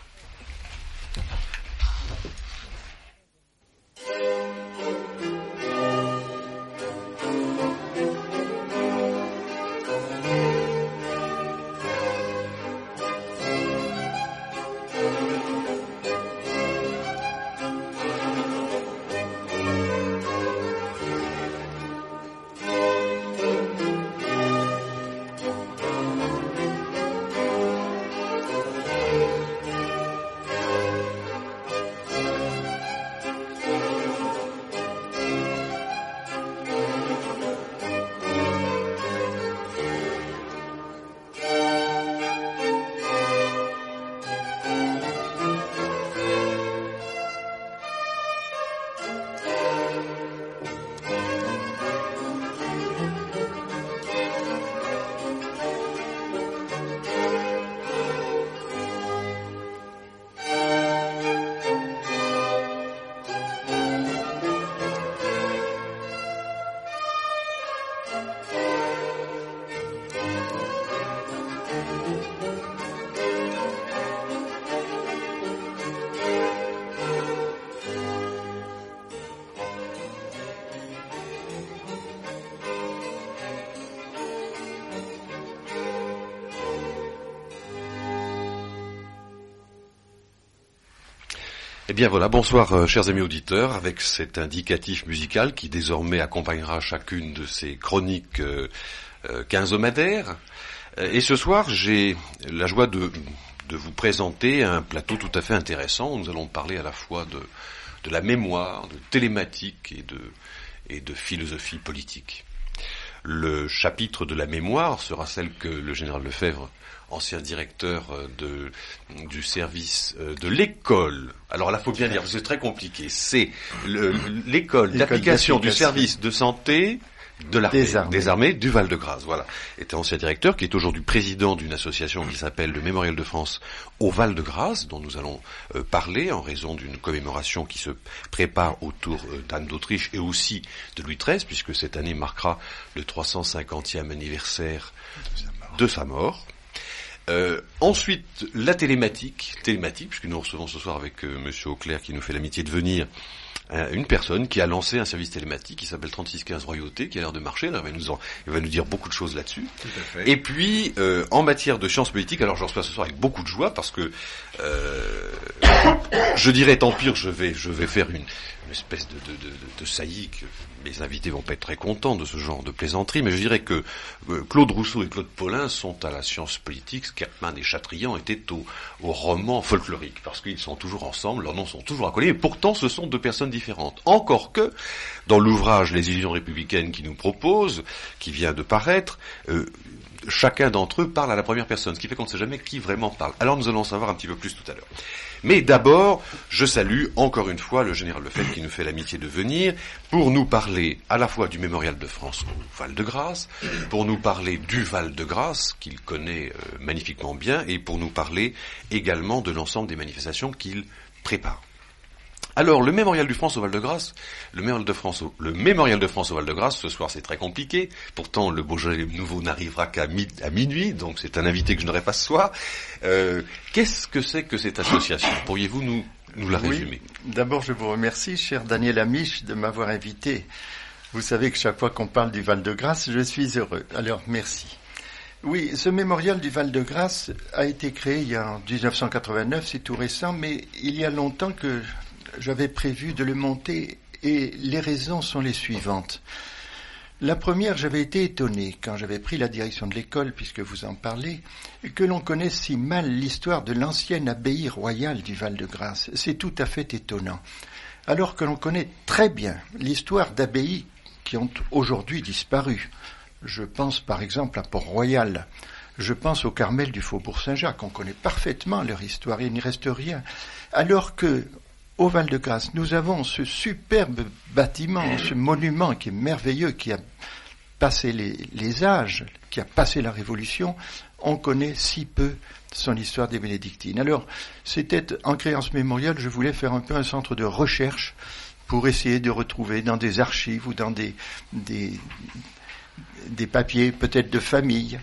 Eh bien voilà, bonsoir chers amis auditeurs, avec cet indicatif musical qui désormais accompagnera chacune de ces chroniques quinzomadaires. Et ce soir, j'ai la joie de vous présenter un plateau tout à fait intéressant où nous allons parler à la fois de la mémoire, de télématique et de philosophie politique. Le chapitre de la mémoire sera celle que le général Lefebvre, ancien directeur du service de l'école. Alors là, faut bien dire, c'est très compliqué. C'est l'école d'application du service de santé de l'armée, des armées du Val-de-Grâce. Voilà. Était ancien directeur, qui est aujourd'hui président d'une association qui s'appelle le Mémorial de France au Val-de-Grâce, dont nous allons parler en raison d'une commémoration qui se prépare autour d'Anne d'Autriche et aussi de Louis XIII, puisque cette année marquera le 350e anniversaire de sa mort. Ensuite, la télématique, puisque nous recevons ce soir avec Monsieur Auclair qui nous fait l'amitié de venir, une personne qui a lancé un service télématique qui s'appelle 3615 Royauté, qui a l'air de marcher. Alors il va nous dire beaucoup de choses là-dessus. Tout à fait. Et puis, en matière de sciences politiques, alors je reçois ce soir avec beaucoup de joie parce que je dirais tant pis, je vais faire une espèce de saillie que mes invités vont pas être très contents de ce genre de plaisanterie, mais je dirais que Claude Rousseau et Claude Paulin sont à la science politique ce qu'Hermann et Chatrian étaient au roman folklorique, parce qu'ils sont toujours ensemble, leurs noms sont toujours accolés, et pourtant ce sont deux personnes différentes. Encore que, dans l'ouvrage Les illusions républicaines qu'ils nous proposent, qui vient de paraître, chacun d'entre eux parle à la première personne, ce qui fait qu'on ne sait jamais qui vraiment parle. Alors nous allons en savoir un petit peu plus tout à l'heure. Mais d'abord, je salue encore une fois le général Lefebvre qui nous fait l'amitié de venir pour nous parler à la fois du Mémorial de France au Val-de-Grâce, pour nous parler du Val-de-Grâce qu'il connaît magnifiquement bien et pour nous parler également de l'ensemble des manifestations qu'il prépare. Alors, le Mémorial de France au Val-de-Grâce, le Mémorial de France au Val-de-Grâce, ce soir c'est très compliqué, pourtant le Beaujolais nouveau n'arrivera qu'à minuit, donc c'est un invité que je n'aurai pas ce soir. Qu'est-ce que c'est que cette association? Pourriez-vous nous la résumer? D'abord, je vous remercie, cher Daniel Amiche, de m'avoir invité. Vous savez que chaque fois qu'on parle du Val-de-Grâce, je suis heureux. Alors, merci. Oui, ce mémorial du Val-de-Grâce a été créé en 1989, c'est tout récent, mais il y a longtemps que j'avais prévu de le monter et les raisons sont les suivantes. La première, j'avais été étonné quand j'avais pris la direction de l'école, puisque vous en parlez, que l'on connaisse si mal l'histoire de l'ancienne abbaye royale du Val-de-Grâce. C'est tout à fait étonnant. Alors que l'on connaît très bien l'histoire d'abbayes qui ont aujourd'hui disparu. Je pense par exemple à Port-Royal. Je pense au Carmel du Faubourg Saint-Jacques. On connaît parfaitement leur histoire. Il n'y reste rien. Alors que au Val-de-Grâce, nous avons ce superbe bâtiment, ce monument qui est merveilleux, qui a passé les âges, qui a passé la Révolution. On connaît si peu son histoire des bénédictines. Alors, c'était, en créant ce mémorial, je voulais faire un peu un centre de recherche pour essayer de retrouver dans des archives ou dans des papiers, peut-être de famille,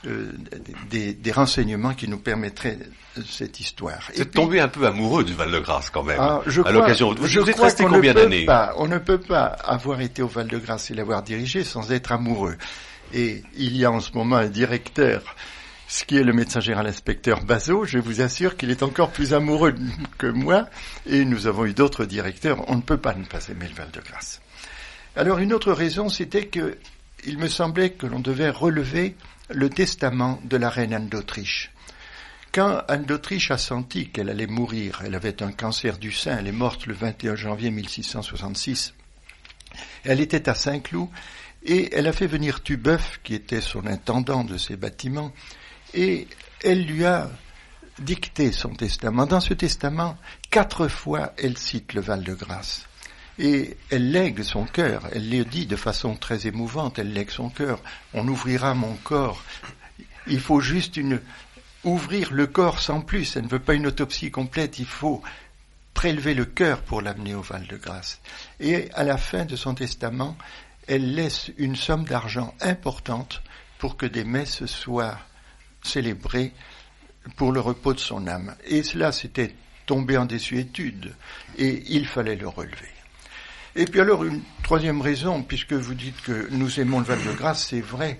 des renseignements qui nous permettraient cette histoire. Vous êtes tombé un peu amoureux du Val-de-Grâce quand même, à l'occasion. Vous êtes resté combien d'années? On ne peut pas avoir été au Val-de-Grâce et l'avoir dirigé sans être amoureux. Et il y a en ce moment un directeur, ce qui est le médecin général inspecteur Bazot, je vous assure qu'il est encore plus amoureux que moi, et nous avons eu d'autres directeurs, on ne peut pas ne pas aimer le Val-de-Grâce. Alors une autre raison, c'était que il me semblait que l'on devait relever le testament de la reine Anne d'Autriche. Quand Anne d'Autriche a senti qu'elle allait mourir, elle avait un cancer du sein, elle est morte le 21 janvier 1666, elle était à Saint-Cloud, et elle a fait venir Tubeuf, qui était son intendant de ces bâtiments, et elle lui a dicté son testament. Dans ce testament, 4 fois, elle cite le Val-de-Grâce. Et elle lègue son cœur, elle le dit de façon très émouvante, elle lègue son cœur. On ouvrira mon corps. Il faut juste ouvrir le corps sans plus. Elle ne veut pas une autopsie complète, il faut prélever le cœur pour l'amener au Val-de-Grâce. Et à la fin de son testament, elle laisse une somme d'argent importante pour que des messes soient célébrées pour le repos de son âme. Et cela s'était tombé en désuétude, et il fallait le relever. Et puis alors, une troisième raison, puisque vous dites que nous aimons le Val-de-Grâce, c'est vrai,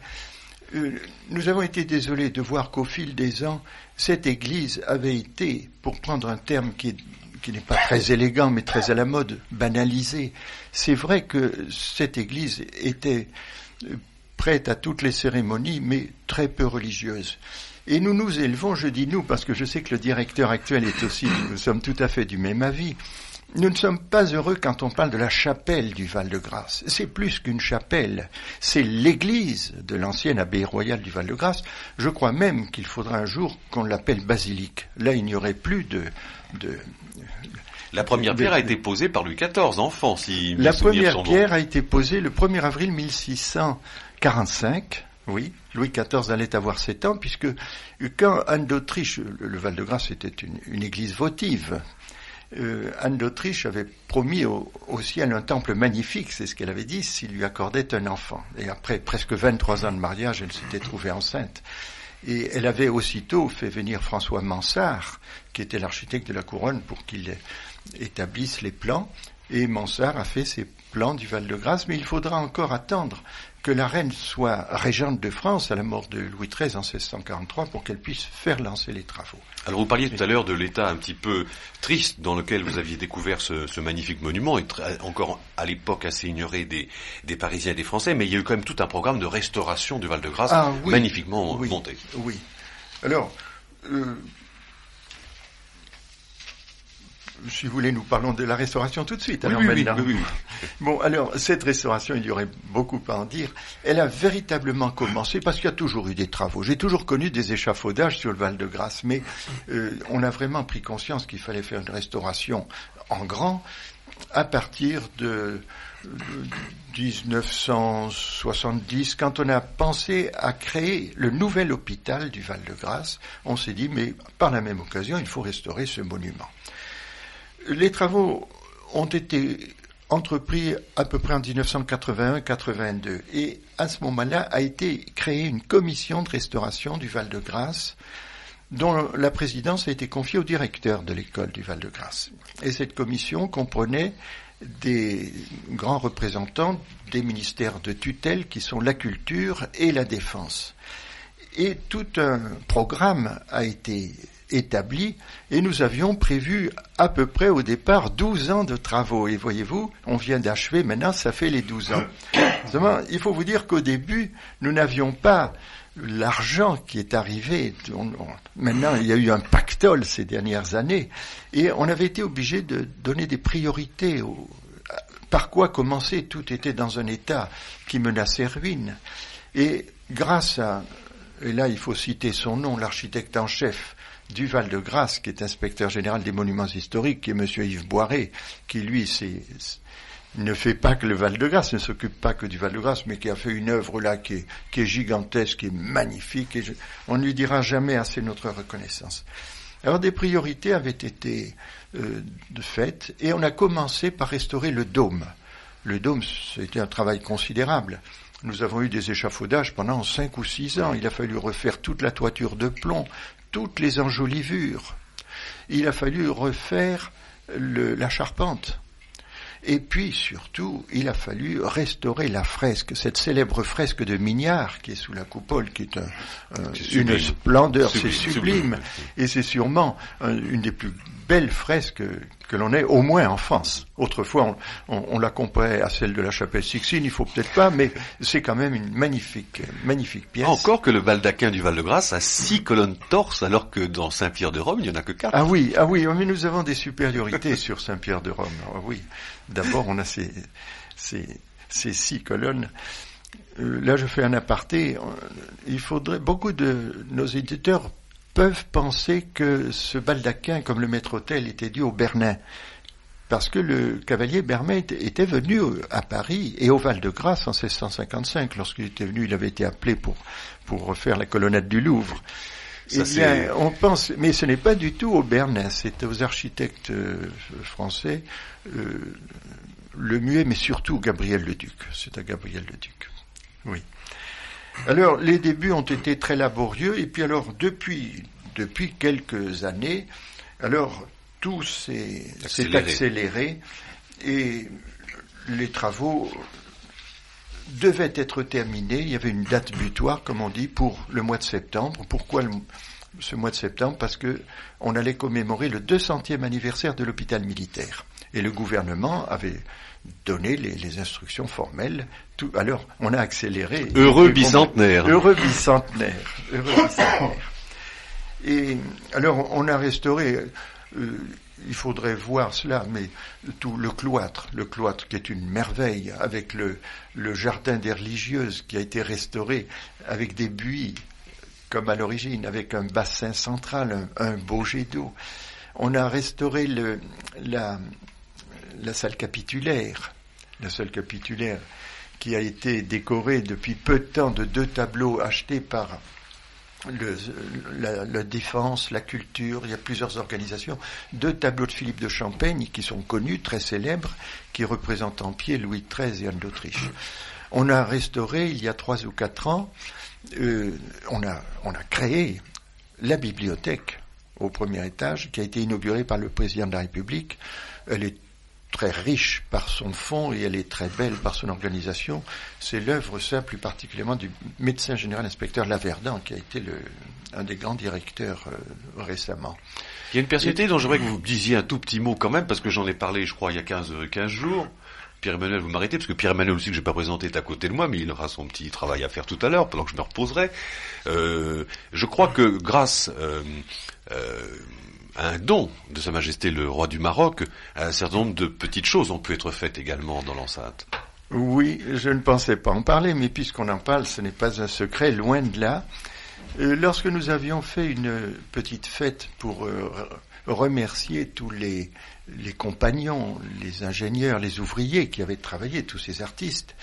nous avons été désolés de voir qu'au fil des ans, cette église avait été, pour prendre un terme qui n'est pas très élégant, mais très à la mode, banalisée. C'est vrai que cette église était prête à toutes les cérémonies, mais très peu religieuse. Et nous nous élevons, je dis nous, parce que je sais que le directeur actuel est aussi, nous sommes tout à fait du même avis. Nous ne sommes pas heureux quand on parle de la chapelle du Val-de-Grâce. C'est plus qu'une chapelle, c'est l'église de l'ancienne abbaye royale du Val-de-Grâce. Je crois même qu'il faudra un jour qu'on l'appelle basilique. Là, il n'y aurait plus de... La première pierre a été posée par Louis XIV, enfant, si la première pierre a été posée le 1er avril 1645. Oui, Louis XIV allait avoir 7 ans, puisque quand Anne d'Autriche, le Val-de-Grâce était une église votive, Anne d'Autriche avait promis au ciel un temple magnifique, c'est ce qu'elle avait dit, s'il lui accordait un enfant. Et après presque 23 ans de mariage, elle s'était trouvée enceinte. Et elle avait aussitôt fait venir François Mansart, qui était l'architecte de la couronne, pour qu'il établisse les plans. Et Mansart a fait ses plans du Val-de-Grâce, mais il faudra encore attendre que la reine soit régente de France à la mort de Louis XIII en 1643 pour qu'elle puisse faire lancer les travaux. Alors vous parliez tout à l'heure de l'état un petit peu triste dans lequel vous aviez découvert ce magnifique monument, et encore à l'époque assez ignoré des Parisiens et des Français, mais il y a eu quand même tout un programme de restauration du Val-de-Grâce magnifiquement monté. Oui. Alors, si vous voulez, nous parlons de la restauration tout de suite. Alors Oui. Bon, alors, cette restauration, il y aurait beaucoup à en dire. Elle a véritablement commencé parce qu'il y a toujours eu des travaux. J'ai toujours connu des échafaudages sur le Val-de-Grâce, mais on a vraiment pris conscience qu'il fallait faire une restauration en grand à partir de 1970, quand on a pensé à créer le nouvel hôpital du Val-de-Grâce. On s'est dit, mais par la même occasion, il faut restaurer ce monument. Les travaux ont été entrepris à peu près en 1981-82 et à ce moment-là a été créée une commission de restauration du Val-de-Grâce dont la présidence a été confiée au directeur de l'école du Val-de-Grâce. Et cette commission comprenait des grands représentants des ministères de tutelle qui sont la culture et la défense. Et tout un programme a été établi et nous avions prévu à peu près au départ 12 ans de travaux. Et voyez-vous, on vient d'achever, maintenant ça fait les 12 ans. Seulement, il faut vous dire qu'au début, nous n'avions pas l'argent qui est arrivé. Maintenant, il y a eu un pactole ces dernières années et on avait été obligé de donner des priorités. Par quoi commencer? Tout était dans un état qui menaçait ruine. Et grâce à, et là il faut citer son nom, l'architecte en chef du Val-de-Grâce, qui est inspecteur général des monuments historiques, qui est monsieur Yves Boiré, qui lui ne fait pas que le Val-de-Grâce, ne s'occupe pas que du Val-de-Grâce, mais qui a fait une œuvre là qui est gigantesque, qui est magnifique, et on ne lui dira jamais assez notre reconnaissance. Alors des priorités avaient été faites, et on a commencé par restaurer le dôme. Le dôme, c'était un travail considérable. Nous avons eu des échafaudages pendant 5 ou 6 ans. Il a fallu refaire toute la toiture de plomb, toutes les enjolivures. Il a fallu refaire la charpente. Et puis, surtout, il a fallu restaurer la fresque, cette célèbre fresque de Mignard, qui est sous la coupole, qui est une splendeur, c'est sublime. Et c'est sûrement une des plus belles fresques que l'on ait, au moins en France. Autrefois, on la comparait à celle de la chapelle Sixtine, il faut peut-être pas, mais c'est quand même une magnifique pièce. Encore que le baldaquin du Val-de-Grâce a 6 colonnes torses, alors que dans Saint-Pierre de Rome, il n'y en a que 4. Ah oui, mais nous avons des supériorités sur Saint-Pierre de Rome. Ah oui. D'abord, on a ces 6 colonnes. Là, je fais un aparté. Il faudrait, beaucoup de nos éditeurs peuvent penser que ce baldaquin, comme le maître-autel, était dû au Bernin. Parce que le cavalier Bernin était venu à Paris et au Val-de-Grâce en 1655. Lorsqu'il était venu, il avait été appelé pour refaire la colonnade du Louvre. On pense, mais ce n'est pas du tout au Bernin, c'est aux architectes français, Le Muet, mais surtout Gabriel Le Duc. C'est à Gabriel Le Duc. Oui. Alors, les débuts ont été très laborieux, et puis alors, depuis quelques années, alors, tout s'est accéléré, et les travaux devaient être terminés. Il y avait une date butoir, comme on dit, pour le mois de septembre. Pourquoi ce mois de septembre? Parce que on allait commémorer le 200e anniversaire de l'hôpital militaire. Et le gouvernement avait donné les instructions formelles. Alors, on a accéléré. Heureux bicentenaire. Heureux bicentenaire. Et alors, on a restauré, il faudrait voir cela, mais tout le cloître qui est une merveille, avec le jardin des religieuses qui a été restauré avec des buis, comme à l'origine, avec un bassin central, un beau jet d'eau. On a restauré la salle capitulaire qui a été décorée depuis peu de temps de 2 tableaux achetés par la défense, la culture, il y a plusieurs organisations, 2 tableaux de Philippe de Champaigne qui sont connus, très célèbres, qui représentent en pied Louis XIII et Anne d'Autriche. On a restauré, il y a 3 ou 4 ans, on a créé la bibliothèque au premier étage, qui a été inaugurée par le président de la République. Elle est très riche par son fond et elle est très belle par son organisation. C'est l'œuvre, ça, plus particulièrement du médecin général inspecteur Laverdan, qui a été un des grands directeurs récemment. Il y a une personnalité dont j'aimerais que vous disiez un tout petit mot quand même, parce que j'en ai parlé, je crois, il y a 15 jours. Pierre-Emmanuel, vous m'arrêtez, parce que Pierre-Emmanuel aussi, que je n'ai pas présenté, est à côté de moi, mais il aura son petit travail à faire tout à l'heure, pendant que je me reposerai. Je crois que grâce un don de Sa Majesté le roi du Maroc, un certain nombre de petites choses ont pu être faites également dans l'enceinte. Oui, je ne pensais pas en parler, mais puisqu'on en parle, ce n'est pas un secret, loin de là. Lorsque nous avions fait une petite fête pour remercier tous les compagnons, les ingénieurs, les ouvriers qui avaient travaillé, tous ces artistes,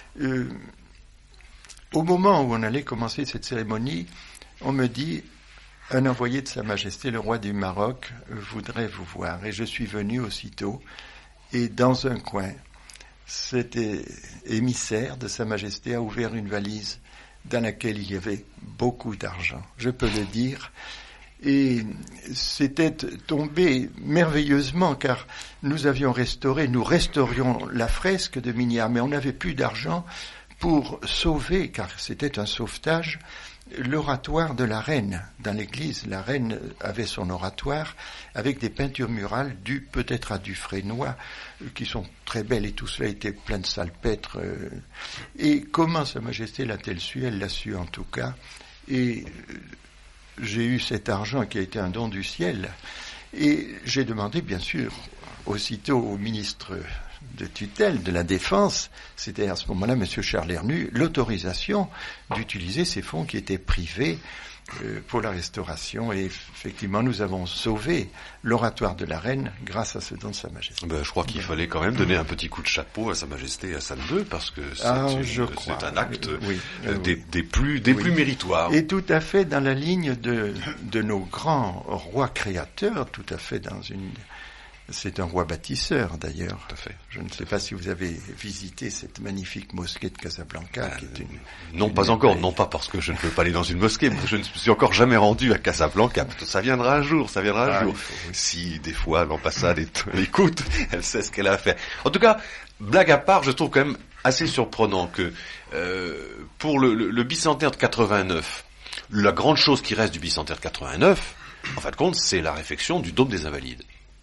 au moment où on allait commencer cette cérémonie, on me dit, un envoyé de Sa Majesté le roi du Maroc voudrait vous voir. Et je suis venu aussitôt, et dans un coin, cet émissaire de Sa Majesté a ouvert une valise dans laquelle il y avait beaucoup d'argent, je peux le dire. Et c'était tombé merveilleusement, car nous restaurions la fresque de Mignard, mais on n'avait plus d'argent pour sauver, car c'était un sauvetage, l'oratoire de la reine. Dans l'église, la reine avait son oratoire avec des peintures murales dues peut-être à Dufresnoy, qui sont très belles, et tout cela était plein de salpêtre. Et comment Sa Majesté l'a-t-elle su? Elle l'a su en tout cas. Et j'ai eu cet argent qui a été un don du ciel. Et j'ai demandé, bien sûr, aussitôt au ministre de tutelle de la Défense, c'était à ce moment-là M. Charles Hernu, l'autorisation d'utiliser ces fonds qui étaient privés pour la restauration. Et effectivement, nous avons sauvé l'oratoire de la reine grâce à ce don de Sa Majesté. Je crois qu'il fallait quand même donner un petit coup de chapeau à Sa Majesté Hassan II, parce que c'est un acte des plus méritoires. Et tout à fait dans la ligne de nos grands rois créateurs, tout à fait dans une... C'est un roi bâtisseur, d'ailleurs. Tout à fait. Je ne sais pas si vous avez visité cette magnifique mosquée de Casablanca, qui est non, pas encore. Non, pas parce que je ne peux pas aller dans une mosquée, mais je ne me suis encore jamais rendu à Casablanca. Ça viendra un jour, Oui. Si, des fois, l'ambassade écoute, elle sait ce qu'elle a à faire. En tout cas, blague à part, je trouve quand même assez surprenant que, pour le bicentenaire de 89, la grande chose qui reste du bicentenaire de 89, en fin de compte, c'est la réfection du Dôme des Invalides.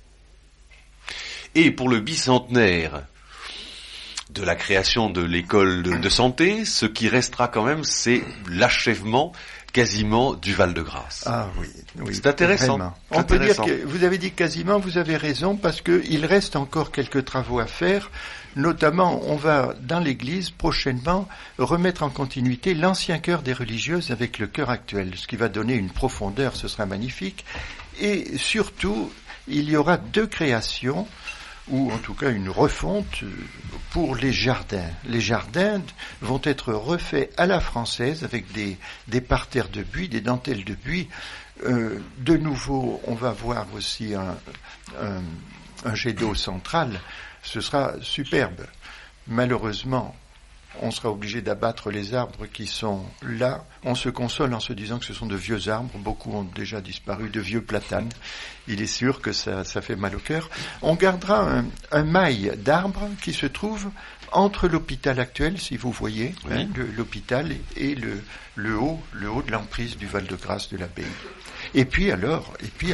Et pour le bicentenaire de la création de l'école de santé, ce qui restera quand même, c'est l'achèvement quasiment du Val-de-Grâce. Ah oui. C'est intéressant. Vraiment. On peut dire que vous avez dit quasiment, vous avez raison, parce qu'il reste encore quelques travaux à faire. Notamment, on va, dans l'église, prochainement, remettre en continuité l'ancien chœur des religieuses avec le chœur actuel, ce qui va donner une profondeur, ce sera magnifique. Et surtout, il y aura 2 créations, ou en tout cas une refonte pour les jardins. Les jardins vont être refaits à la française avec des parterres de buis, des dentelles de buis. De nouveau, on va voir aussi un jet d'eau central. Ce sera superbe. Malheureusement, on sera obligé d'abattre les arbres qui sont là. On se console en se disant que ce sont de vieux arbres. Beaucoup ont déjà disparu, de vieux platanes. Il est sûr que ça fait mal au cœur. On gardera un mail d'arbres qui se trouve entre l'hôpital actuel, si vous voyez, oui. L'hôpital et le haut de l'emprise du Val-de-Grâce de l'abbaye. Et puis alors,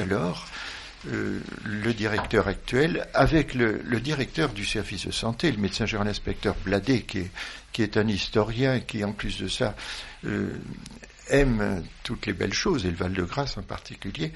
le directeur actuel, avec le directeur du service de santé, le médecin général inspecteur Bladet, qui est un historien, qui en plus de ça aime toutes les belles choses, et le Val-de-Grâce en particulier,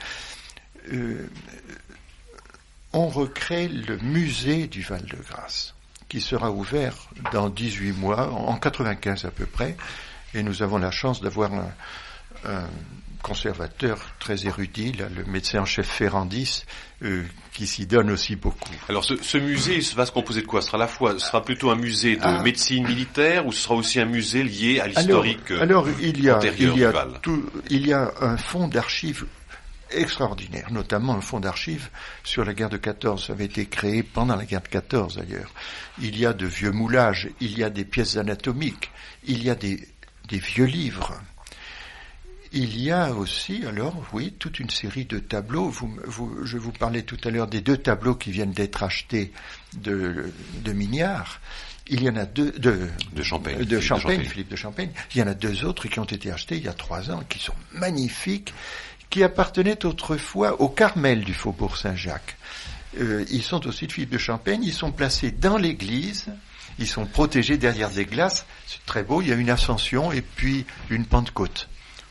on recrée le musée du Val-de-Grâce, qui sera ouvert dans 18 mois, en 95 à peu près, et nous avons la chance d'avoir un conservateur très érudit, là, le médecin en chef Ferrandis, qui s'y donne aussi beaucoup. Alors ce musée va se composer de quoi? Ce sera plutôt un musée de médecine militaire, ou ce sera aussi un musée lié à l'historique antérieur il y a un fonds d'archives extraordinaire, notamment un fonds d'archives sur la guerre de 14. Ça avait été créé pendant la guerre de 14 d'ailleurs. Il y a de vieux moulages, il y a des pièces anatomiques, il y a des vieux livres. Il y a aussi, toute une série de tableaux. Je vous parlais tout à l'heure des 2 tableaux qui viennent d'être achetés de Mignard. Il y en a 2 de Champaigne, Philippe de Champaigne. Il y en a 2 autres qui ont été achetés il y a 3 ans, qui sont magnifiques, qui appartenaient autrefois au Carmel du Faubourg Saint-Jacques. Ils sont aussi de Philippe de Champaigne. Ils sont placés dans l'église. Ils sont protégés derrière des glaces. C'est très beau. Il y a une ascension et puis une pentecôte.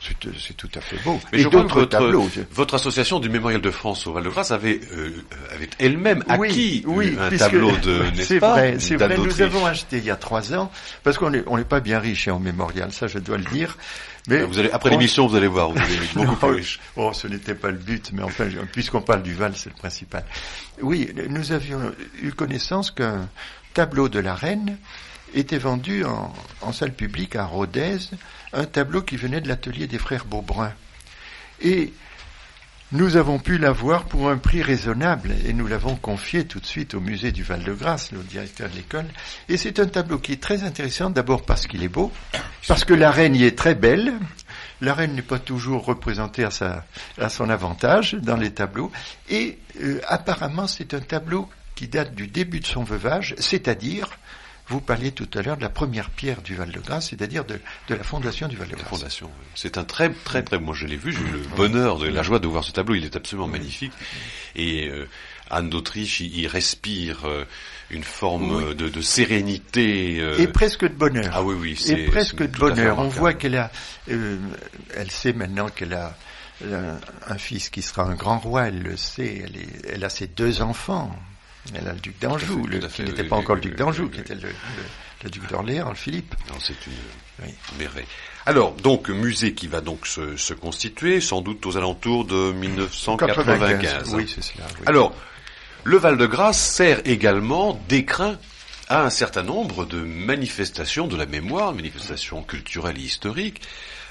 C'est tout à fait beau. Mais et je crois que d'autres tableaux. Votre association du Mémorial de France au Val-de-Grâce avait elle-même acquis un puisque tableau de, n'est-ce pas? C'est vrai, nous avons acheté il y a 3 ans, parce qu'on n'est pas bien riche en Mémorial, ça je dois le dire. Mais après l'émission, vous allez voir, vous allez être beaucoup plus riche. Oh, ce n'était pas le but, mais enfin, puisqu'on parle du Val, c'est le principal. Oui, nous avions eu connaissance qu'un tableau de la Reine était vendu en salle publique à Rodez, un tableau qui venait de l'atelier des frères Beaubrun. Et nous avons pu l'avoir pour un prix raisonnable, et nous l'avons confié tout de suite au musée du Val-de-Grâce, le directeur de l'école. Et c'est un tableau qui est très intéressant, d'abord parce qu'il est beau, parce que la reine y est très belle. La reine n'est pas toujours représentée à son avantage dans les tableaux. Et apparemment, c'est un tableau qui date du début de son veuvage, c'est-à-dire, vous parliez tout à l'heure de la première pierre du Val-de-Grâce, c'est-à-dire de la fondation du Val-de-Grâce. La fondation, oui. C'est un très, moi je l'ai vu, j'ai eu le bonheur, la joie de voir ce tableau, il est absolument magnifique. Et Anne d'Autriche, il respire une forme de sérénité. Et presque de bonheur. Ah oui, et presque de bonheur. On voit qu'elle a, elle sait maintenant qu'elle a un fils qui sera un grand roi, elle le sait, elle a ses 2 enfants. Elle a le duc d'Anjou, qui n'était pas encore le duc d'Anjou, qui était le duc d'Orléans, le Philippe. Non, c'est une merveille. Alors, donc, musée qui va donc se constituer, sans doute aux alentours de 1995. Oui, c'est cela. Oui. Alors, le Val-de-Grâce sert également d'écrin à un certain nombre de manifestations de la mémoire, manifestations culturelles et historiques,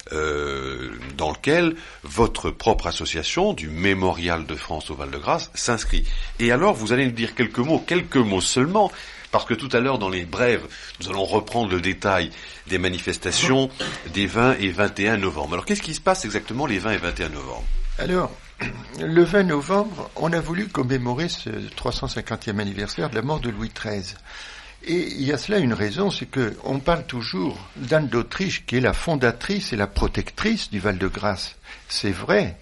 dans lequel votre propre association du Mémorial de France au Val-de-Grâce s'inscrit. Et alors, vous allez nous dire quelques mots seulement, parce que tout à l'heure, dans les brèves, nous allons reprendre le détail des manifestations des 20 et 21 novembre. Alors, qu'est-ce qui se passe exactement les 20 et 21 novembre? Alors, le 20 novembre, on a voulu commémorer ce 350e anniversaire de la mort de Louis XIII. Et il y a cela une raison, c'est que on parle toujours d'Anne d'Autriche, qui est la fondatrice et la protectrice du Val-de-Grâce. C'est vrai,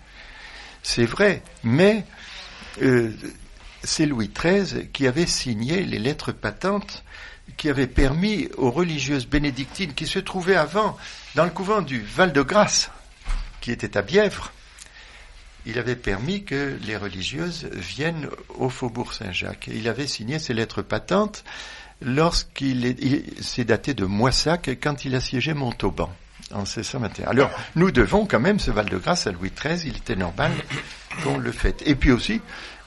mais c'est Louis XIII qui avait signé les lettres patentes qui avaient permis aux religieuses bénédictines qui se trouvaient avant dans le couvent du Val-de-Grâce, qui était à Bièvre. Il avait permis que les religieuses viennent au Faubourg Saint-Jacques. Il avait signé ces lettres patentes c'est daté de Moissac, quand il assiégeait Montauban, en 1621. Alors, nous devons quand même ce Val-de-Grâce à Louis XIII, il était normal qu'on le fête. Et puis aussi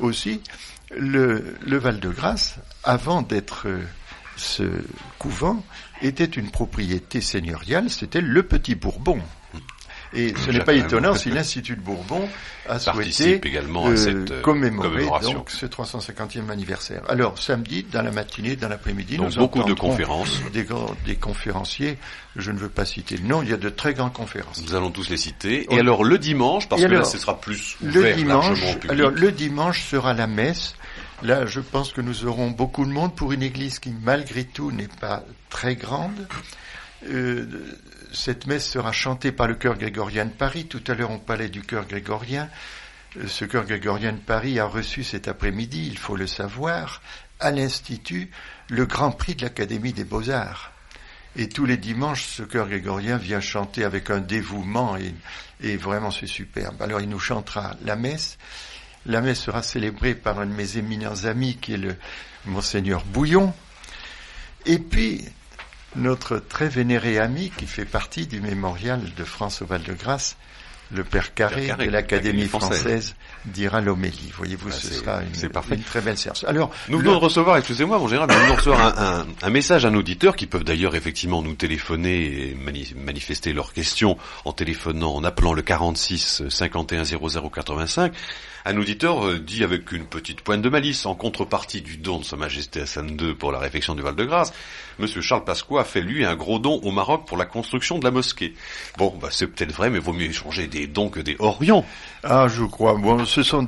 le Val-de-Grâce, avant d'être ce couvent, était une propriété seigneuriale, c'était le Petit Bourbon. Et ce n'est pas étonnant si l'Institut de Bourbon a souhaité également à cette commémorer donc ce 350e anniversaire. Alors, samedi, dans la matinée, dans l'après-midi, nous beaucoup de conférences. Des conférenciers, je ne veux pas citer le nom, il y a de très grandes conférences. Nous allons tous les citer. Et alors, le dimanche, parce que là, ce sera plus ouvert largement au public. Alors, le dimanche sera la messe. Là, je pense que nous aurons beaucoup de monde pour une église qui, malgré tout, n'est pas très grande. Cette messe sera chantée par le chœur grégorien de Paris. Tout à l'heure, on parlait du chœur grégorien. Ce chœur grégorien de Paris a reçu cet après-midi, il faut le savoir, à l'Institut, le Grand Prix de l'Académie des Beaux-Arts. Et tous les dimanches, ce chœur grégorien vient chanter avec un dévouement et vraiment c'est superbe. Alors, il nous chantera la messe. La messe sera célébrée par un de mes éminents amis qui est le Monseigneur Bouillon. Et puis, notre très vénéré ami qui fait partie du Mémorial de France au Val-de-Grâce, le Père Carré de l'Académie française, dira l'homélie. Voyez-vous, ce sera une très belle séance. Alors, nous venons de recevoir, excusez-moi mon général, nous venons de recevoir un message d'un auditeur qui peuvent d'ailleurs effectivement nous téléphoner et manifester leurs questions en téléphonant, en appelant le 46 51 00 85. Un auditeur dit avec une petite pointe de malice, en contrepartie du don de Sa Majesté Hassan II pour la réfection du Val-de-Grâce, Monsieur Charles Pasqua a fait lui un gros don au Maroc pour la construction de la mosquée. Bon, c'est peut-être vrai, mais vaut mieux échanger des dons que des horions. Ah, je crois. Bon, ce sont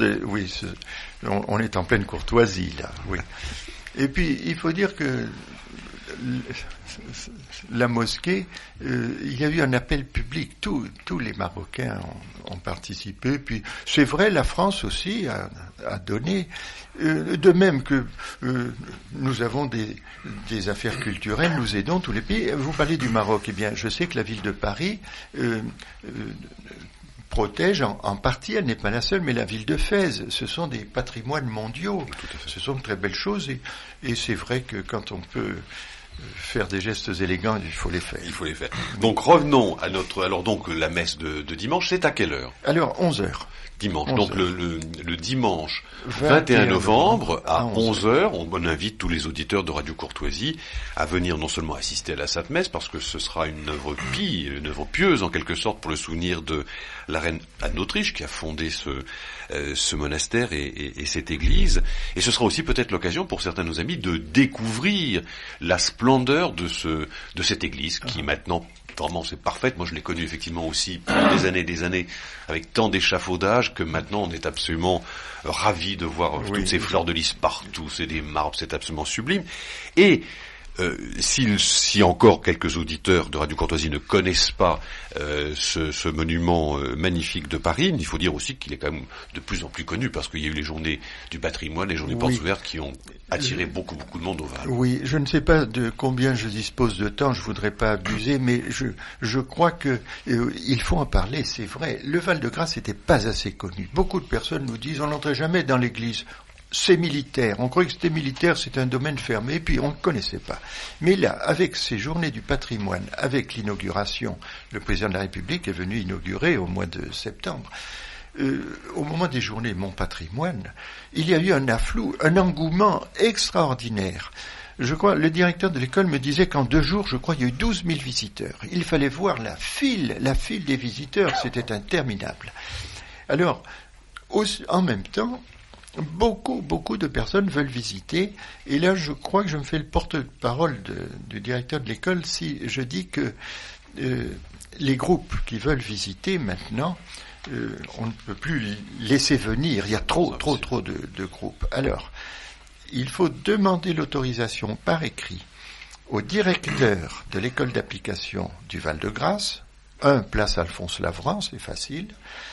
on est en pleine courtoisie là. Oui. Et puis, il faut dire que la mosquée, il y a eu un appel public. Tous les Marocains ont participé. Puis c'est vrai, la France aussi a donné. De même que nous avons des affaires culturelles, nous aidons tous les pays. Vous parlez du Maroc. Eh bien, je sais que la ville de Paris protège en partie, elle n'est pas la seule, mais la ville de Fès, ce sont des patrimoines mondiaux, ce sont de très belles choses, et c'est vrai que quand on peut faire des gestes élégants, il faut les faire. Il faut les faire. Donc revenons à alors donc la messe de dimanche, c'est à quelle heure? Alors 11h. Dimanche. 11 donc le dimanche 21 novembre à 11h, on invite tous les auditeurs de Radio Courtoisie à venir non seulement assister à la Sainte Messe, parce que ce sera une œuvre pieuse en quelque sorte pour le souvenir de la reine Anne d'Autriche qui a fondé ce monastère et cette église, et ce sera aussi peut-être l'occasion pour certains de nos amis de découvrir la splendeur de cette église qui maintenant vraiment c'est parfaite. Moi je l'ai connue effectivement aussi pendant des années avec tant d'échafaudage que maintenant on est absolument ravis de voir toutes ces fleurs de lys partout, c'est des marbres, c'est absolument sublime. Et si encore quelques auditeurs de Radio Courtoisie ne connaissent pas ce monument magnifique de Paris, il faut dire aussi qu'il est quand même de plus en plus connu parce qu'il y a eu les journées du patrimoine, les journées portes ouvertes qui ont attiré beaucoup de monde au Val. Oui, je ne sais pas de combien je dispose de temps, je voudrais pas abuser, mais je crois que il faut en parler, c'est vrai. Le Val-de-Grâce n'était pas assez connu. Beaucoup de personnes nous disent on n'entrait jamais dans l'église. C'est militaire. On croyait que c'était militaire, c'est un domaine fermé, puis on ne connaissait pas. Mais là, avec ces journées du patrimoine, avec l'inauguration, le président de la République est venu inaugurer au mois de septembre. Au moment des journées Mon Patrimoine, il y a eu un afflux, un engouement extraordinaire. Je crois, le directeur de l'école me disait qu'en 2 jours, je crois, il y a eu 12 000 visiteurs. Il fallait voir la file des visiteurs, c'était interminable. Alors, en même temps, beaucoup de personnes veulent visiter, et là je crois que je me fais le porte-parole du directeur de l'école si je dis que les groupes qui veulent visiter maintenant, on ne peut plus laisser venir, il y a trop de groupes. Alors, il faut demander l'autorisation par écrit au directeur de l'école d'application du Val-de-Grâce, place Alphonse Lavran, c'est facile,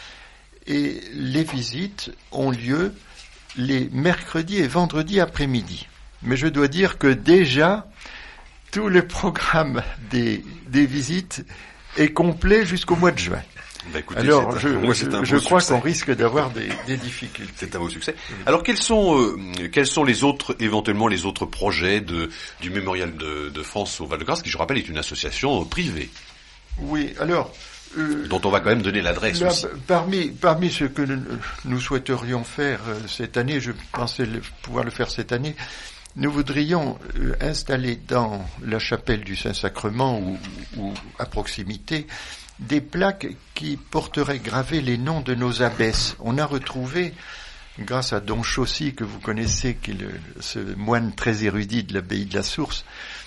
et les visites ont lieu les mercredis et vendredis après-midi. Mais je dois dire que déjà, tout le programme des visites est complet jusqu'au mois de juin. Écoutez, alors, je crois qu'on risque d'avoir des difficultés. C'est un beau succès. Alors, quels sont éventuellement les autres projets du Mémorial de France au Val-de-Grâce, qui, je rappelle, est une association privée? Oui, alors, dont on va quand même donner l'adresse aussi. Parmi ce que nous souhaiterions faire cette année, je pensais pouvoir le faire cette année, nous voudrions installer dans la chapelle du Saint-Sacrement ou à proximité des plaques qui porteraient gravés les noms de nos abbesses. On a retrouvé, grâce à Don Chaussy, que vous connaissez, qui est ce moine très érudit de l'abbaye de la Source,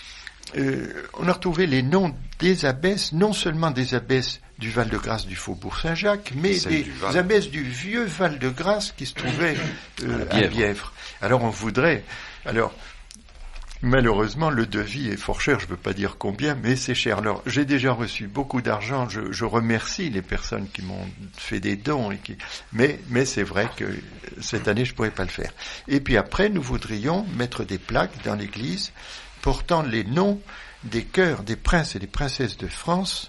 on a retrouvé les noms des abbesses, non seulement des abbesses du Val-de-Grâce du Faubourg Saint-Jacques, mais des abbesses du vieux Val-de-Grâce qui se trouvaient à Bièvre. Alors on voudrait... Alors, malheureusement, le devis est fort cher, je ne peux pas dire combien, mais c'est cher. Alors, j'ai déjà reçu beaucoup d'argent, je remercie les personnes qui m'ont fait des dons, mais c'est vrai que cette année, je ne pourrais pas le faire. Et puis après, nous voudrions mettre des plaques dans l'église portant les noms des chœurs des princes et des princesses de France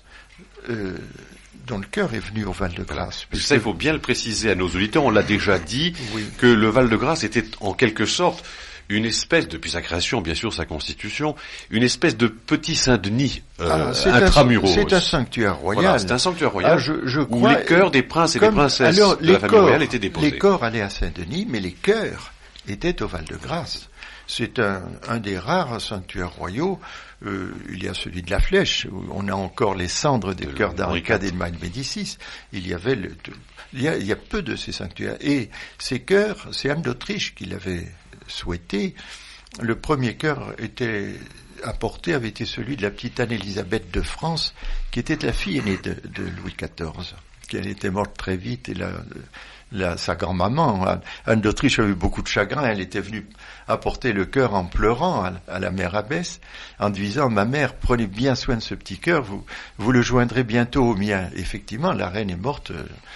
dont le chœur est venu au Val-de-Grâce. Voilà. Ça, il faut bien le préciser à nos auditeurs, on l'a déjà dit, que le Val-de-Grâce était en quelque sorte une espèce, depuis sa création, bien sûr, sa constitution, une espèce de petit Saint-Denis intramuros. C'est un sanctuaire royal. Voilà, c'est un sanctuaire royal où les chœurs des princes et des princesses de la famille royale étaient déposés. Les corps allaient à Saint-Denis, mais les chœurs étaient au Val-de-Grâce. C'est un des rares sanctuaires royaux. Il y a celui de la Flèche, où on a encore les cendres des chœurs d'Henri IV et de Marie Médicis. Il y avait il y a peu de ces sanctuaires. Et ces chœurs, c'est Anne d'Autriche qui l'avait souhaité. Le premier chœur apporté avait été celui de la petite Anne-Élisabeth de France, qui était la fille aînée de Louis XIV, qui elle était morte très vite, et sa grand-maman. Anne d'Autriche a eu beaucoup de chagrin. Elle était venue apporter le cœur en pleurant à la mère abbesse, en disant, ma mère, prenez bien soin de ce petit cœur, vous le joindrez bientôt au mien. Effectivement, la reine est morte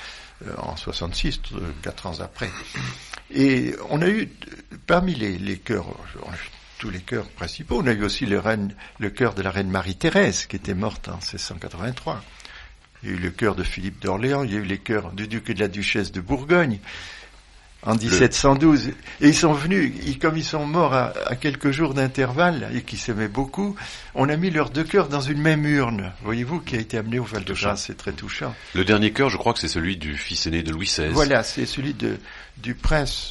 en 66, 4 ans après. Et on a eu, parmi les chœurs, tous les chœurs principaux, on a eu aussi le chœur de la reine Marie-Thérèse, qui était morte en 1683. Il y a eu le chœur de Philippe d'Orléans, il y a eu les chœurs du duc et de la duchesse de Bourgogne, en 1712. Et ils sont venus, comme ils sont morts à quelques jours d'intervalle, et qu'ils s'aimaient beaucoup, on a mis leurs 2 chœurs dans une même urne, voyez-vous, qui a été amenée au Val-de-Grâce. C'est très touchant. Le dernier chœur, je crois que c'est celui du fils aîné de Louis XVI. Voilà, c'est celui du prince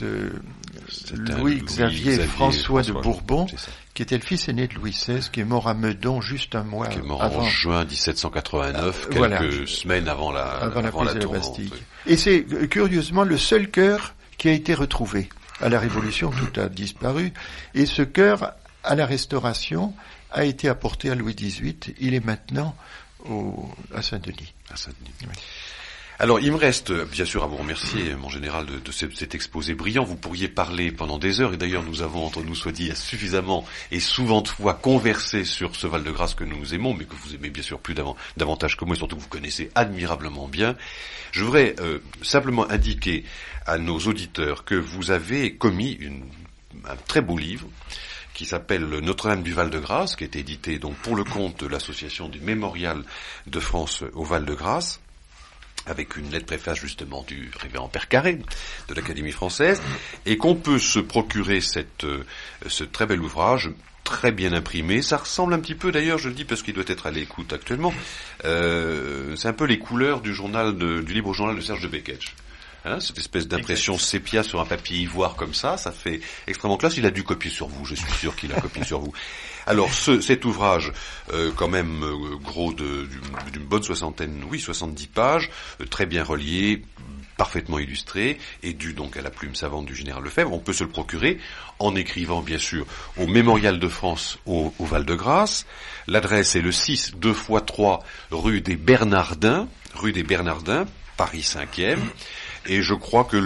Louis-Xavier François de Bourbon, qui était le fils aîné de Louis XVI, qui est mort à Meudon juste un mois qui est mort avant. En juin 1789, quelques semaines avant la prise de la tour. Bastille. Et c'est curieusement le seul chœur qui a été retrouvé. À la Révolution, tout a disparu. Et ce chœur, à la Restauration, a été apporté à Louis XVIII. Il est maintenant à Saint-Denis. Oui. Alors, il me reste, bien sûr, à vous remercier, mon général, de cet exposé brillant. Vous pourriez parler pendant des heures, et d'ailleurs, nous avons, entre nous, soit dit, suffisamment et souvent de fois conversé sur ce Val-de-Grâce que nous aimons, mais que vous aimez bien sûr plus davantage que moi, et surtout que vous connaissez admirablement bien. Je voudrais simplement indiquer à nos auditeurs que vous avez commis un très beau livre qui s'appelle Notre-Dame du Val-de-Grâce, qui est édité donc pour le compte de l'association du Mémorial de France au Val-de-Grâce, avec une lettre préface justement du révérend Père Carré de l'Académie française, et qu'on peut se procurer ce très bel ouvrage, très bien imprimé. Ça ressemble un petit peu, d'ailleurs, je le dis parce qu'il doit être à l'écoute actuellement, c'est un peu les couleurs du libre journal de Serge de Beketch. Hein, cette espèce d'impression sépia sur un papier ivoire comme ça fait extrêmement classe. Il a dû copier sur vous, je suis sûr qu'il a copié sur vous. Alors cet ouvrage, quand même gros d'une bonne 70 pages, très bien relié, parfaitement illustré, et dû donc à la plume savante du général Lefebvre, on peut se le procurer en écrivant bien sûr au Mémorial de France au Val-de-Grâce. L'adresse est le 6 2x3 rue des Bernardins, Paris 5e. Et je crois que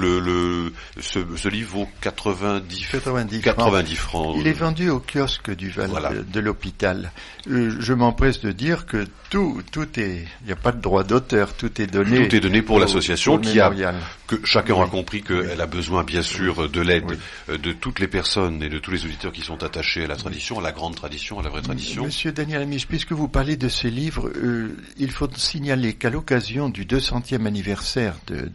ce livre vaut 90 francs. Il est vendu au kiosque du Val de l'hôpital. Je m'empresse de dire que tout est, il n'y a pas de droit d'auteur, tout est donné. Tout est donné pour l'association que chacun aura compris qu'elle a besoin bien sûr de l'aide de toutes les personnes et de tous les auditeurs qui sont attachés à la tradition, à la grande tradition, à la vraie tradition. Monsieur Daniel Amiche, puisque vous parlez de ces livres, il faut signaler qu'à l'occasion du 200e anniversaire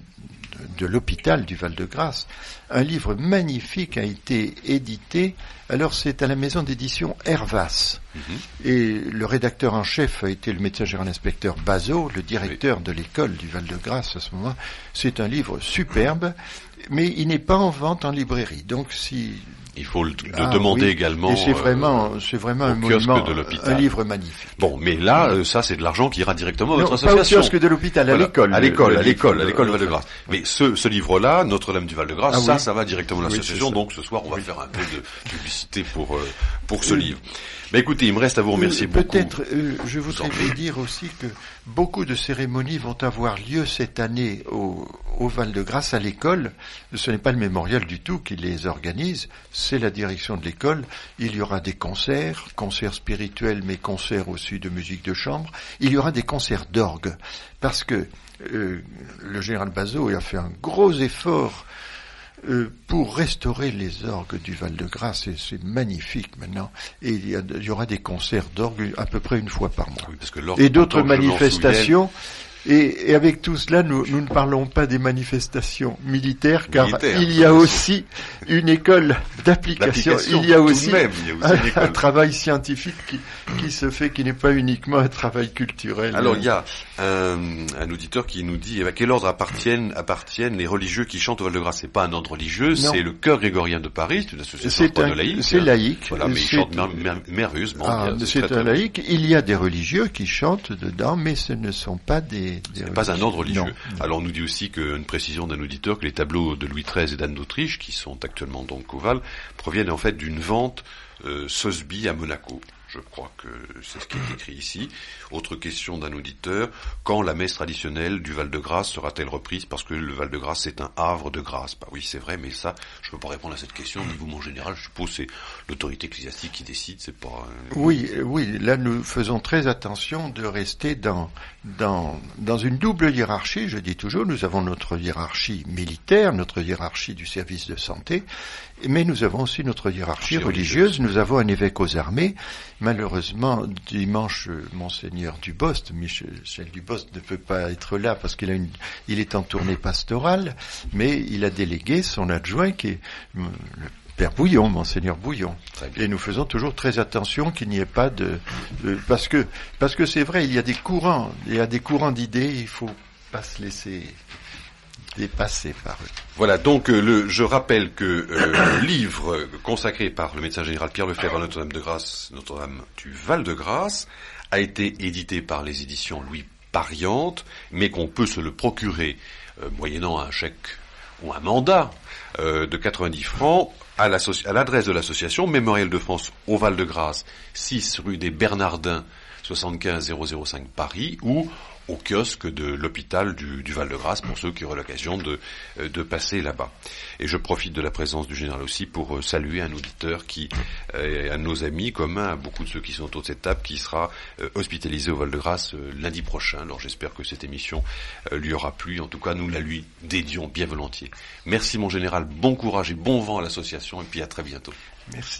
de l'hôpital du Val-de-Grâce, un livre magnifique a été édité. Alors c'est à la maison d'édition Hervas. Et le rédacteur en chef a été le médecin général inspecteur Bazot, le directeur de l'école du Val-de-Grâce à ce moment. C'est un livre superbe, mais il n'est pas en vente en librairie. Donc il faut le demander également. Et c'est vraiment un monument, de l'hôpital. Un livre magnifique. Bon, mais là, ça c'est de l'argent qui ira directement à votre Pas association. au kiosque de l'hôpital, à l'école. À l'école Val-de-Grâce. Mais ce livre-là, Notre-Dame du Val-de-Grâce, ça va directement à l'association. Donc ce soir, on va faire un peu de publicité pour ce livre. Mais écoutez, il me reste à vous remercier beaucoup. Peut-être, je voudrais vous dire aussi que beaucoup de cérémonies vont avoir lieu cette année au Val-de-Grâce, à l'école. Ce n'est pas le mémorial du tout qui les organise, c'est la direction de l'école. Il y aura des concerts spirituels, mais concerts aussi de musique de chambre. Il y aura des concerts d'orgue, parce que le général Bazot a fait un gros effort pour restaurer les orgues du Val-de-Grâce, et c'est magnifique maintenant. Et il y aura des concerts d'orgue à peu près une fois par mois. Oui, parce que et d'autres manifestations. Et avec tout cela, nous ne parlons pas des manifestations militaires, car il y a aussi une école d'application. Il y a aussi un travail scientifique qui se fait, qui n'est pas uniquement un travail culturel. Alors il y a un auditeur qui nous dit à quel ordre appartiennent les religieux qui chantent au Val-de-Grâce. C'est pas un ordre religieux, c'est le Chœur grégorien de Paris, c'est une association de laïcs. C'est laïque. Voilà, mais ils chantent merveilleusement. C'est un laïc. Il y a des religieux qui chantent dedans, mais ce ne sont pas ce n'est pas un ordre religieux. Non. Alors on nous dit aussi une précision d'un auditeur que les tableaux de Louis XIII et d'Anne d'Autriche, qui sont actuellement donc au Val, proviennent en fait d'une vente Sotheby à Monaco. Je crois que c'est ce qui est écrit ici. Autre question d'un auditeur. Quand la messe traditionnelle du Val-de-Grâce sera-t-elle reprise? Parce que le Val-de-Grâce, c'est un havre de grâce. Bah oui, c'est vrai, mais ça, je ne peux pas répondre à cette question. Au niveau mon général, je suppose c'est l'autorité ecclésiastique qui décide, c'est pas... Oui, là nous faisons très attention de rester dans une double hiérarchie. Je dis toujours, nous avons notre hiérarchie militaire, notre hiérarchie du service de santé, mais nous avons aussi notre hiérarchie religieuse. Nous avons un évêque aux armées. Malheureusement, dimanche, Monseigneur Dubost, Michel Dubost ne peut pas être là parce qu'il est en tournée pastorale, mais il a délégué son adjoint qui est le Père Bouillon, Monseigneur Bouillon. Et nous faisons toujours très attention qu'il n'y ait pas parce que c'est vrai, il y a des courants d'idées, il faut pas se laisser dépassé par eux. Voilà, donc je rappelle que le livre consacré par le médecin général Pierre Lefebvre à Notre-Dame de Grâce, Notre-Dame du Val-de-Grâce, a été édité par les éditions Louis Pariante, mais qu'on peut se le procurer moyennant un chèque ou un mandat de 90 francs à l'adresse de l'association Mémorial de France au Val-de-Grâce, 6 rue des Bernardins, 75 005 Paris, ou au kiosque de l'hôpital du Val-de-Grâce pour ceux qui auraient l'occasion de passer là-bas. Et je profite de la présence du général aussi pour saluer un auditeur qui, un de nos amis communs, à beaucoup de ceux qui sont autour de cette table, qui sera hospitalisé au Val-de-Grâce lundi prochain. Alors j'espère que cette émission lui aura plu. En tout cas, nous la lui dédions bien volontiers. Merci mon général, bon courage et bon vent à l'association, et puis à très bientôt. Merci.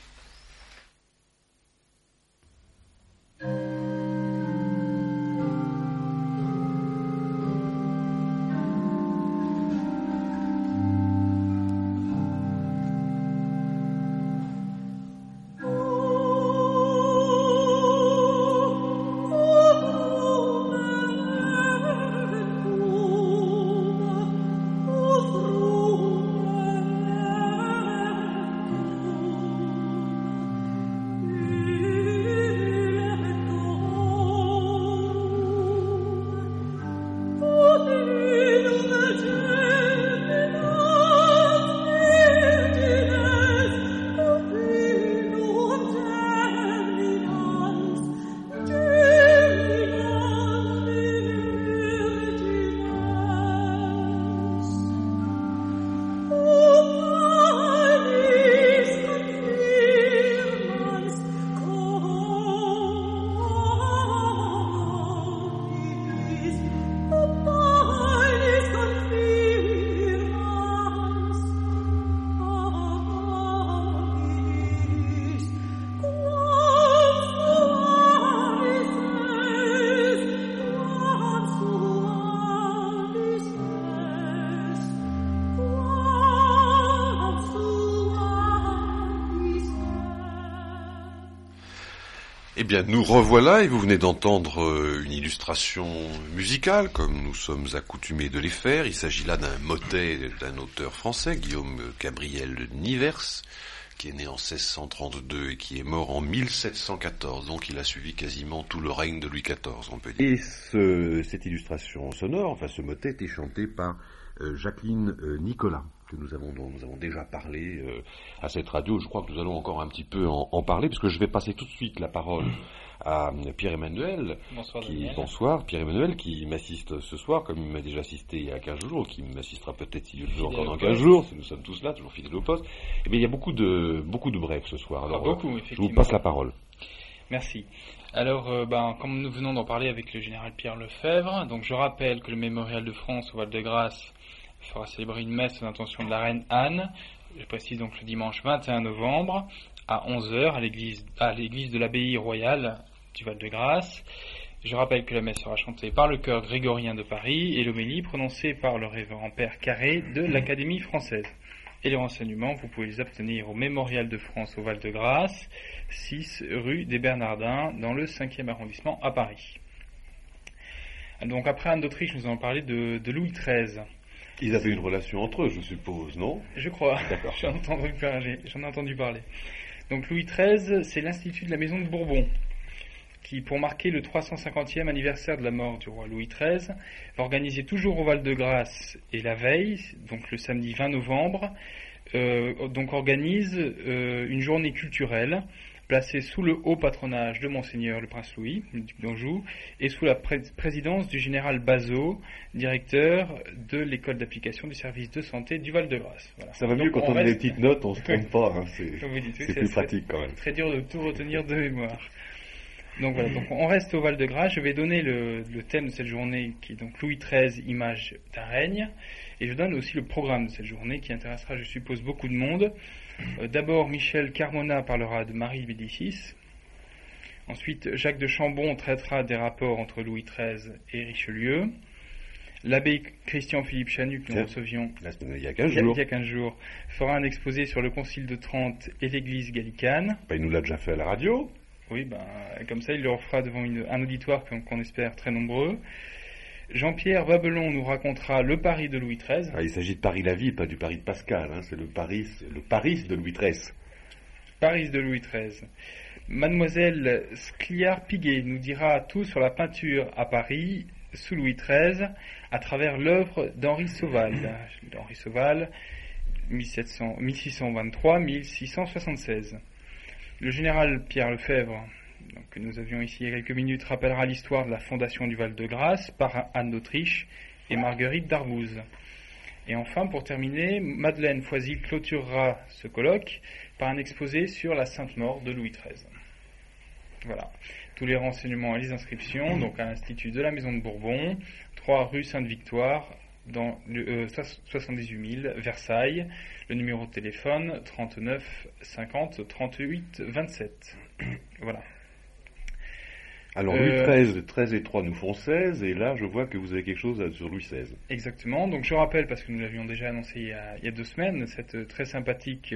Eh bien, nous revoilà et vous venez d'entendre une illustration musicale, comme nous sommes accoutumés de les faire. Il s'agit là d'un motet d'un auteur français, Guillaume Gabriel Nivers, qui est né en 1632 et qui est mort en 1714. Donc il a suivi quasiment tout le règne de Louis XIV, on peut dire. Et cette illustration sonore, enfin ce motet, est chanté par Jacqueline Nicolas, dont nous avons déjà parlé à cette radio. Je crois que nous allons encore un petit peu en parler, puisque je vais passer tout de suite la parole à Pierre-Emmanuel. Bonsoir, Pierre-Emmanuel, qui m'assiste ce soir, comme il m'a déjà assisté il y a 15 jours, qui m'assistera peut-être s'il y a toujours encore dans 15 jours, si nous sommes tous là, toujours fidèles au poste. Eh bien, il y a beaucoup de brefs ce soir. Alors, je vous passe la parole. Merci. Alors, comme nous venons d'en parler avec le général Pierre Lefebvre, donc je rappelle que le Mémorial de France au Val-de-Grâce fera célébrer une messe en intention de la reine Anne, je précise donc le dimanche 21 novembre, à 11h à l'église de l'abbaye royale du Val-de-Grâce. Je rappelle que la messe sera chantée par le chœur grégorien de Paris et l'homélie prononcée par le révérend Père Carré de l'Académie française. Et les renseignements, vous pouvez les obtenir au Mémorial de France au Val-de-Grâce, 6 rue des Bernardins, dans le 5e arrondissement à Paris. Donc après Anne d'Autriche, nous allons parler de Louis XIII. Ils avaient une relation entre eux, je suppose, non ? Je crois. D'accord. J'en ai entendu parler. Donc Louis XIII, c'est l'institut de la Maison de Bourbon, qui, pour marquer le 350e anniversaire de la mort du roi Louis XIII, va organiser toujours au Val-de-Grâce et la veille, donc le samedi 20 novembre, organise une journée culturelle placé sous le haut patronage de Monseigneur le Prince Louis, le duc d'Anjou, et sous la présidence du général Bazot, directeur de l'école d'application du service de santé du Val-de-Grâce. Voilà. Ça va mieux quand on a des petites notes, on se trompe pas, hein, c'est plus pratique quand même. Très dur de tout retenir de mémoire. Donc voilà, donc on reste au Val-de-Grâce. Je vais donner le thème de cette journée qui est donc Louis XIII, image d'un règne, et je donne aussi le programme de cette journée qui intéressera, je suppose, beaucoup de monde. D'abord, Michel Carmona parlera de Marie Médicis. Ensuite, Jacques de Chambon traitera des rapports entre Louis XIII et Richelieu. L'abbé Christian-Philippe Chanu, que nous recevions il y a 15 jours, fera un exposé sur le Concile de Trente et l'Église gallicane. Il nous l'a déjà fait à la radio. Oui, comme ça, il le refera devant un auditoire qu'on espère très nombreux. Jean-Pierre Babelon nous racontera le Paris de Louis XIII. Il s'agit de Paris-la-Ville, pas du Paris de Pascal, hein, c'est le Paris de Louis XIII. Paris de Louis XIII. Mademoiselle Scliar-Piguet nous dira tout sur la peinture à Paris sous Louis XIII à travers l'œuvre d'Henri Sauval. Henri Sauval, 1623-1676. Le général Pierre Lefebvre, que nous avions ici il y a quelques minutes, rappellera l'histoire de la fondation du Val-de-Grâce par Anne d'Autriche et Marguerite d'Arbouze. Et enfin, pour terminer, Madeleine Foisy clôturera ce colloque par un exposé sur la Sainte Mort de Louis XIII. Voilà. Tous les renseignements et les inscriptions, donc à l'Institut de la Maison de Bourbon, 3 rue Sainte-Victoire, dans le 78 000, Versailles. Le numéro de téléphone, 39 50 38 27. Voilà. Alors, Louis XIII et 3 nous font 16, et là, je vois que vous avez quelque chose sur Louis XVI. Exactement. Donc, je rappelle, parce que nous l'avions déjà annoncé il y a 2 semaines, cette très sympathique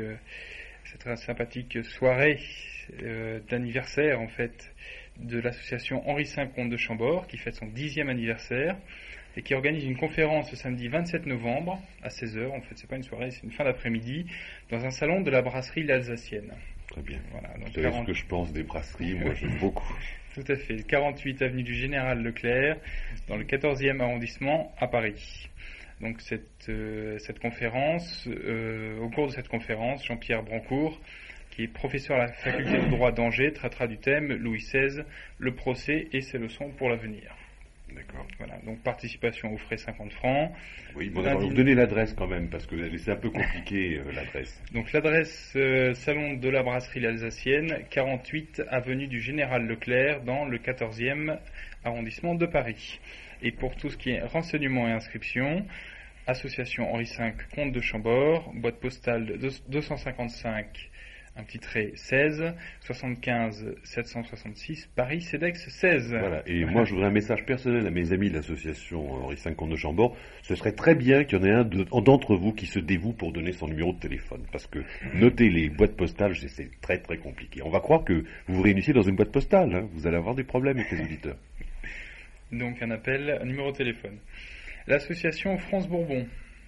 soirée d'anniversaire, en fait, de l'association Henri V Comte de Chambord, qui fête son 10e anniversaire, et qui organise une conférence le samedi 27 novembre, à 16h. En fait, c'est pas une soirée, c'est une fin d'après-midi, dans un salon de la brasserie L'Alsacienne. Très bien. Voilà, donc vous savez ce que je pense des brasseries, moi j'aime beaucoup. Tout à fait. 48 avenue du Général Leclerc, dans le 14e arrondissement à Paris. Donc cette conférence, au cours de cette conférence, Jean-Pierre Brancourt, qui est professeur à la faculté de droit d'Angers, traitera du thème Louis XVI, le procès et ses leçons pour l'avenir. D'accord. Voilà, donc participation aux frais 50 francs. Oui, bon, vous donnez l'adresse quand même, parce que c'est un peu compliqué l'adresse. Donc l'adresse salon de la brasserie l'Alsacienne, 48 avenue du Général Leclerc, dans le 14e arrondissement de Paris. Et pour tout ce qui est renseignements et inscriptions, association Henri V Comte de Chambord, boîte postale 255 un petit trait 16 75 766 Paris CEDEX 16. Voilà, et moi je voudrais un message personnel à mes amis de l'association Henri V Comte de Chambord. Ce serait très bien qu'il y en ait un d'entre vous qui se dévoue pour donner son numéro de téléphone, parce que noter les boîtes postales, c'est très très compliqué. On va croire que vous vous réunissez dans une boîte postale, hein. Vous allez avoir des problèmes avec les auditeurs. Donc un appel, un numéro de téléphone. L'association France Bourbon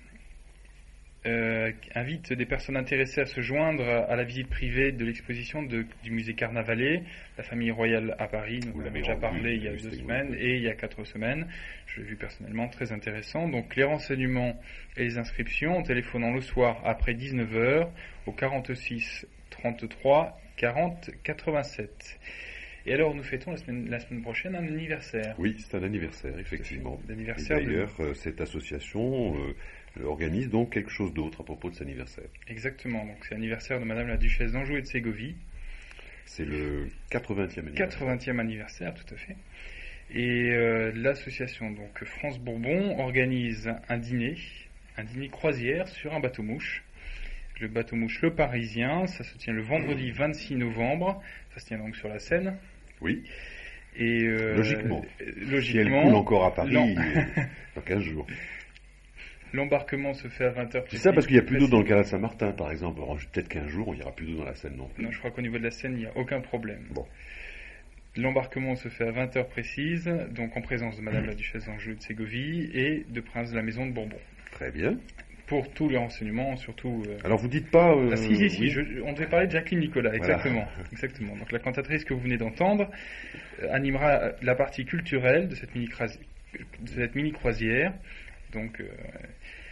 invite des personnes intéressées à se joindre à la visite privée de l'exposition du musée Carnavalet, la famille royale à Paris. Nous en avons déjà parlé il y a 2 semaines et il y a 4 semaines. Je l'ai vu personnellement, très intéressant. Donc les renseignements et les inscriptions en téléphonant le soir après 19h au 46 33 40 87. Et alors nous fêtons la semaine prochaine un anniversaire. Oui, c'est un anniversaire, effectivement. L'anniversaire et d'ailleurs, cette association organise donc quelque chose d'autre à propos de cet anniversaire. Exactement, donc c'est l'anniversaire de Madame la Duchesse d'Anjou et de Ségovie. C'est le 80e anniversaire. 80e anniversaire, tout à fait. Et l'association donc France Bourbon organise un dîner croisière sur un bateau-mouche. Le bateau-mouche Le Parisien, ça se tient le vendredi 26 novembre, ça se tient donc sur la Seine. Oui. Et logiquement. Si elle coule encore à Paris dans 15 jours. L'embarquement se fait à 20h. C'est ça parce qu'il n'y a plus d'eau dans le canal Saint-Martin, par exemple. Alors, peut-être qu'un jour, il n'y aura plus d'eau dans la Seine non plus. Non, je crois qu'au niveau de la Seine, il n'y a aucun problème. Bon. L'embarquement se fait à 20h précises, donc en présence de Madame la Duchesse d'Anjou et de Ségovie et de Prince de la Maison de Bourbon. Très bien. Pour tous les renseignements, surtout... Alors vous dites pas... Si, oui. on devait parler de Jacqueline Nicolas, exactement. Voilà. Exactement. Donc la cantatrice que vous venez d'entendre animera la partie culturelle de cette mini-croisière. Donc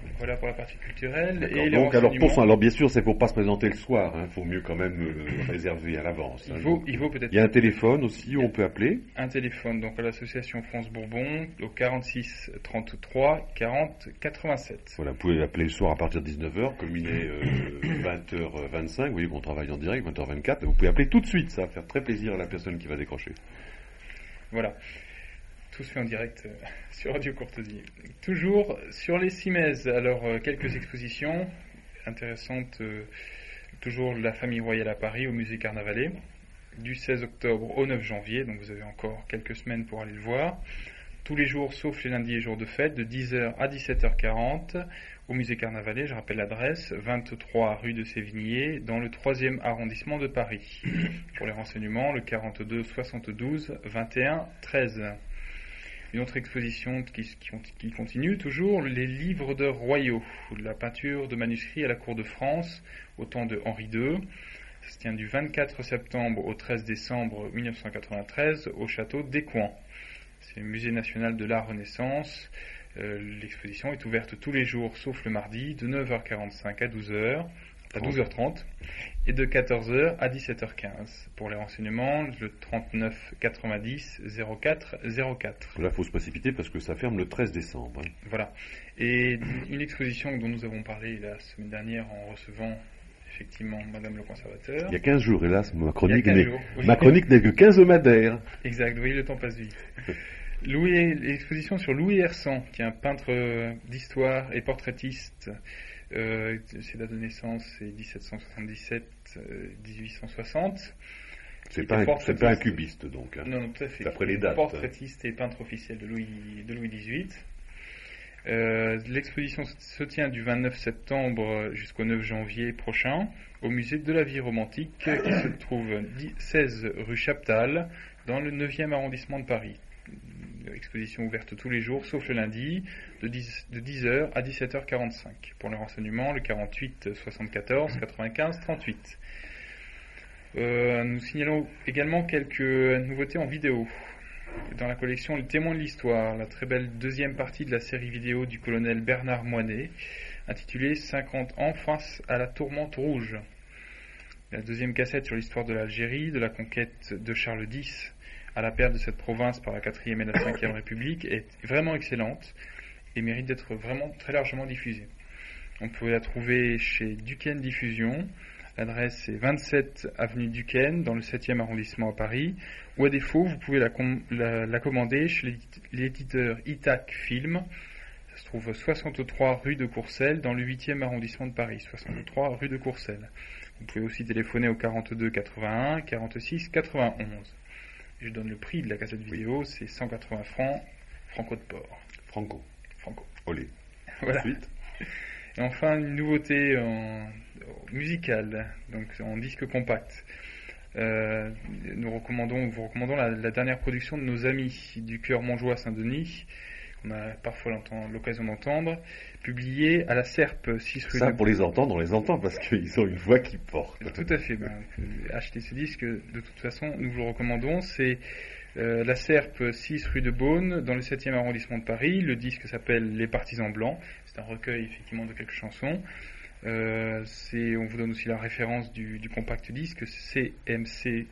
Voilà pour la partie culturelle. Et donc, alors bien sûr, c'est pour pas se présenter le soir. Il faut mieux quand même réserver à l'avance. Il faut peut-être. Il y a un téléphone aussi où on peut appeler. Un téléphone, donc à l'association France Bourbon, au 46 33 40 87. Voilà, vous pouvez appeler le soir à partir de 19h, comme il est 20h25. Vous voyez qu'on travaille en direct, 20h24. Vous pouvez appeler tout de suite, ça va faire très plaisir à la personne qui va décrocher. Voilà. Tout se fait en direct sur Radio Courtoisie. Toujours sur les Cimaises, alors quelques expositions intéressantes, toujours la famille royale à Paris au musée Carnavalet, du 16 octobre au 9 janvier, donc vous avez encore quelques semaines pour aller le voir. Tous les jours, sauf les lundis et jours de fête, de 10h à 17h40 au musée Carnavalet. Je rappelle l'adresse, 23 rue de Sévigné, dans le 3e arrondissement de Paris. Pour les renseignements, le 42 72 21 13. Une autre exposition qui continue toujours, les livres d'heures royaux, la peinture de manuscrits à la cour de France au temps de Henri II. Ça se tient du 24 septembre au 13 décembre 1993 au château d'Écouen. C'est le musée national de l'art Renaissance. L'exposition est ouverte tous les jours sauf le mardi de 9h45 à 12h30 et de 14h à 17h15. Pour les renseignements, le 39 90 04 04. Là, il faut se précipiter parce que ça ferme le 13 décembre. Voilà. Et une exposition dont nous avons parlé la semaine dernière en recevant effectivement Madame le Conservateur. Il y a 15 jours, hélas, ma chronique n'est que quinzomadaire. Exact, oui, le temps passe vite. L'exposition sur Louis Hersan, qui est un peintre d'histoire et portraitiste. C'est date de naissance, c'est 1777-1860. C'est pas un cubiste, donc. Hein. Non, tout à fait. D'après les dates. Portraitiste et peintre officiel de Louis XVIII. L'exposition se tient du 29 septembre jusqu'au 9 janvier prochain au musée de la vie romantique qui se trouve 16 rue Chaptal dans le 9e arrondissement de Paris. Exposition ouverte tous les jours sauf le lundi de 10h à 17h45. Pour le renseignement, le 48 74 95 38. Nous signalons également quelques nouveautés en vidéo. Dans la collection Le Témoin de l'Histoire, la très belle deuxième partie de la série vidéo du colonel Bernard Moinet, intitulée 50 ans face à la tourmente rouge. La deuxième cassette sur l'histoire de l'Algérie, de la conquête de Charles X à la perte de cette province par la 4e et la 5e République, est vraiment excellente et mérite d'être vraiment très largement diffusée. On peut la trouver chez Duquesne Diffusion. L'adresse est 27 avenue Duquesne, dans le 7e arrondissement à Paris, ou à défaut, vous pouvez la commander chez l'éditeur Itac Film. Ça se trouve 63 rue de Courcelles, dans le 8e arrondissement de Paris, 63 rue de Courcelles. Vous pouvez aussi téléphoner au 42 81 46 91. Je donne le prix de la cassette vidéo, c'est 180 francs, franco de port. Franco. Olé. Voilà. Ensuite. Et enfin, une nouveauté musicale, donc en disque compact. Nous vous recommandons la dernière production de nos amis du chœur Montjoie Saint-Denis, qu'on a parfois l'occasion d'entendre, publiée à la Serpe 6 rue. Ça, pour les entendre, on les entend parce qu'ils ont une voix qui porte. Tout à fait. Achetez ce disque, de toute façon, nous vous le recommandons. C'est la Serpe 6 rue de Beaune, dans le 7e arrondissement de Paris. Le disque s'appelle Les Partisans Blancs. C'est un recueil, effectivement, de quelques chansons. On vous donne aussi la référence du compact disque, CMC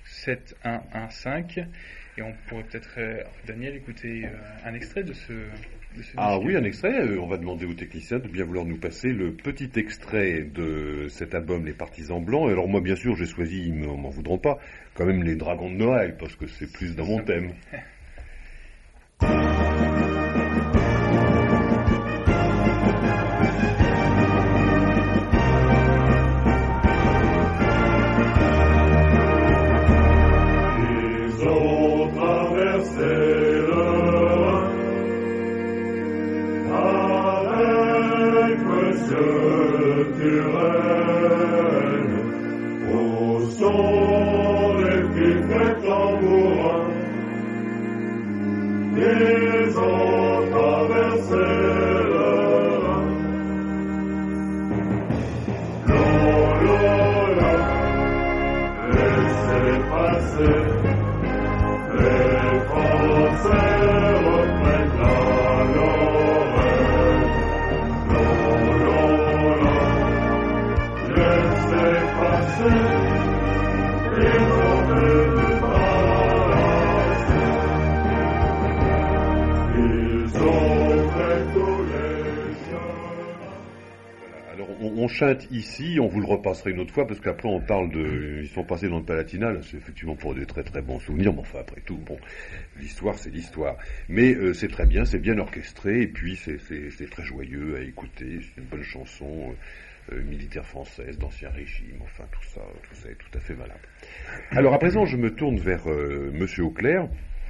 7115. Et on pourrait peut-être, Daniel, écouter un extrait de ce disque. Ah oui, un extrait. On va demander aux techniciens de bien vouloir nous passer le petit extrait de cet album Les Partisans Blancs. Et alors moi, bien sûr, j'ai choisi, ils m'en voudront pas, quand même les Dragons de Noël, parce que c'est plus dans mon thème. Français reprennent la Lorraine. chante ici, on vous le repassera une autre fois, parce qu'après on parle de... Ils sont passés dans le Palatinat, c'est effectivement pour des très très bons souvenirs, mais enfin après tout, bon, l'histoire c'est l'histoire. Mais c'est très bien, c'est bien orchestré, et puis c'est très joyeux à écouter, c'est une bonne chanson militaire française, d'ancien régime, enfin tout ça est tout à fait valable. Alors à présent je me tourne vers Monsieur Auclair,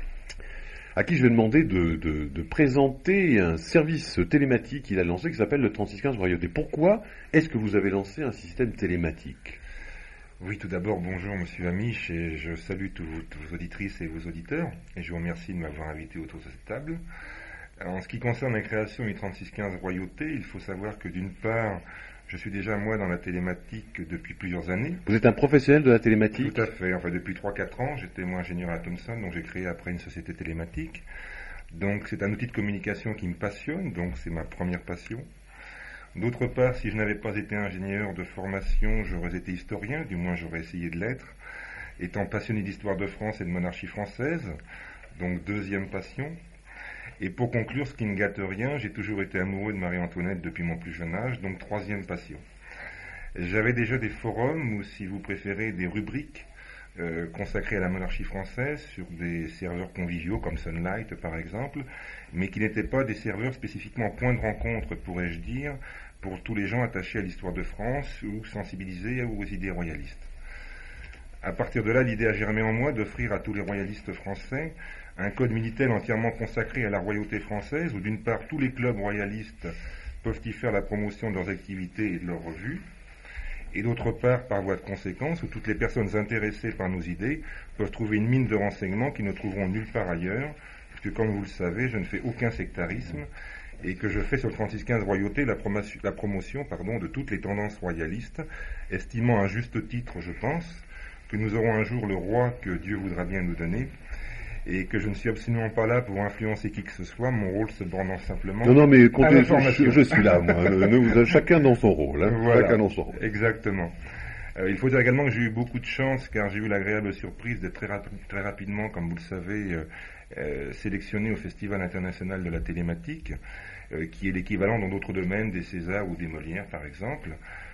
à qui je vais demander de présenter un service télématique qu'il a lancé qui s'appelle le 3615 Royauté. Pourquoi est-ce que vous avez lancé un système télématique ? Oui, tout d'abord, bonjour Monsieur Amiche, et je salue tous vos auditrices et vos auditeurs, et je vous remercie de m'avoir invité autour de cette table. Alors, en ce qui concerne la création du 3615 Royauté, il faut savoir que d'une part, je suis déjà, moi, dans la télématique depuis plusieurs années. Vous êtes un professionnel de la télématique ? Tout à fait. Enfin, depuis 3-4 ans, j'étais, moi, ingénieur à Thomson, donc j'ai créé après une société télématique. Donc, c'est un outil de communication qui me passionne, donc c'est ma première passion. D'autre part, si je n'avais pas été ingénieur de formation, j'aurais été historien, du moins j'aurais essayé de l'être, étant passionné d'histoire de France et de monarchie française, donc deuxième passion. Et pour conclure, ce qui ne gâte rien, j'ai toujours été amoureux de Marie-Antoinette depuis mon plus jeune âge, donc troisième passion. J'avais déjà des forums, ou si vous préférez, des rubriques consacrées à la monarchie française sur des serveurs conviviaux comme Sunlight par exemple, mais qui n'étaient pas des serveurs spécifiquement point de rencontre, pourrais-je dire, pour tous les gens attachés à l'histoire de France ou sensibilisés aux idées royalistes. À partir de là, l'idée a germé en moi d'offrir à tous les royalistes français un code Minitel entièrement consacré à la royauté française, où d'une part tous les clubs royalistes peuvent y faire la promotion de leurs activités et de leurs revues, et d'autre part, par voie de conséquence, où toutes les personnes intéressées par nos idées peuvent trouver une mine de renseignements qu'ils ne trouveront nulle part ailleurs, puisque comme vous le savez, je ne fais aucun sectarisme, et que je fais sur le 3615 Royauté la promotion de toutes les tendances royalistes, estimant à juste titre, je pense, que nous aurons un jour le roi que Dieu voudra bien nous donner, et que je ne suis absolument pas là pour influencer qui que ce soit, mon rôle se bornant simplement Non, mais comptez, je suis là, moi. Chacun dans son rôle. Hein, voilà, chacun dans son rôle. Exactement. Il faut dire également que j'ai eu beaucoup de chance, car j'ai eu l'agréable surprise d'être très rapidement, comme vous le savez, sélectionné au Festival international de la télématique, qui est l'équivalent dans d'autres domaines des Césars ou des Molières, par exemple.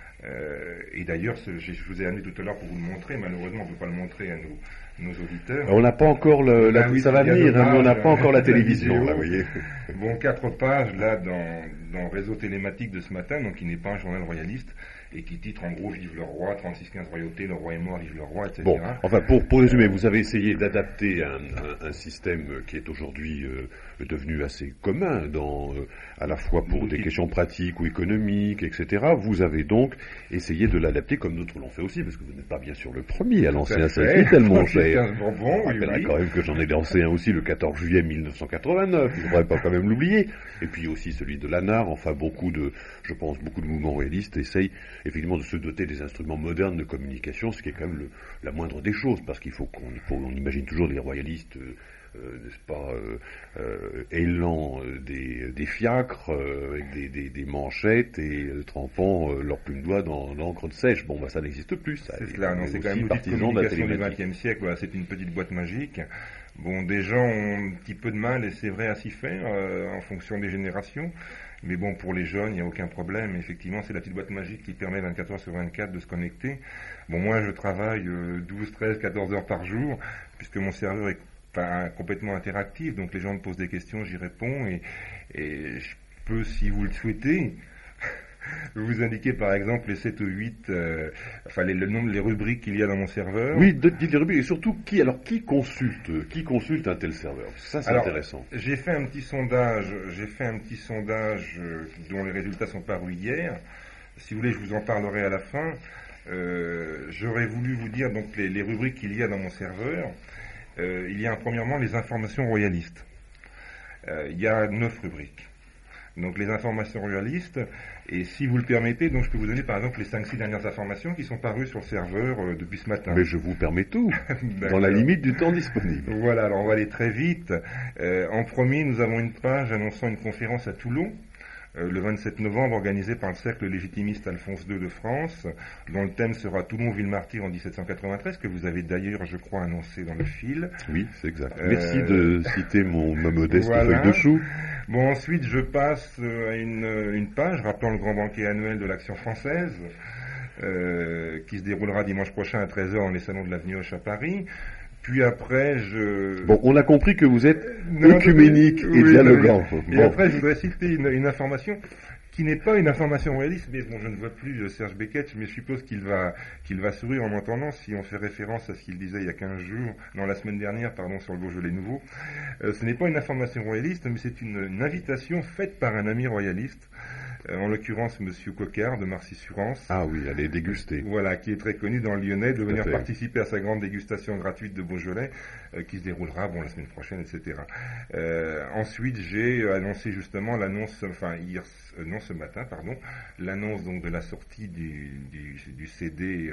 Et d'ailleurs, je vous ai amené tout à l'heure pour vous le montrer. Malheureusement, on ne peut pas le montrer à nos auditeurs. On n'a pas encore ça va venir, mais on n'a pas encore la télévision, là, vous voyez. Bon, 4 pages, là, dans Réseau Télématique de ce matin, donc qui n'est pas un journal royaliste, et qui titre en gros Vive le roi, 3615 Royauté, le roi est mort, vive le roi, etc. Bon, enfin, pour résumer, vous avez essayé d'adapter un système qui est aujourd'hui devenu assez commun, à la fois pour des questions pratiques ou économiques, etc. Vous avez donc essayé de l'adapter comme d'autres l'ont fait aussi, parce que vous n'êtes pas bien sûr le premier à lancer un système tellement cher. Je rappellerai quand même que j'en ai lancé un aussi le 14 juillet 1989, il ne faudrait pas quand même l'oublier. Et puis aussi celui de l'ANAR, enfin je pense beaucoup de mouvements réalistes essayent effectivement de se doter des instruments modernes de communication, ce qui est quand même la moindre des choses, parce qu'il faut qu'on imagine toujours des royalistes, n'est-ce pas, élant des fiacres avec des manchettes et trempant leur plume doigt dans l'encre de sèche. Bon, ça n'existe plus. Ça. C'est cela, non, c'est quand même l'outil de communication du XXe siècle. Voilà, c'est une petite boîte magique. Bon, des gens ont un petit peu de mal, et c'est vrai, à s'y faire en fonction des générations. Mais bon, pour les jeunes, il n'y a aucun problème. Effectivement, c'est la petite boîte magique qui permet 24 heures sur 24 de se connecter. Bon, moi, je travaille 12, 13, 14 heures par jour, puisque mon serveur est complètement interactif. Donc, les gens me posent des questions, j'y réponds. Et je peux, si vous le souhaitez, vous indiquer par exemple les 7 ou 8, le nombre, les rubriques qu'il y a dans mon serveur. Oui, dites les rubriques, et surtout qui consulte un tel serveur. Ça, c'est intéressant. J'ai fait un petit sondage dont les résultats sont parus hier. Si vous voulez, je vous en parlerai à la fin. J'aurais voulu vous dire donc les rubriques qu'il y a dans mon serveur. Il y a premièrement les informations royalistes. Il y a 9 rubriques. Donc les informations royalistes, et si vous le permettez, donc je peux vous donner par exemple les 5-6 dernières informations qui sont parues sur le serveur depuis ce matin. Mais je vous permets tout, dans la limite du temps disponible. Voilà, alors on va aller très vite. En premier, nous avons une page annonçant une conférence à Toulon, le 27 novembre, organisé par le cercle légitimiste Alphonse II de France, dont le thème sera Toulon-Ville-Martyr en 1793, que vous avez d'ailleurs, je crois, annoncé dans le fil. Oui, c'est exact. Merci de citer ma modeste feuille de chou. Bon, ensuite, je passe à une page rappelant le grand banquet annuel de l'Action française, qui se déroulera dimanche prochain à 13h dans les salons de l'Avenue Hoche à Paris. Puis après, Bon, on a compris que vous êtes œcuménique et dialogant. Et après, je voudrais citer une information qui n'est pas une information royaliste, mais bon, je ne vois plus Serge Beckett, mais je suppose qu'il va sourire en m'entendant si on fait référence à ce qu'il disait il y a 15 jours, non, la semaine dernière, pardon, sur le Beaujolais nouveau. Ce n'est pas une information royaliste, mais c'est une invitation faite par un ami royaliste, en l'occurrence Monsieur Coquard de Marcy-Surance. Ah oui, allez déguster. Voilà, qui est très connu dans le Lyonnais, de venir participer à sa grande dégustation gratuite de Beaujolais, qui se déroulera, bon, la semaine prochaine, etc. Ensuite, j'ai annoncé justement l'annonce, ce matin, pardon, l'annonce donc de la sortie du CD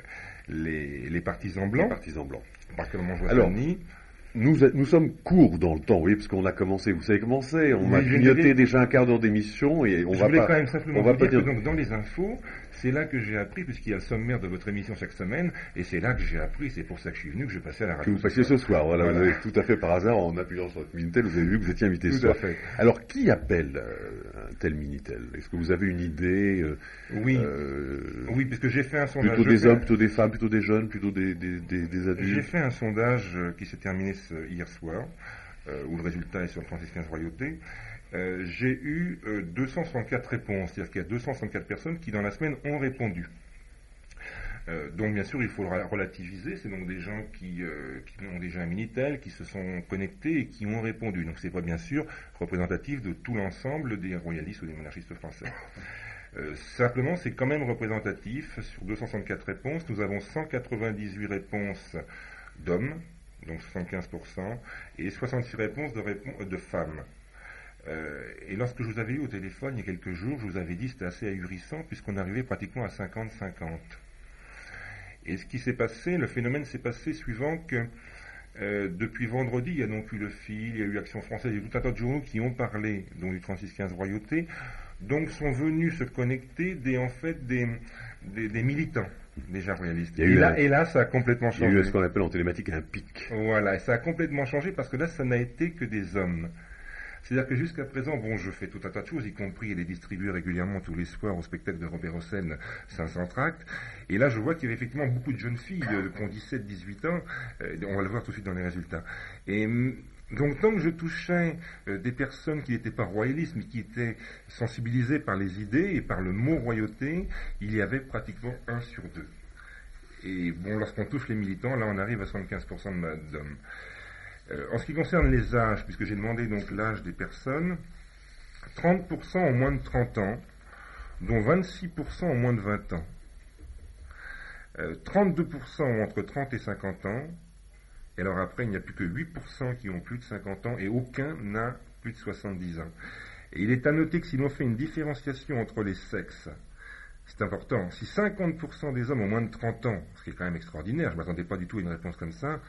les Partisans Blancs. Les Partisans Blancs. Par Clément Joissany. Nous sommes courts dans le temps, oui, parce qu'on a commencé, vous savez comment c'est, on a grignoté déjà un quart d'heure d'émission et on va pas... quand même simplement vous dire que donc, dans les infos, c'est là que j'ai appris, puisqu'il y a le sommaire de votre émission chaque semaine, et c'est là que j'ai appris, c'est pour ça que je suis venu, que je passais à la radio. Que vous passiez ce soir, voilà. Vous avez tout à fait par hasard, en appuyant sur votre Minitel, vous avez vu que vous étiez invité ce soir. Tout à fait. Alors, qui appelle un tel Minitel? Est-ce que vous avez une idée Oui, puisque j'ai fait un sondage. Plutôt des hommes, plutôt des femmes, plutôt des jeunes, plutôt des adultes? J'ai fait un sondage qui s'est terminé hier soir, où le résultat est sur le 3615 Royauté. J'ai eu 264 réponses, c'est-à-dire qu'il y a 264 personnes qui dans la semaine ont répondu. Donc bien sûr il faut relativiser, c'est donc des gens qui ont déjà un Minitel, qui se sont connectés et qui ont répondu. Donc c'est pas bien sûr représentatif de tout l'ensemble des royalistes ou des monarchistes français. Simplement c'est quand même représentatif, sur 264 réponses, nous avons 198 réponses d'hommes, donc 75%, et 66 réponses de femmes. Et lorsque je vous avais eu au téléphone il y a quelques jours, je vous avais dit que c'était assez ahurissant puisqu'on arrivait pratiquement à 50-50. Et ce qui s'est passé, le phénomène s'est passé suivant que depuis vendredi, il y a donc eu le Fil, il y a eu Action Française, il y a eu tout un tas de journaux qui ont parlé donc du 3615 Royauté, donc sont venus se connecter des militants déjà royalistes. Et là, ça a complètement changé. Il y a eu ce qu'on appelle en télématique un pic. Voilà, et ça a complètement changé parce que là, ça n'a été que des hommes. C'est-à-dire que jusqu'à présent, bon, je fais tout un tas de choses, y compris les distribuer régulièrement tous les soirs au spectacle de Robert Hossein, 500 tracts. Et là, je vois qu'il y avait effectivement beaucoup de jeunes filles qui ont 17-18 ans. On va le voir tout de suite dans les résultats. Et donc, tant que je touchais des personnes qui n'étaient pas royalistes, mais qui étaient sensibilisées par les idées et par le mot royauté, il y avait pratiquement 1 sur 2. Et bon, lorsqu'on touche les militants, là, on arrive à 75% d'hommes. En ce qui concerne les âges, puisque j'ai demandé donc l'âge des personnes, 30% ont moins de 30 ans, dont 26% ont moins de 20 ans. 32% ont entre 30 et 50 ans, et alors après, il n'y a plus que 8% qui ont plus de 50 ans, et aucun n'a plus de 70 ans. Et il est à noter que si l'on fait une différenciation entre les sexes, c'est important, si 50% des hommes ont moins de 30 ans, ce qui est quand même extraordinaire, je ne m'attendais pas du tout à une réponse comme ça,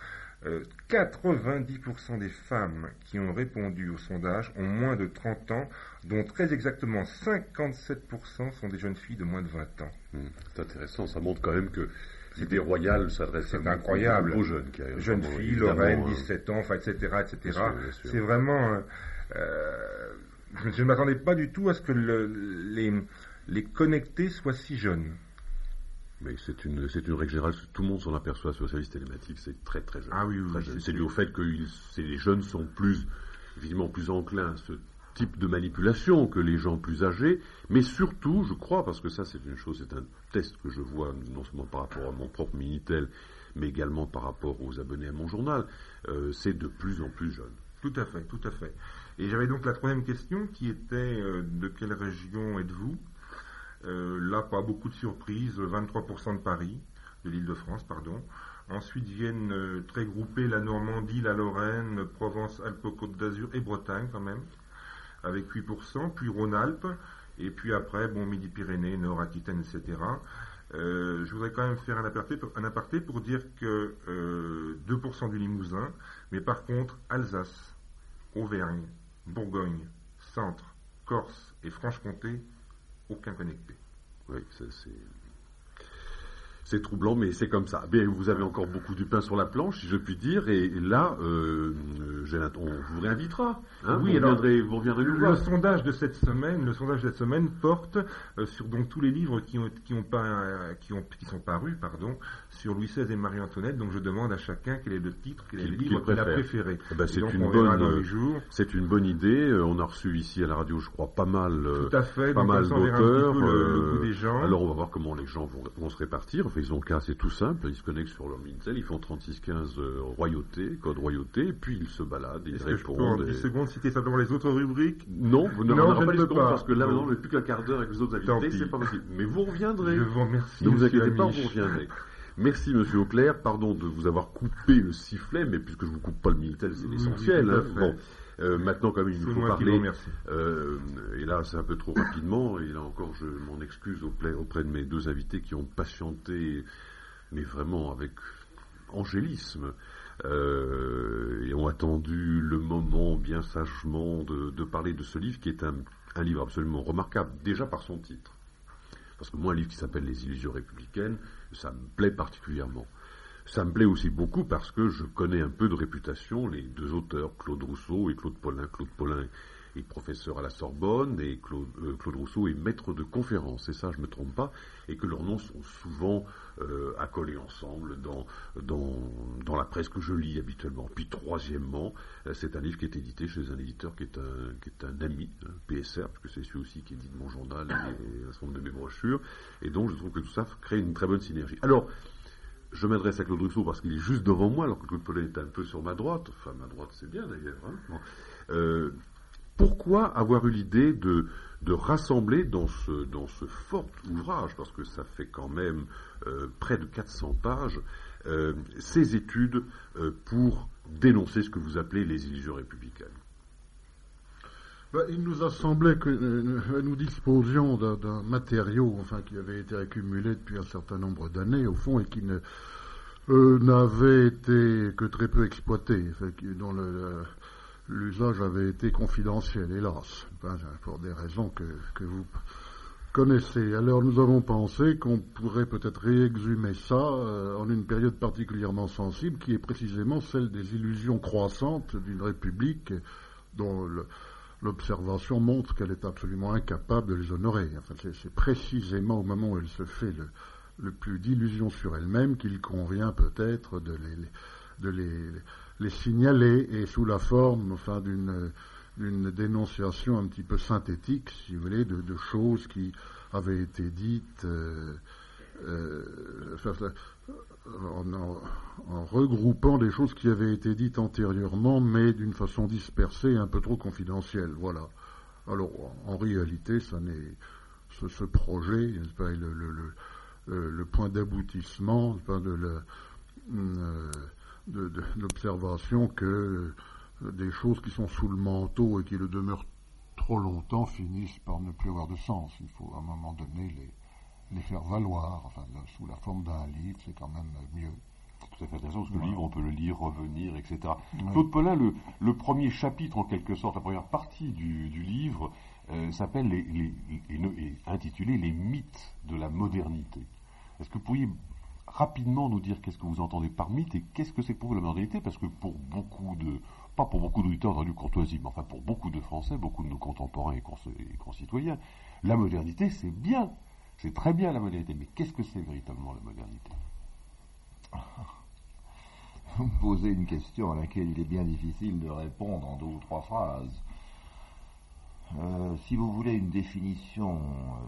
90% des femmes qui ont répondu au sondage ont moins de 30 ans, dont très exactement 57% sont des jeunes filles de moins de 20 ans. C'est intéressant, ça montre quand même que l'idée royale s'adresse aux jeunes. Jeunes filles, Lorraine, 17 ans, enfin, etc. Bien sûr. C'est vraiment... je ne m'attendais pas du tout à ce que les connectés soient si jeunes. Mais c'est une règle générale, tout le monde s'en aperçoit sur le service télématique, c'est très très jeune. Ah oui, oui. C'est dû au fait que les jeunes sont évidemment plus enclins à ce type de manipulation que les gens plus âgés, mais surtout, je crois, parce que ça c'est une chose, c'est un test que je vois, non seulement par rapport à mon propre Minitel, mais également par rapport aux abonnés à mon journal, c'est de plus en plus jeune. Tout à fait, tout à fait. Et j'avais donc la troisième question qui était de quelle région êtes-vous ? Là, pas beaucoup de surprises, 23% de Paris, de l'Île-de-France, pardon. Ensuite viennent très groupés la Normandie, la Lorraine, Provence, Alpes-Côte d'Azur et Bretagne quand même, avec 8%, puis Rhône-Alpes, et puis après, bon, Midi-Pyrénées, Nord-Aquitaine, etc. Je voudrais quand même faire un aparté pour dire que 2% du Limousin, mais par contre, Alsace, Auvergne, Bourgogne, Centre, Corse et Franche-Comté, aucun connecté. Oui, c'est troublant, mais c'est comme ça. Mais vous avez encore beaucoup du pain sur la planche, si je puis dire, et là, on vous réinvitera. Hein, oui, vous reviendrez nous voir. Le sondage de cette semaine porte sur donc tous les livres qui sont parus, sur Louis XVI et Marie-Antoinette. Donc je demande à chacun quel est le titre, quel est le livre qu'il a préféré. C'est une bonne idée. On a reçu ici à la radio, je crois, pas mal d'auteurs. Le goût des gens. Alors on va voir comment les gens vont se répartir. Enfin, ils ont qu'à, c'est tout simple. Ils se connectent sur leur Minitel, ils font 3615 royauté, code royauté, et puis ils se baladent, ils répondent. Que je peux en 10 secondes citer simplement les autres rubriques? Non, vous n'aurez pas les secondes parce que là non. maintenant, on n'a plus qu'un quart d'heure avec les autres invités, c'est pas possible. Mais vous reviendrez. Je vous remercie. Ne vous inquiétez pas, vous reviendrez. Merci Monsieur Auclair, pardon de vous avoir coupé le sifflet, mais puisque je vous coupe pas le Minitel, c'est l'essentiel. Bon. Maintenant, quand même, il nous faut parler. Et là, c'est un peu trop rapidement. Et là encore, je m'en excuse auprès de mes deux invités qui ont patienté, mais vraiment avec angélisme, et ont attendu le moment bien sagement de parler de ce livre qui est un livre absolument remarquable, déjà par son titre. Parce que moi, un livre qui s'appelle Les Illusions républicaines, ça me plaît particulièrement. Ça me plaît aussi beaucoup parce que je connais un peu de réputation les deux auteurs, Claude Rousseau et Claude Paulin. Claude Paulin est professeur à la Sorbonne et Claude Rousseau est maître de conférence, et ça je ne me trompe pas, et que leurs noms sont souvent accolés ensemble dans la presse que je lis habituellement. Puis troisièmement, c'est un livre qui est édité chez un éditeur qui est un ami, PSR, parce que c'est celui aussi qui édite mon journal et un certain nombre de mes brochures, et donc je trouve que tout ça crée une très bonne synergie. Alors, je m'adresse à Claude Rousseau parce qu'il est juste devant moi, alors que Claude Paulin est un peu sur ma droite. Enfin, ma droite, c'est bien d'ailleurs. Hein. Pourquoi avoir eu l'idée de rassembler dans ce fort ouvrage, parce que ça fait quand même près de 400 pages, ces études pour dénoncer ce que vous appelez les illusions républicaines? Il nous a semblé que nous disposions d'un matériau, qui avait été accumulé depuis un certain nombre d'années, au fond, et qui n'avait été que très peu exploité, dont l'usage avait été confidentiel, hélas, pour des raisons que vous connaissez. Alors nous avons pensé qu'on pourrait peut-être réexhumer ça en une période particulièrement sensible, qui est précisément celle des illusions croissantes d'une république dont l'observation montre qu'elle est absolument incapable de les honorer. C'est précisément au moment où elle se fait le plus d'illusions sur elle-même qu'il convient peut-être de les signaler, et sous la forme d'une dénonciation un petit peu synthétique, si vous voulez, de choses qui avaient été dites en regroupant des choses qui avaient été dites antérieurement, mais d'une façon dispersée et un peu trop confidentielle. Voilà. Alors, en réalité, ce projet, le point d'aboutissement de l'observation que des choses qui sont sous le manteau et qui le demeurent trop longtemps finissent par ne plus avoir de sens. Il faut à un moment donné les faire valoir, sous la forme d'un livre, c'est quand même mieux. Tout à fait intéressant, parce que le livre, on peut le lire, revenir, etc. Claude Paulin, le premier chapitre, en quelque sorte, la première partie du livre, s'appelle intitulé « Les mythes de la modernité ». Est-ce que vous pourriez rapidement nous dire qu'est-ce que vous entendez par mythe et qu'est-ce que c'est pour vous la modernité? Parce que pas pour beaucoup d'auditeurs dans la courtoisie, mais pour beaucoup de Français, beaucoup de nos contemporains et concitoyens, la modernité, c'est bien. C'est très bien la modernité, mais qu'est-ce que c'est véritablement la modernité? Vous me posez une question à laquelle il est bien difficile de répondre en 2 ou 3 phrases. Si vous voulez une définition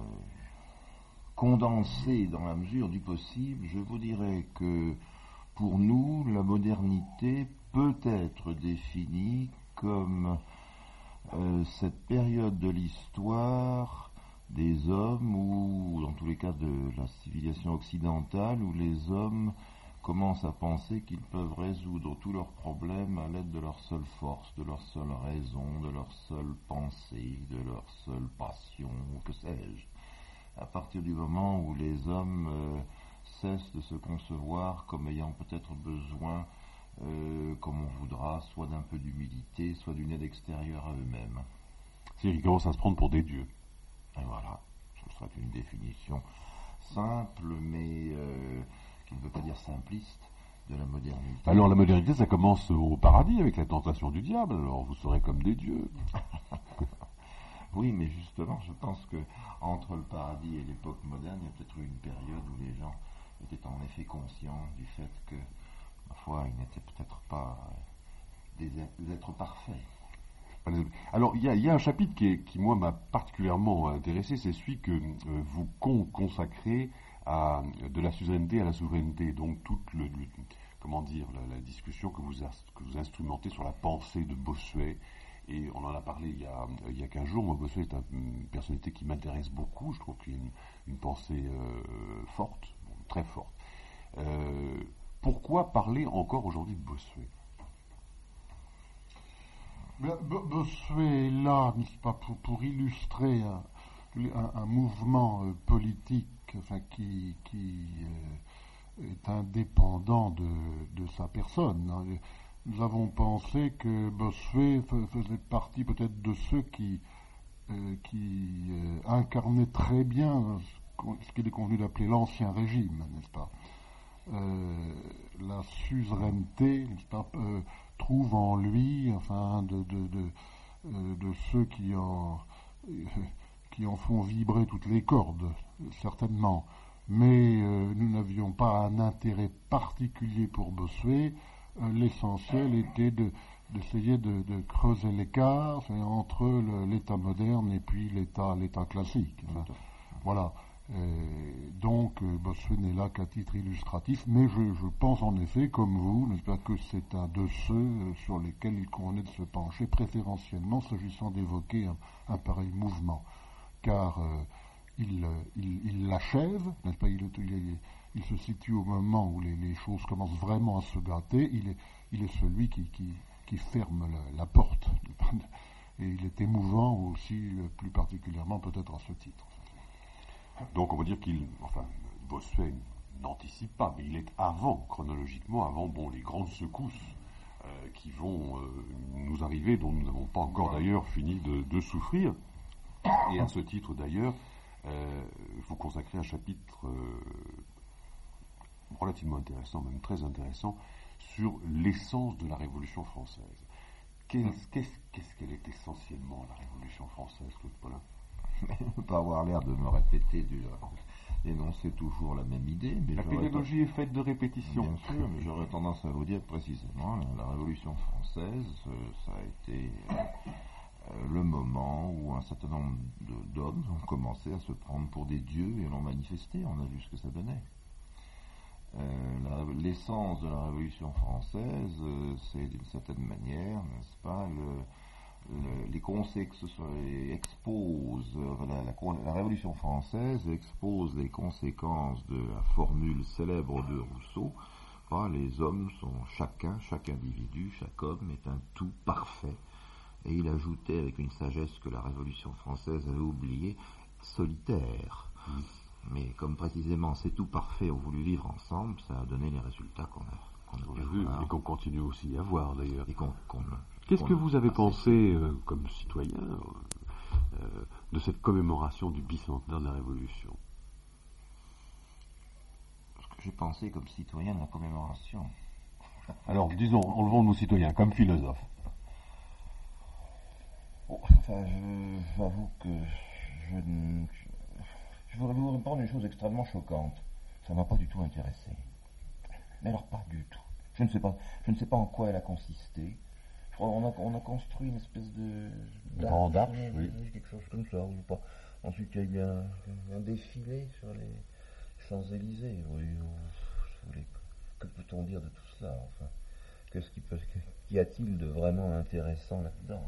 condensée dans la mesure du possible, je vous dirais que pour nous, la modernité peut être définie comme cette période de l'histoire des hommes, ou dans tous les cas de la civilisation occidentale, où les hommes commencent à penser qu'ils peuvent résoudre tous leurs problèmes à l'aide de leur seule force, de leur seule raison, de leur seule pensée, de leur seule passion, ou que sais-je. À partir du moment où les hommes cessent de se concevoir comme ayant peut-être besoin, comme on voudra, soit d'un peu d'humilité, soit d'une aide extérieure à eux-mêmes. C'est-à-dire qu'ils commencent à se prendre pour des dieux. Et voilà, ce serait une définition simple, mais qui ne veut pas dire simpliste, de la modernité. Alors la modernité, ça commence au paradis avec la tentation du diable, alors vous serez comme des dieux. Oui, mais justement, je pense que entre le paradis et l'époque moderne, il y a peut-être eu une période où les gens étaient en effet conscients du fait que, ma foi, ils n'étaient peut-être pas des êtres parfaits. Alors, il y a un chapitre qui moi, m'a particulièrement intéressé, c'est celui que vous consacrez à de la suzeraineté à la souveraineté, donc toute la discussion que vous instrumentez sur la pensée de Bossuet. Et on en a parlé il y a 15 jours. Moi, Bossuet est une personnalité qui m'intéresse beaucoup. Je trouve qu'il y a une pensée forte, très forte. Pourquoi parler encore aujourd'hui de Bossuet ? Bossuet est là, n'est-ce pas, pour illustrer un mouvement politique, enfin, qui est indépendant de sa personne. Nous avons pensé que Bossuet faisait partie peut-être de ceux qui incarnaient très bien ce qu'il est convenu d'appeler l'ancien régime, n'est-ce pas ? La suzeraineté, n'est-ce pas, trouve en lui, enfin, de ceux qui en font vibrer toutes les cordes, certainement. Mais nous n'avions pas un intérêt particulier pour Bossuet. L'essentiel était d'essayer de creuser l'écart entre l'état moderne et puis l'état classique. Enfin, voilà. Donc Bossuet n'est là qu'à titre illustratif, mais je pense en effet, comme vous, n'est-ce pas, que c'est un de ceux sur lesquels il convenait de se pencher préférentiellement s'agissant d'évoquer un pareil mouvement, car il l'achève, n'est-ce pas, il se situe au moment où les choses commencent vraiment à se gâter, il est celui qui ferme la porte, et il est émouvant aussi, plus particulièrement peut-être à ce titre. Donc on va dire Bossuet n'anticipe pas, mais il est chronologiquement avant les grandes secousses qui vont nous arriver, dont nous n'avons pas encore d'ailleurs fini de souffrir. Et à ce titre d'ailleurs, vous consacrez un chapitre relativement intéressant, même très intéressant, sur l'essence de la Révolution française. Qu'est-ce qu'elle est essentiellement, la Révolution française, Claude Paulin ? Ne pas avoir l'air de me répéter, d'énoncer toujours la même idée. Mais la pédagogie est faite de répétition. Bien sûr, mais j'aurais tendance à vous dire précisément, la Révolution française, ça a été le moment où un certain nombre d'hommes ont commencé à se prendre pour des dieux et l'ont manifesté. On a vu ce que ça donnait. L'essence de la Révolution française, c'est d'une certaine manière, n'est-ce pas, les conséquences expose, la Révolution française expose les conséquences de la formule célèbre de Rousseau. Les hommes sont chaque individu, chaque homme est un tout parfait. Et il ajoutait avec une sagesse que la Révolution française avait oubliée, solitaire. Mais comme précisément ces tout parfaits ont voulu vivre ensemble, ça a donné les résultats qu'on a vu et qu'on continue aussi à voir d'ailleurs. Qu'est-ce que vous avez pensé, comme citoyen, de cette commémoration du bicentenaire de la Révolution ? Ce que j'ai pensé comme citoyen de la commémoration. Alors, disons, enlevons le mot citoyen, comme philosophe. J'avoue que je voudrais vous répondre une chose extrêmement choquante. Ça ne m'a pas du tout intéressé. Mais alors pas du tout. Je ne sais pas en quoi elle a consisté. On a construit une espèce de grande arche, oui. Quelque chose comme ça, ou pas. Ensuite, il y a eu un défilé sur les Champs-Élysées. Oui, que peut-on dire de tout cela, enfin, qu'y a-t-il de vraiment intéressant là-dedans?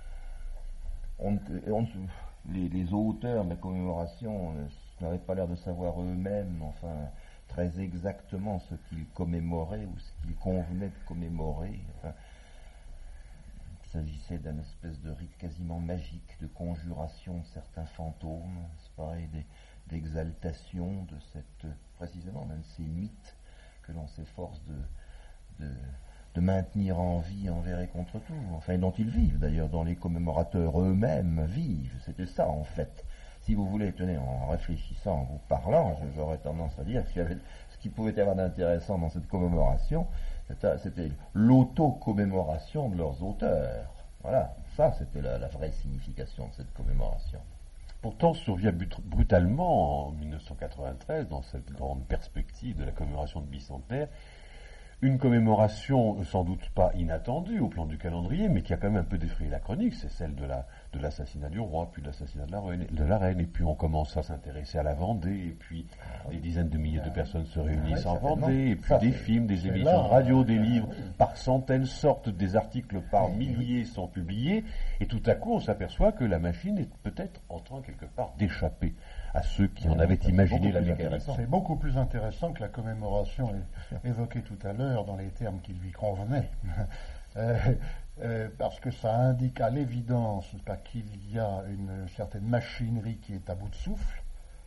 Les auteurs de la commémoration n'avaient pas l'air de savoir eux-mêmes, enfin, très exactement ce qu'ils commémoraient ou ce qu'il convenait de commémorer. Enfin, il s'agissait d'un espèce de rite quasiment magique de conjuration de certains fantômes, c'est pareil, d'exaltation de précisément d'un de ces mythes que l'on s'efforce de maintenir en vie envers et contre tout, enfin dont ils vivent d'ailleurs, dont les commémorateurs eux-mêmes vivent. C'était ça en fait. Si vous voulez, tenez, en réfléchissant, en vous parlant, j'aurais tendance à dire qu'il y avait ce qui pouvait y avoir d'intéressant dans cette commémoration, c'était l'auto-commémoration de leurs auteurs. Voilà, ça c'était la vraie signification de cette commémoration. Pourtant survient brutalement en 1993, dans cette grande perspective de la commémoration de bicentenaire, une commémoration sans doute pas inattendue au plan du calendrier, mais qui a quand même un peu défrayé la chronique, c'est celle de l'assassinat du roi, puis de l'assassinat de la reine, et puis on commence à s'intéresser à la Vendée, et puis des dizaines de milliers de personnes se réunissent en Vendée, et puis des films, des émissions de radio, des livres par centaines sortent, des articles par milliers sont publiés, et tout à coup on s'aperçoit que la machine est peut-être en train quelque part d'échapper à ceux qui en avaient imaginé la mécanique. C'est beaucoup plus intéressant que la commémoration évoquée tout à l'heure dans les termes qui lui convenaient. Parce que ça indique à l'évidence qu'il y a une certaine machinerie qui est à bout de souffle,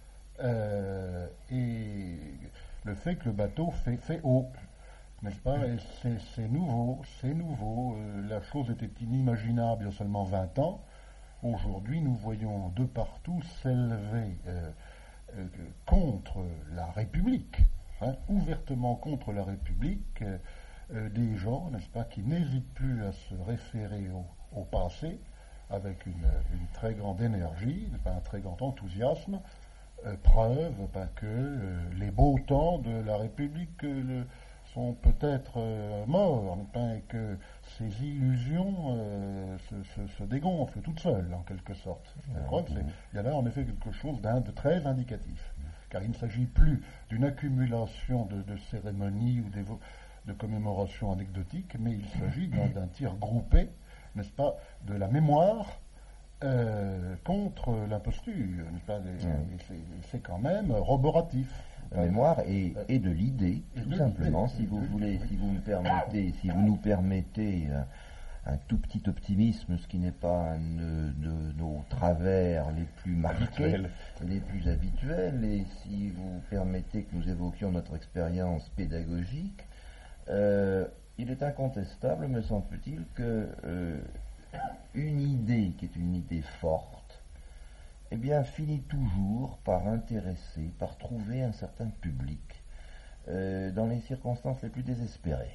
et le fait que le bateau fait eau, n'est-ce pas? Et c'est nouveau. La chose était inimaginable il y a seulement 20 ans. Aujourd'hui, nous voyons de partout s'élever contre la République, ouvertement contre la République, des gens, n'est-ce pas, qui n'hésitent plus à se référer au passé avec une très grande énergie, un très grand enthousiasme, preuve que les beaux temps de la République sont peut-être morts, et que ces illusions se dégonflent toutes seules, en quelque sorte. Je crois qu'il y a là en effet quelque chose de très indicatif, car il ne s'agit plus d'une accumulation de cérémonies ou de commémorations anecdotiques, mais il s'agit d'un tir groupé, n'est-ce pas, de la mémoire contre l'imposture, n'est-ce pas, c'est quand même roboratif. La mémoire et de l'idée, tout simplement, si vous voulez, si vous nous permettez un tout petit optimisme, ce qui n'est pas un de nos travers les plus marqués, les plus habituels, et si vous permettez que nous évoquions notre expérience pédagogique, il est incontestable, me semble-t-il, que une idée qui est une idée forte, eh bien, finit toujours par intéresser, par trouver un certain public dans les circonstances les plus désespérées.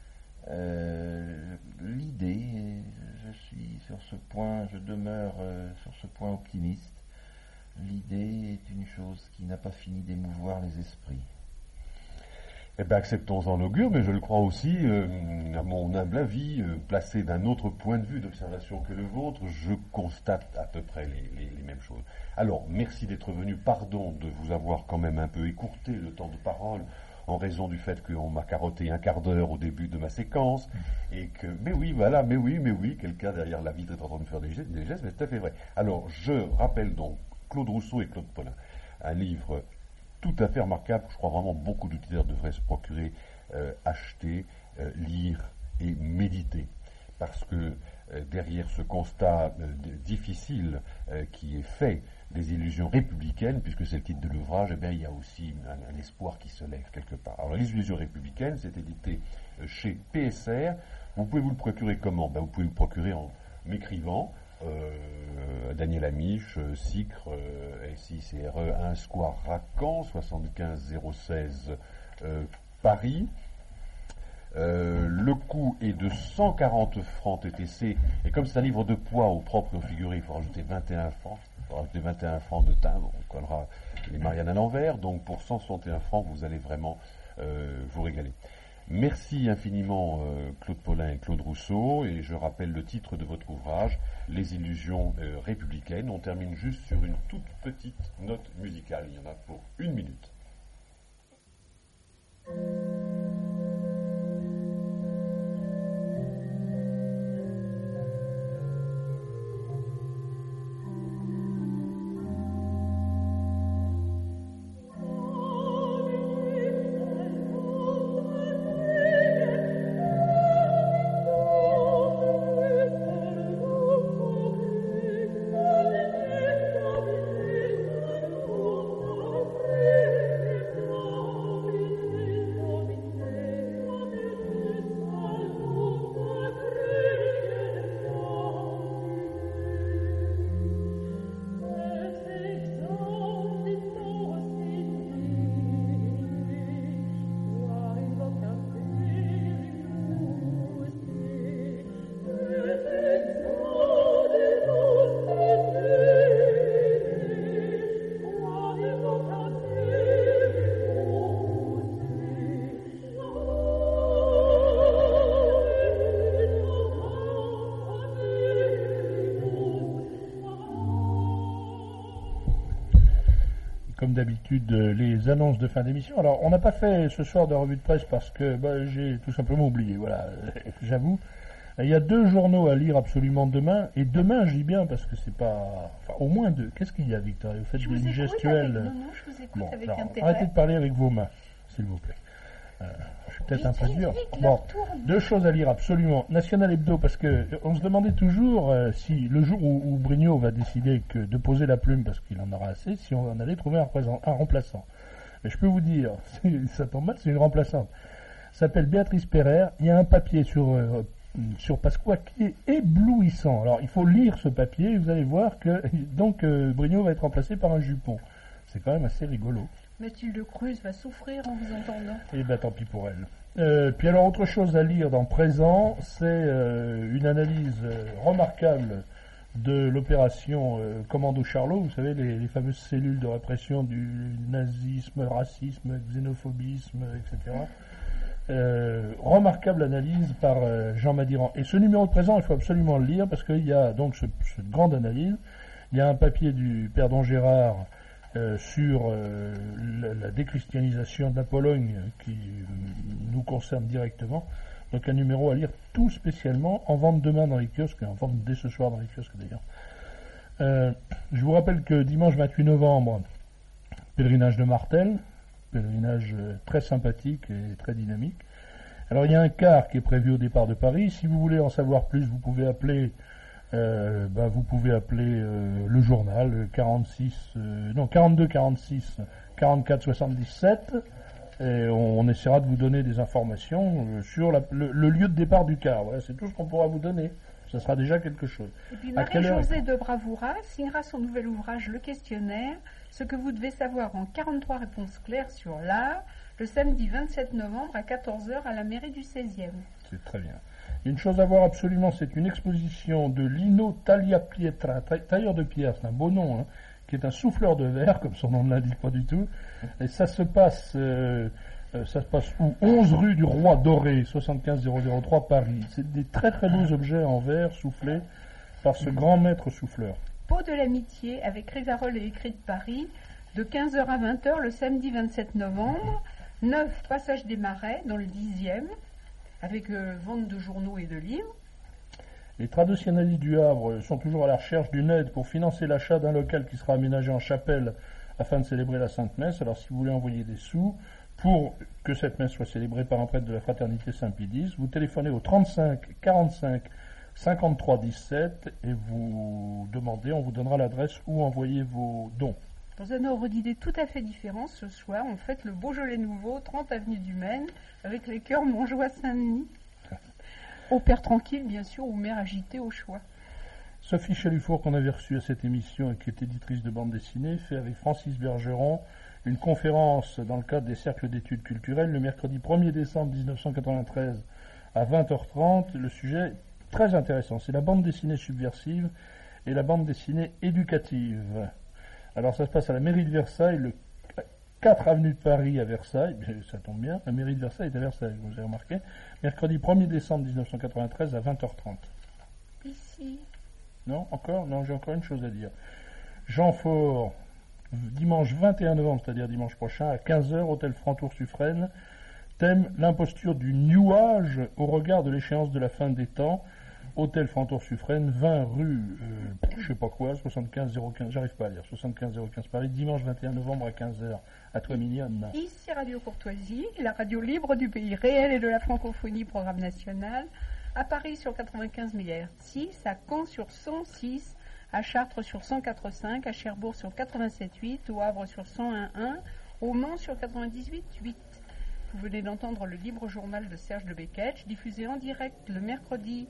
L'idée, je demeure sur ce point optimiste, l'idée est une chose qui n'a pas fini d'émouvoir les esprits. Eh bien, acceptons-en l'augure, mais je le crois aussi, à mon humble avis, placé d'un autre point de vue d'observation que le vôtre, je constate à peu près les mêmes choses. Alors, merci d'être venu, pardon de vous avoir quand même un peu écourté le temps de parole, en raison du fait qu'on m'a carotté un quart d'heure au début de ma séquence, et que, mais oui, quelqu'un derrière la vitre est en train de faire des gestes, mais c'est tout à fait vrai. Alors, je rappelle donc Claude Rousseau et Claude Pollin, un livre tout à fait remarquable, je crois vraiment beaucoup d'auditeurs devraient se procurer, acheter, lire et méditer. Parce que derrière ce constat difficile qui est fait des illusions républicaines, puisque c'est le titre de l'ouvrage, eh bien, il y a aussi un espoir qui se lève quelque part. Alors les illusions républicaines, c'est édité chez PSR. Vous pouvez vous le procurer comment? Vous pouvez vous le procurer en m'écrivant. Daniel Amiche, SICRE, SICRE 1 Square Racan, 75 016 Paris. Le coût est de 140 francs TTC, et comme c'est un livre de poids au propre et au figuré, il faut rajouter 21 francs. Il faut rajouter 21 francs de timbre, on collera les Marianne à l'envers, donc pour 161 francs, vous allez vraiment vous régaler. Merci infiniment Claude Pollin et Claude Rousseau, et je rappelle le titre de votre ouvrage, Les illusions républicaines. On termine juste sur une toute petite note musicale, il y en a pour 1 minute. comme d'habitude, les annonces de fin d'émission. Alors, on n'a pas fait ce soir de revue de presse parce que j'ai tout simplement oublié, voilà, j'avoue. Il y a 2 journaux à lire absolument demain, et demain, je dis bien, parce que c'est pas... Enfin, au moins 2. Qu'est-ce qu'il y a, Victoria? Vous faites une gestuelle... Non, je vous écoute avec intérêt. Arrêtez de parler avec vos mains, s'il vous plaît. Je suis peut-être un peu dur. Bon, 2 choses à lire absolument. National Hebdo, parce que on se demandait toujours si le jour où Brignot va décider de poser la plume, parce qu'il en aura assez, si on allait trouver un remplaçant. Mais je peux vous dire, ça tombe mal, c'est une remplaçante. S'appelle Béatrice Perrer. Il y a un papier sur Pasqua qui est éblouissant. Alors, il faut lire ce papier et vous allez voir que donc Brignot va être remplacé par un jupon. C'est quand même assez rigolo. Mathilde Cruz va souffrir en vous entendant. Eh bien, tant pis pour elle. Puis alors, autre chose à lire dans Présent, c'est une analyse remarquable de l'opération Commando Charlot. Vous savez, les fameuses cellules de répression du nazisme, racisme, xénophobisme, etc. Remarquable analyse par Jean Madiran. Et ce numéro de Présent, il faut absolument le lire parce qu'il y a donc cette grande analyse. Il y a un papier du père Don Gérard sur la déchristianisation de la Pologne qui nous concerne directement. Donc un numéro à lire tout spécialement, en vente demain dans les kiosques, en vente dès ce soir dans les kiosques d'ailleurs. Je vous rappelle que dimanche 28 novembre, pèlerinage de Martel, pèlerinage très sympathique et très dynamique. Alors il y a un car qui est prévu au départ de Paris. Si vous voulez en savoir plus, vous pouvez appeler le journal 42 46 44 77 et on essaiera de vous donner des informations sur le lieu de départ du car. Voilà, c'est tout ce qu'on pourra vous donner. Ça sera déjà quelque chose. Et puis Marie-Josée de Bravoura signera son nouvel ouvrage Le Questionnaire, ce que vous devez savoir en 43 réponses claires sur l'art, le samedi 27 novembre à 14h à la mairie du 16e. C'est très bien. Une chose à voir absolument, c'est une exposition de Lino Tagliapietra, tailleur de pierre, c'est un beau nom, hein, qui est un souffleur de verre, comme son nom ne l'indique pas du tout. Et ça se passe où 11 rue du Roi Doré, 75 003 Paris. C'est des très très beaux objets en verre soufflés par ce grand maître souffleur. Pot de l'amitié avec Rivarol et Écrit de Paris, de 15h à 20h le samedi 27 novembre, 9 Passage des Marais dans le 10e, avec vente de journaux et de livres. Les traditionalistes du Havre sont toujours à la recherche d'une aide pour financer l'achat d'un local qui sera aménagé en chapelle afin de célébrer la Sainte Messe. Alors si vous voulez envoyer des sous pour que cette messe soit célébrée par un prêtre de la Fraternité Saint-Pédis, vous téléphonez au 35 45 53 17 et vous demandez, on vous donnera l'adresse où envoyer vos dons. Dans un ordre d'idée tout à fait différent, ce soir, on fête le Beaujolais nouveau, 30 avenue du Maine, avec les chœurs Montjoie-Saint-Denis. Au père tranquille, bien sûr, ou mère agitée au choix. Sophie Chalufour, qu'on avait reçue à cette émission et qui est éditrice de bande dessinée, fait avec Francis Bergeron une conférence dans le cadre des cercles d'études culturelles le mercredi 1er décembre 1993 à 20h30. Le sujet est très intéressant, c'est la bande dessinée subversive et la bande dessinée éducative. Alors ça se passe à la mairie de Versailles, le 4 avenue de Paris à Versailles, ça tombe bien, la mairie de Versailles est à Versailles, vous avez remarqué, mercredi 1er décembre 1993 à 20h30. Ici. Non, encore ? Non, j'ai encore une chose à dire. Jean Faure, dimanche 21 novembre, c'est-à-dire dimanche prochain, à 15h, hôtel Frantour-Suffren, thème l'imposture du nuage au regard de l'échéance de la fin des temps. Hôtel Frantour-Suffren, 20 rue, je sais pas quoi, 75 015, j'arrive pas à lire, 75 015 Paris, dimanche 21 novembre à 15h. À toi, mignonne. Ici Radio Courtoisie, la radio libre du pays réel et de la francophonie, programme national. À Paris sur 95 MHz, à Caen sur 106, à Chartres sur 104.5, à Cherbourg sur 87.8, au Havre sur 101.1, au Mans sur 98.8. Vous venez d'entendre le libre journal de Serge de Beketch, diffusé en direct le mercredi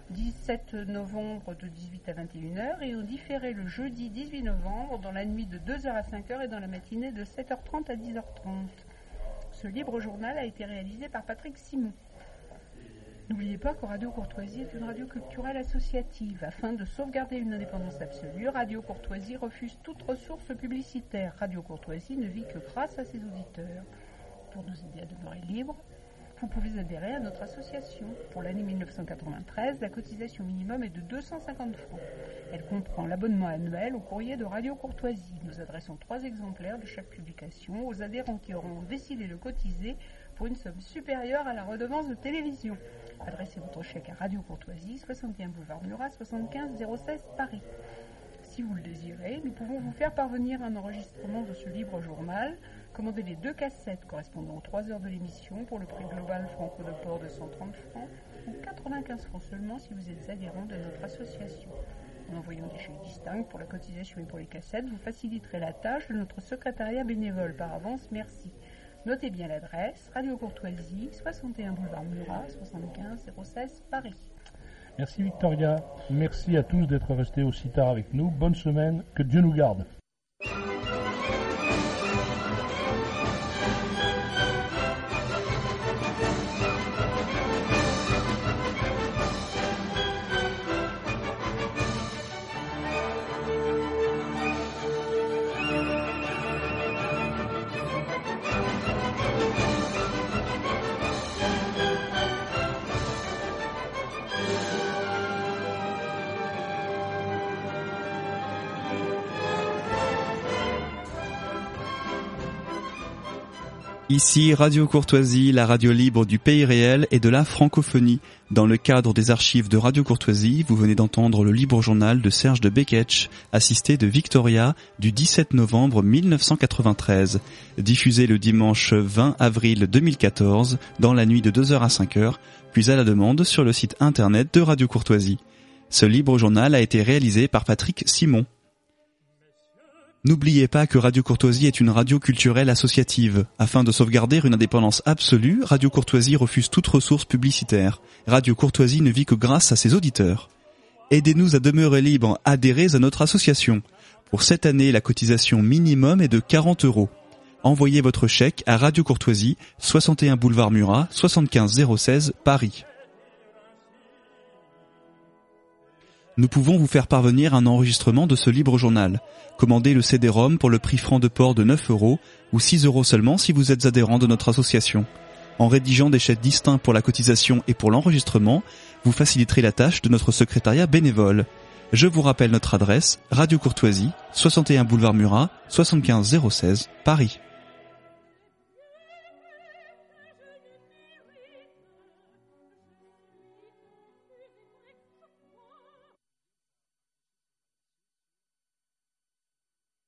17 novembre de 18 à 21h et on différé le jeudi 18 novembre dans la nuit de 2h à 5h et dans la matinée de 7h30 à 10h30. Ce libre journal a été réalisé par Patrick Simon. N'oubliez pas que Radio Courtoisie est une radio culturelle associative. Afin de sauvegarder une indépendance absolue, Radio Courtoisie refuse toute ressource publicitaire. Radio Courtoisie ne vit que grâce à ses auditeurs. Pour nous aider à demeurer libres, vous pouvez adhérer à notre association. Pour l'année 1993, la cotisation minimum est de 250 francs. Elle comprend l'abonnement annuel au courrier de Radio Courtoisie. Nous adressons 3 exemplaires de chaque publication aux adhérents qui auront décidé de cotiser pour une somme supérieure à la redevance de télévision. Adressez votre chèque à Radio Courtoisie, 61 boulevard Murat, 75 016 Paris. Si vous le désirez, nous pouvons vous faire parvenir un enregistrement de ce libre journal. Commandez les 2 cassettes correspondant aux 3 heures de l'émission pour le prix global franco de port de 130 francs ou 95 francs seulement si vous êtes adhérent de notre association. En envoyant des chèques distincts pour la cotisation et pour les cassettes, vous faciliterez la tâche de notre secrétariat bénévole. Par avance, merci. Notez bien l'adresse, Radio Courtoisie, 61 boulevard Murat, 75 016 Paris. Merci Victoria. Merci à tous d'être restés aussi tard avec nous. Bonne semaine. Que Dieu nous garde. Ici Radio Courtoisie, la radio libre du pays réel et de la francophonie. Dans le cadre des archives de Radio Courtoisie, vous venez d'entendre le libre journal de Serge de Beketch, assisté de Victoria, du 17 novembre 1993, diffusé le dimanche 20 avril 2014, dans la nuit de 2h à 5h, puis à la demande sur le site internet de Radio Courtoisie. Ce libre journal a été réalisé par Patrick Simon. N'oubliez pas que Radio Courtoisie est une radio culturelle associative. Afin de sauvegarder une indépendance absolue, Radio Courtoisie refuse toute ressource publicitaire. Radio Courtoisie ne vit que grâce à ses auditeurs. Aidez-nous à demeurer libres, adhérez à notre association. Pour cette année, la cotisation minimum est de 40 €. Envoyez votre chèque à Radio Courtoisie, 61 boulevard Murat, 75 016 Paris. Nous pouvons vous faire parvenir un enregistrement de ce libre journal. Commandez le CD-ROM pour le prix franc de port de 9 € ou 6 € seulement si vous êtes adhérent de notre association. En rédigeant des chèques distincts pour la cotisation et pour l'enregistrement, vous faciliterez la tâche de notre secrétariat bénévole. Je vous rappelle notre adresse, Radio Courtoisie, 61 boulevard Murat, 75 016 Paris.